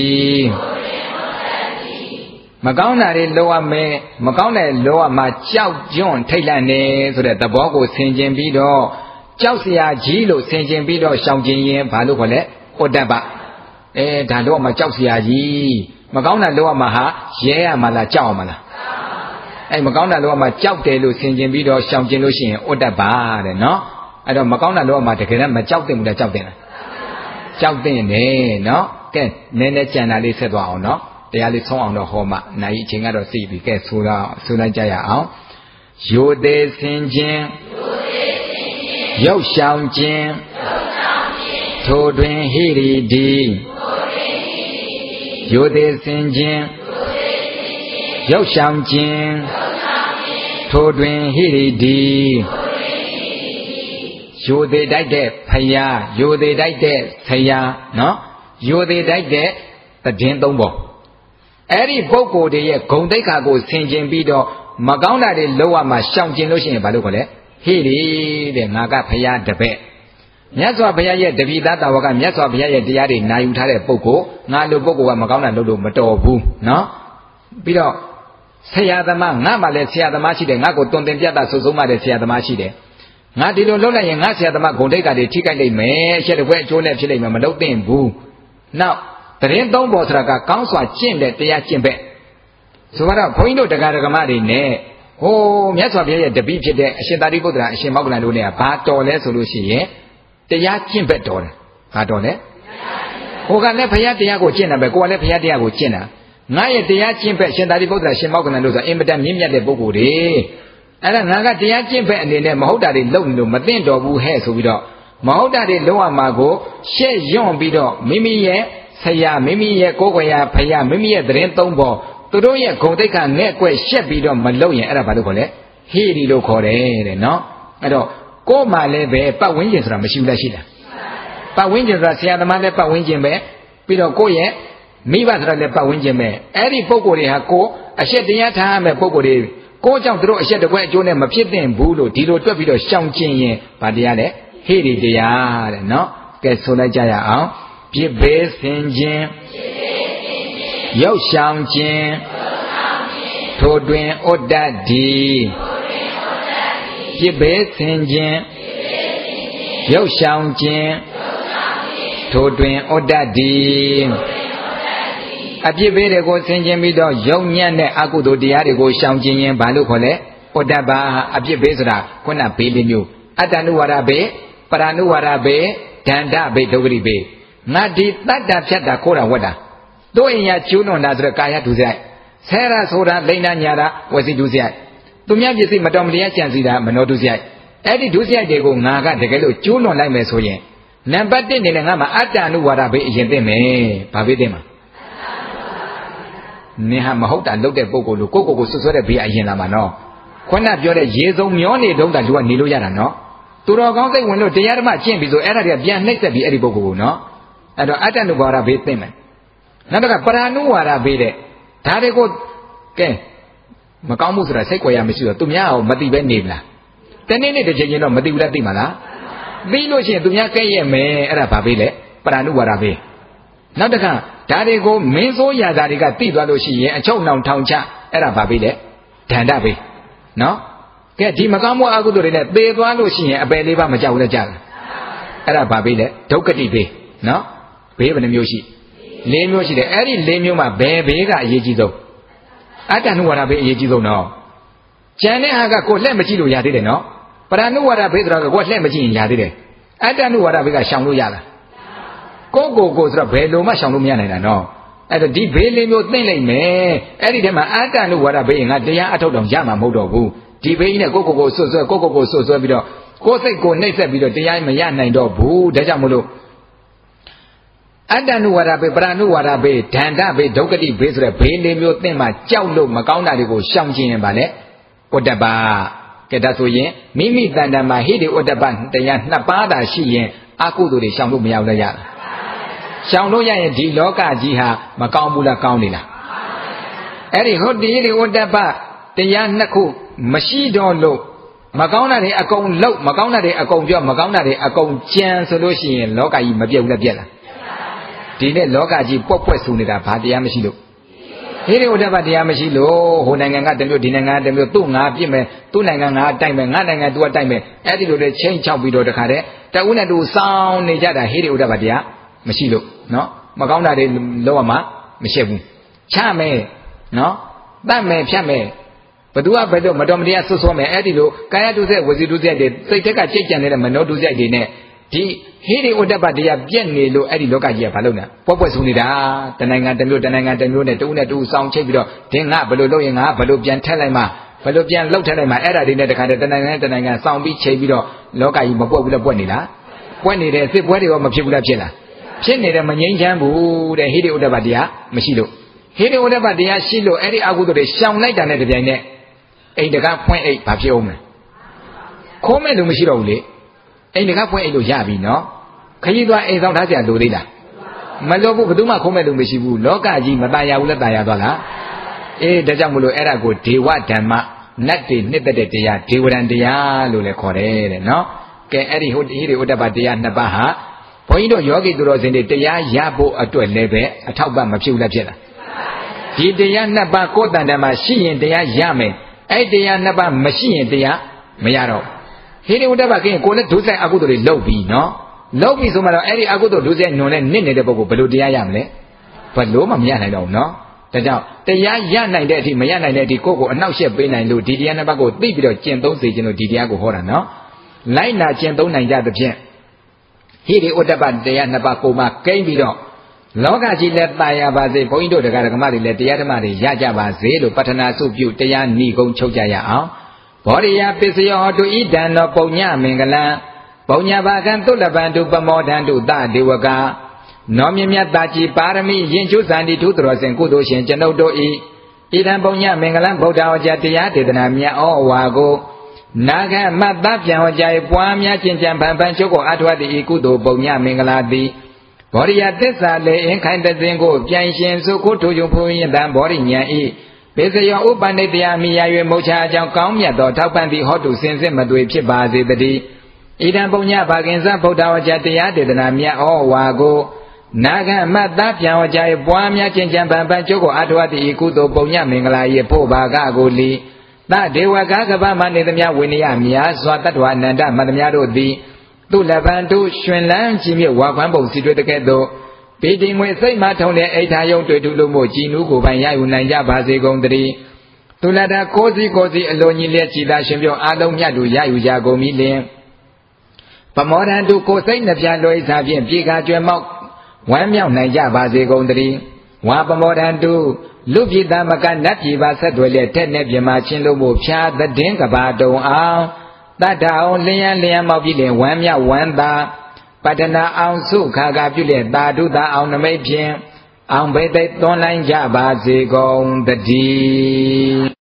မကောင်းတာတွေလောရမယ်မကောင်းတဲ့လောရမှာကြောက်ကျွန်းထိတ်လန့်နေဆိုတဲ့သဘောကိုဆင်ခြင်ပြီးတော့ကြောက်เสียကြီးလို့ဆင်ခြင်ပြီးတော့ရှောင်ကျင်ရင်ဘာလို့ခေါ်လဲဥဒ္ဒပဒါတော့မှကြောက်เสียကြီးမကောင်းတာလောရမှာဟာရဲရမှာလားကြောက်ရမှာလားမကောင်းတာလောရမှာကြောက်တယ်လို့ဆင်ခြင်ပြီးတော့ရှောင်ကျင်လို့ရှိရင်ဥဒ္ဒပတဲ့နော်အဲ့တော့မကောင်းတာလောရမှာတကယ်တော့မကြောက်သင့်ဘူးလားကြောက်သင့်လားကြောက်သင့်တယ်နော်ကဲနည်းနည်းကြံတာလေးဆက်သွားအောင်နော်တရားလေးဆုံးအောင်တော့ဟောမှနိုင်အချိန်ကတော့သိပြီကဲဆိုလိုက်ကြရအောင်ရိုသေးဆင်ခြင်းရုပ်ရှောင်ခြင်းထိုတွင်ဟိရိတိရိုသေးဆင်ခြင်းရုပ်ရှောင်ခြင်းထိုတွင်ဟိရိတိရိုသေးတိုက်တဲ့ဖယားရိုသေးတိုက်တဲ့ဆရာနော်ရိုသေးတိုက်တဲ့တည်င်းသုံးပေါ်အဲ့ဒီပုဂ္ဂိုလ်တွေရဲ့ဂုဏ်သိက္ခာကိုဆင်ခြင်ပြီးတော့မကောင်းတာတွေလောက်ရမှာရှောင်ကျင်လို့ရှိရင်ဘာလို့ခေါ်လဲဟိရိတဲ့ငါကဘုရားတပည့်မြတ်စွာဘုရားရဲ့တပည့်သားတော်ကမြတ်စွာဘုရားရဲ့တရားတွေနာယူထားတဲ့ပုဂ္ဂိုလ်ငါလိုပုဂ္ဂိုလ်ကမကောင်းတာလုပ်လို့မတော်ဘူးနော်ပြီးတော့ဆရာသမားငါမှလည်းဆရာသမားရှိတယ်ငါကိုတွင်တင်ပြတာစုံစုံမှတဲ့ဆရာသမားရှိတယ်ငါဒီလိုလုပ်လိုက်ရင်ငါဆရာသမားဂုဏ်သိက္ခာတွေထိခိုက်လိမ့်မယ်အချက်တစ်ခွက်အကျိုးနဲ့ဖြစ်လိမ့်မယ်မလုပ်သင့်ဘူးနောက်တရင်သုံးပေါ်ဆိုတာကကောင်းစွာကျင့်တဲ့တရားကျင့်ပဲဆိုတော့ဘုန်းကြီးတို့တရားဓမ္မတွေနဲ့ဟိုမြတ်စွာဘုရားရဲ့တပည့်ဖြစ်တဲ့အရှင်သာရိပုတ္တရာအရှင်မောဂလန်တို့နဲ့ကဘာတော်လဲဆိုလို့ရှိရင်တရားကျင့်ပဲတော်တယ်ဘာတော်လဲဟိုကလည်းဘုရားတရားကိုကျင့်တာပဲကိုကလည်းဘုရားတရားကိုကျင့်တာငါရဲ့တရားကျင့်ပဲရှင်သာရိပုတ္တရာရှင်မောဂလန်တို့ဆိုအင်မတန်မြင့်မြတ်တဲ့ပုဂ္ဂိုလ်တွေအဲ့ဒါငါကတရားကျင့်ပဲအနေနဲ့မဟုတ်တာတွေလုပ်နေလို့မသိတော်ဘူးဟဲ့ဆိုပြီးတော့မဟုတ်တာတွေလုပ်ရမှာကိုရှက်ရွံ့ပြီးတော့မိမိရဲ့ဆရာမိမိရဲ့ကိုယ်ကိုယ်ရဖယားမိမိရဲ့သတင်းသုံးပေါ်သူတို့ရဲ့ဂုဏ်သိက္ခာနဲ့ကွက်ရှက်ပြီးတော့မလုပ်ရင်အဲ့ဒါဘာလို့ခေါ်လဲဟိရိလို့ခေါ်တယ်တဲ့နော်အဲ့တော့ကိုယ်မှလည်းပဲပတ်ဝန်းကျင်ဆိုတာမရှိဘူးလားရှိလားပတ်ဝန်းကျင်ဆိုတာဆရာသမားလည်းပတ်ဝန်းကျင်ပဲပြီးတော့ကိုယ့်ရဲ့မိဘဆိုတာလည်းပတ်ဝန်းကျင်ပဲအဲ့ဒီပုဂ္ဂိုလ်တွေဟာကိုယ်အရှက်တရားထားရမယ့်ပုဂ္ဂိုလ်တွေကိုယ်ကြောင့်သူတို့အရှက်တစ်ခွက်အကျိုးနဲ့မဖြစ်သင့်ဘူးလို့ဒီလိုတွက်ပြီးတော့ရှောင်ကျင်ရင်ဗာတရားလဲဟိရိတရားတဲ့နော်ကဲဆိုလိုက်ကြရအောင်ပြစ်ဘေးဆင်ခြင်းရုပ်ရှောင်ခြင်းထိုတွင်ဥဒ္ဒတိပြစ်ဘေးဆင်ခြင်းရုပ်ရှောင်ခြင်းထိုတွင်ဥဒ္ဒတိအပြစ်ဘေးတွေကိုဆင်ခြင်းပြီးတော့ယုံညံ့တဲ့အကုသိုလ်တရားတွေကိုရှောင်ကျင်ရင်ဘာလို့ခေါ်လဲဥဒ္ဒပအပြစ်ဘေးဆိုတာခုနဘေးလေးမျိုးအတ္တနုဝါဒဘေးပရဏုဝါဒဘေးဒန္တဘေးဒုက္ခရိဘေးငါဒီတတ္တဖြတ်တာခိုးတာဝတ်တာတို့အင်ရကျူးလွန်တာဆိုတော့ကာယဒုစရိုက်ဆဲရဆိုတာလိမ့်နာညာတာဝစီဒုစရိုက်သူများပစ္စည်းမတော်မတရားကြံစီတာမနောဒုစရိုက်အဲ့ဒီဒုစရိုက်တွေကိုငါကတကယ်လို့ကျူးလွန်လိုက်မယ်ဆိုရင်နံပါတ်1အနေနဲ့ငါမှာအတ္တနုဝါဒဘေးအရင်သိမယ်ဘာဘေးသိမှာနင်ဟာမဟုတ်တာလုပ်တဲ့ပုံကိုလို့ကိုကိုဆွဆွဲတဲ့ဘေးအရင်လာမှာနော်ခုနပြောတဲ့ရေစုံမျောနေတုံးတာလူကနေလို့ရတာနော်သူတော်ကောင်းစိတ်ဝင်လို့တရားဓမ္မကျင့်ပြီဆိုအဲ့ဒါတွေကပြန်နှိမ့်ဆက်ပြီးအဲ့ဒီပုဂ္ဂိုလ်ကိုနော်အဲ့တော့အတ္တနုဝါဒဘေးသိမယ်နောက်တစ်ခါပရဏုဝါဒဘေးတဲ့ဒါတွေကိုကဲမကောင်းမှုဆိုတာစိတ်ကြွယ်ရမရှိတော့သူများအောင်မသိပဲနေမလားတနေ့နေ့တစ်ချိန်ချင်းတော့မသိဘူးလားသိမှာလားသိလို့ရှိရင်သူများကဲ့ရဲ့မယ်အဲ့ဒါဘာဘေးလဲပရဏုဝါဒဘေးနောက်တစ်ခါဒါတွေကိုမင်းစိုးရာဓာတွေကသိသွားလို့ရှိရင်အချုပ်နှောင်ထောင်ချအဲ့ဒါဘာဘေးလဲဒန္တဘေးနော်ကဲဒီမကောင်းမှုအကုသိုလ်တွေနဲ့သေသွားလို့ရှိရင်အပယ်လေးပါမကြောက်လဲကြလားအဲ့ဒါဘာပေးလဲဒုက္ခတိပေးနော်ဘေးဘယ်နှမျိုးရှိ၄မျိုးရှိတယ်အဲ့ဒီ၄မျိုးမှာဘယ်ဘေးကအရေးကြီးဆုံးအတ္တနုဝါဒဘေးအရေးကြီးဆုံးနော်ကျန်တဲ့ဟာကကိုလှည့်မကြည့်လို့ရသေးတယ်နော်ပရဏုဝါဒဘေးဆိုတော့ကိုလှည့်မကြည့်ရင်ရသေးတယ်အတ္တနုဝါဒဘေးကရှောင်လို့ရလားကိုဆိုတော့ဘယ်လိုမှရှောင်လို့မရနိုင်တာနော်အဲ့တော့ဒီဘေး၄မျိုးသိမ့်လိုက်မယ်အဲ့ဒီထဲမှာအတ္တနုဝါဒဘေးငါတရားအထုတ်တော့ရမှာမဟုတ်တော့ဘူးဒီဘေးကြီးနဲ့ကိုဆွဆွဲကိုဆွဆွဲပြီးတော့ကိုယ်စိတ်ကိုနှိပ်စက်ပြီးတော့တရားမရနိုင်တော့ဘူးဒါကြောင့်မလို့အတ္တနုဝါဒဘေးပရဏုဝါဒဘေးဒန္တဘေးဒုက္ခတိဘေးဆိုတဲ့ဘေး၄မျိုးသိမ့်မှာကြောက်လို့မကောင်းတာတွေကိုရှောင်ကျင်ရင်ပါလေဥဒ္ဒပကဲဒါဆိုရင်မိမိတဏ္ဍာမှာဟိတိဥဒ္ဒပတရား2ပါးသာရှိရင်အကုသိုလ်တွေရှောင်လို့မရဘူးလားရလားရှောင်လို့ရရင်ဒီလောကကြီးဟာမကောင်းဘူးလားကောင်းနေလားအဲ့ဒီဟုတ်ဒီဥဒ္ဒပတရား2ခုမရှိတော့လို့မကောင်းတာတွေအကုန်လုံးမကောင်းတာတွေအကုန်ပြောမကောင်းတာတွေအကုန်ကြံဆိုလို့ရှိရင်လောကကြီးမပြတ်ဘူးလားပြတ်လားဒီနေ့လောကကြီးပွက်ပွက်ဆူနေတာဘာတရားမရှိလို့ဟိရိဥဒ္ဒပတရားမရှိလို့ဟိုနိုင်ငံကတမျိုးဒီနိုင်ငံကတမျိုးသူ့ငါပြစ်မယ်သူ့နိုင်ငံငါတိုက်မယ်ငါနိုင်ငံသူကတိုက်မယ်အဲ့ဒီလိုလေချင်းချောက်ပြီးတော့တခါတည်းတဦးနဲ့တူစောင်းနေကြတာဟိရိဥဒ္ဒပတရားမရှိလို့နော်မကောင်းတာတွေလောကမှာမရှိဘူးချမယ်နော်တတ်မယ်ဖြတ်မယ်ဘသူကဘယ်တော့မတော်မတရားဆွဆွမယ်အဲ့ဒီလိုကာယတုစက်ဝစီတုစက်တွေစိတ်ထက်ကကြိတ်ကြံနေတဲ့မနောတုစက်တွေနဲ့ဒီဟိရိဥဒ္ဒပတရားပြက်နေလို့အဲ့ဒီလောကကြီးကဘာလုပ်လဲပွက်ပွက်ဆူနေတာတနိုင်ငံတစ်မျိုးနဲ့တူနဲ့တူစောင်းချိတ်ပြီးတော့ဒင်းငါဘယ်လိုလုပ်ရင်ငါဘယ်လိုပြန်ထက်လိုက်မှဘယ်လိုပြန်လှုပ်ထက်လိုက်မှအဲ့ဒါတွေနဲ့တခါတည်းတနိုင်ငံစောင်းပြီးချိန်ပြီးတော့လောကကြီးမပွက်ဘူးလားပွက်နေလားပွက်နေတဲ့စစ်ပွဲတွေရောမဖြစ်ဘူးလားဖြစ်လားဖြစ်နေတယ်မငြိမ်းချမ်းဘူးတဲ့ဟိရိဥဒ္ဒပတရားမရှိလို့ဟိရိဥဒ္ဒပတရားရှိလို့အဲ့ဒီအကုသိုလ်တွေရှောင်လိုက်တာနဲ့တပြိုင်နက်အိမ်တကားဖွင့်အိတ်ဘာဖြစ်အောင်လဲခိုးမဲ့လူမရှိတော့ဘူးလေအိမ်တကားဖွင့်အိတ်လို့ရပြီနော်ခကြီးသွားအိမ်ဆောင်ထားကြလိုသေးလားမလိုဘူးဘယ်သူမှခိုးမဲ့လူမရှိဘူးလောကကြီးမตายရဘူးလားตายရသွားလားအေးဒါကြောင့်မလို့အဲ့ဒါကိုဒေဝဓမ္မနတ်တွေနှစ်သက်တဲ့တရားဒေဝရံတရားလို့လည်းခေါ်တယ်တဲ့နော်ကဲအဲ့ဒီဟိရိဥဒ္ဒပတရား2ပါးဟာဘုန်းကြီးတို့ယောဂီသူတော်စင်တွေတရားရဖို့အတွက်လည်းပဲအထောက်ပံ့မဖြစ်ဘူးလားဖြစ်လားဒီတရား2ပါးကိုယ်တန်တမှာရှိရင်တရားရမယ်အဲ့တရား2ပါးမရှိရင်တရားမရတော့ဟိရိဥဒ္ဒပကင်းကိုလည်းဒုစရိုက်အကုသိုလ်တွေလုပ်ပြီးနော်လုပ်ပြီးဆိုမှတော့အဲ့ဒီအကုသိုလ်ဒုစရိုက်ညွန်နဲ့နစ်နေတဲ့ပုဂ္ဂိုလ်ဘယ်လိုတရားရမလဲဘယ်လိုမှမရနိုင်တော့ဘူးနော်ဒါကြောင့်တရားရနိုင်တဲ့အထိမရနိုင်တဲ့အထိကိုယ့်ကိုအနှောက်အယှက်ပေးနိုင်လို့ဒီတရား2ပါးကိုသိပြီးတော့ကျင့်သုံးစေခြင်းလို့ဒီတရားကိုဟောတာနော်လိုက်နာကျင့်သုံးနိုင်ကြသဖြင့်ဟိရိဥဒ္ဒပတရား2ပါးကိုမှကိန်းပြီးတော့လောကကြီးလည်းตายရပါစေဘုန်းကြီးတို့တရားဓမ္မတွေလည်းတရားဓမ္မတွေရကြပါစေလို့ပတ္ထနာစုပြုတရားဏီကုံချုပ်ကြရအောင်ဘောရိယပစ္စယောဟောတုဣဒံသောပုညမင်္ဂလံပုညဘာကံသုလပံတုပမောဒံတုသဒေဝကာနောမြမြတ်တာကြီးပါရမီရင်ကျုဇန္တိထုတော်စင်ကုသိုလ်ရှင်ကျွန်ုပ်တို့ဤဣဒံပုညမင်္ဂလံဗုဒ္ဓဝါကျတရားဒေသနာမြတ်ဩဝါကိုနာဂမတ်တပ်ပြန်ဟောကြားပွားများကျင့်ကြံဖန်ဖန်ချုပ်ကိုအထောက်တည်ဤကုသိုလ်ပုညမင်္ဂလာတိဘောရိယသစ္စာလေအင်ခိုင်တစဉ်ကိုပြန်ရှင်စုခုထိုယုံဖူးရင်တံဘောရိညာဤပေစယောဥပန္နိတယမိယာ၍မုတ်ချအကြောင်းကောင်းမြတ်သောထောက်ပံ့သည့်ဟောတုစင်စစ်မသွေဖြစ်ပါစေတည်းဣဒံပုညဘာကင်္စဗုဒ္ဓဝါကျတရားဒေသနာမြတ်ဩဝါကိုနာဂမတ်တပ်ပြန်ဟောကြားပွားများကျင့်ကြံဖန်ဖန်ချုပ်ကိုအထောက်တည်ဤကုသိုလ်ပုညမင်္ဂလာ၏ဖို့ဘာကကိုလီသဒေဝကာကပ္ပမနေသမျှဝိနည်းများစွာတတ္တဝအနန္တမတ္တများတို့သည်သူလဗန္တုရှင်လန်းကြီးမြဝါခွမ်းပုံစီတွေ့တဲ့ကဲ့သို့ပေတိငွေစိတ်မှထုံတဲ့အိဋ္ဌာယုံတွေ့ထုလို့မို့ကြည်နူးကိုပိုင်ရယူနိုင်ကြပါစေကုန်သတည်းသူလတာကိုစီအလိုကြီးလက်ကြည်သာရှင်ပြောအားလုံးမြတ်တို့ရယူကြကုန်ပြီလင်ပမောဒံတုကိုစိတ်နှပြလွယ်စားဖြင့်ပြေကားကျွဲမောက်ဝမ်းမြောက်နိုင်ကြပါစေကုန်သတည်းဝါပမောဒံတုလူပြည်သားမကနတ်ပြည်ပါဆက်သွယ်လက်ထက်နဲ့ပြမချင်းလို့မို့ဖြာသတင်းကဘာတုံအောင်တတ္တအောင်လျံမောက်ပြီးလင်ဝမ်းမြောက်ဝမ်းသာပတ္ထနာအောင်စုခါကပြုလျက်သာဓုသာအောင်နမိတ်ဖြင့်အောင်ဘိသိက်သွန်လိုက်ကြပါစေကုန်တည်း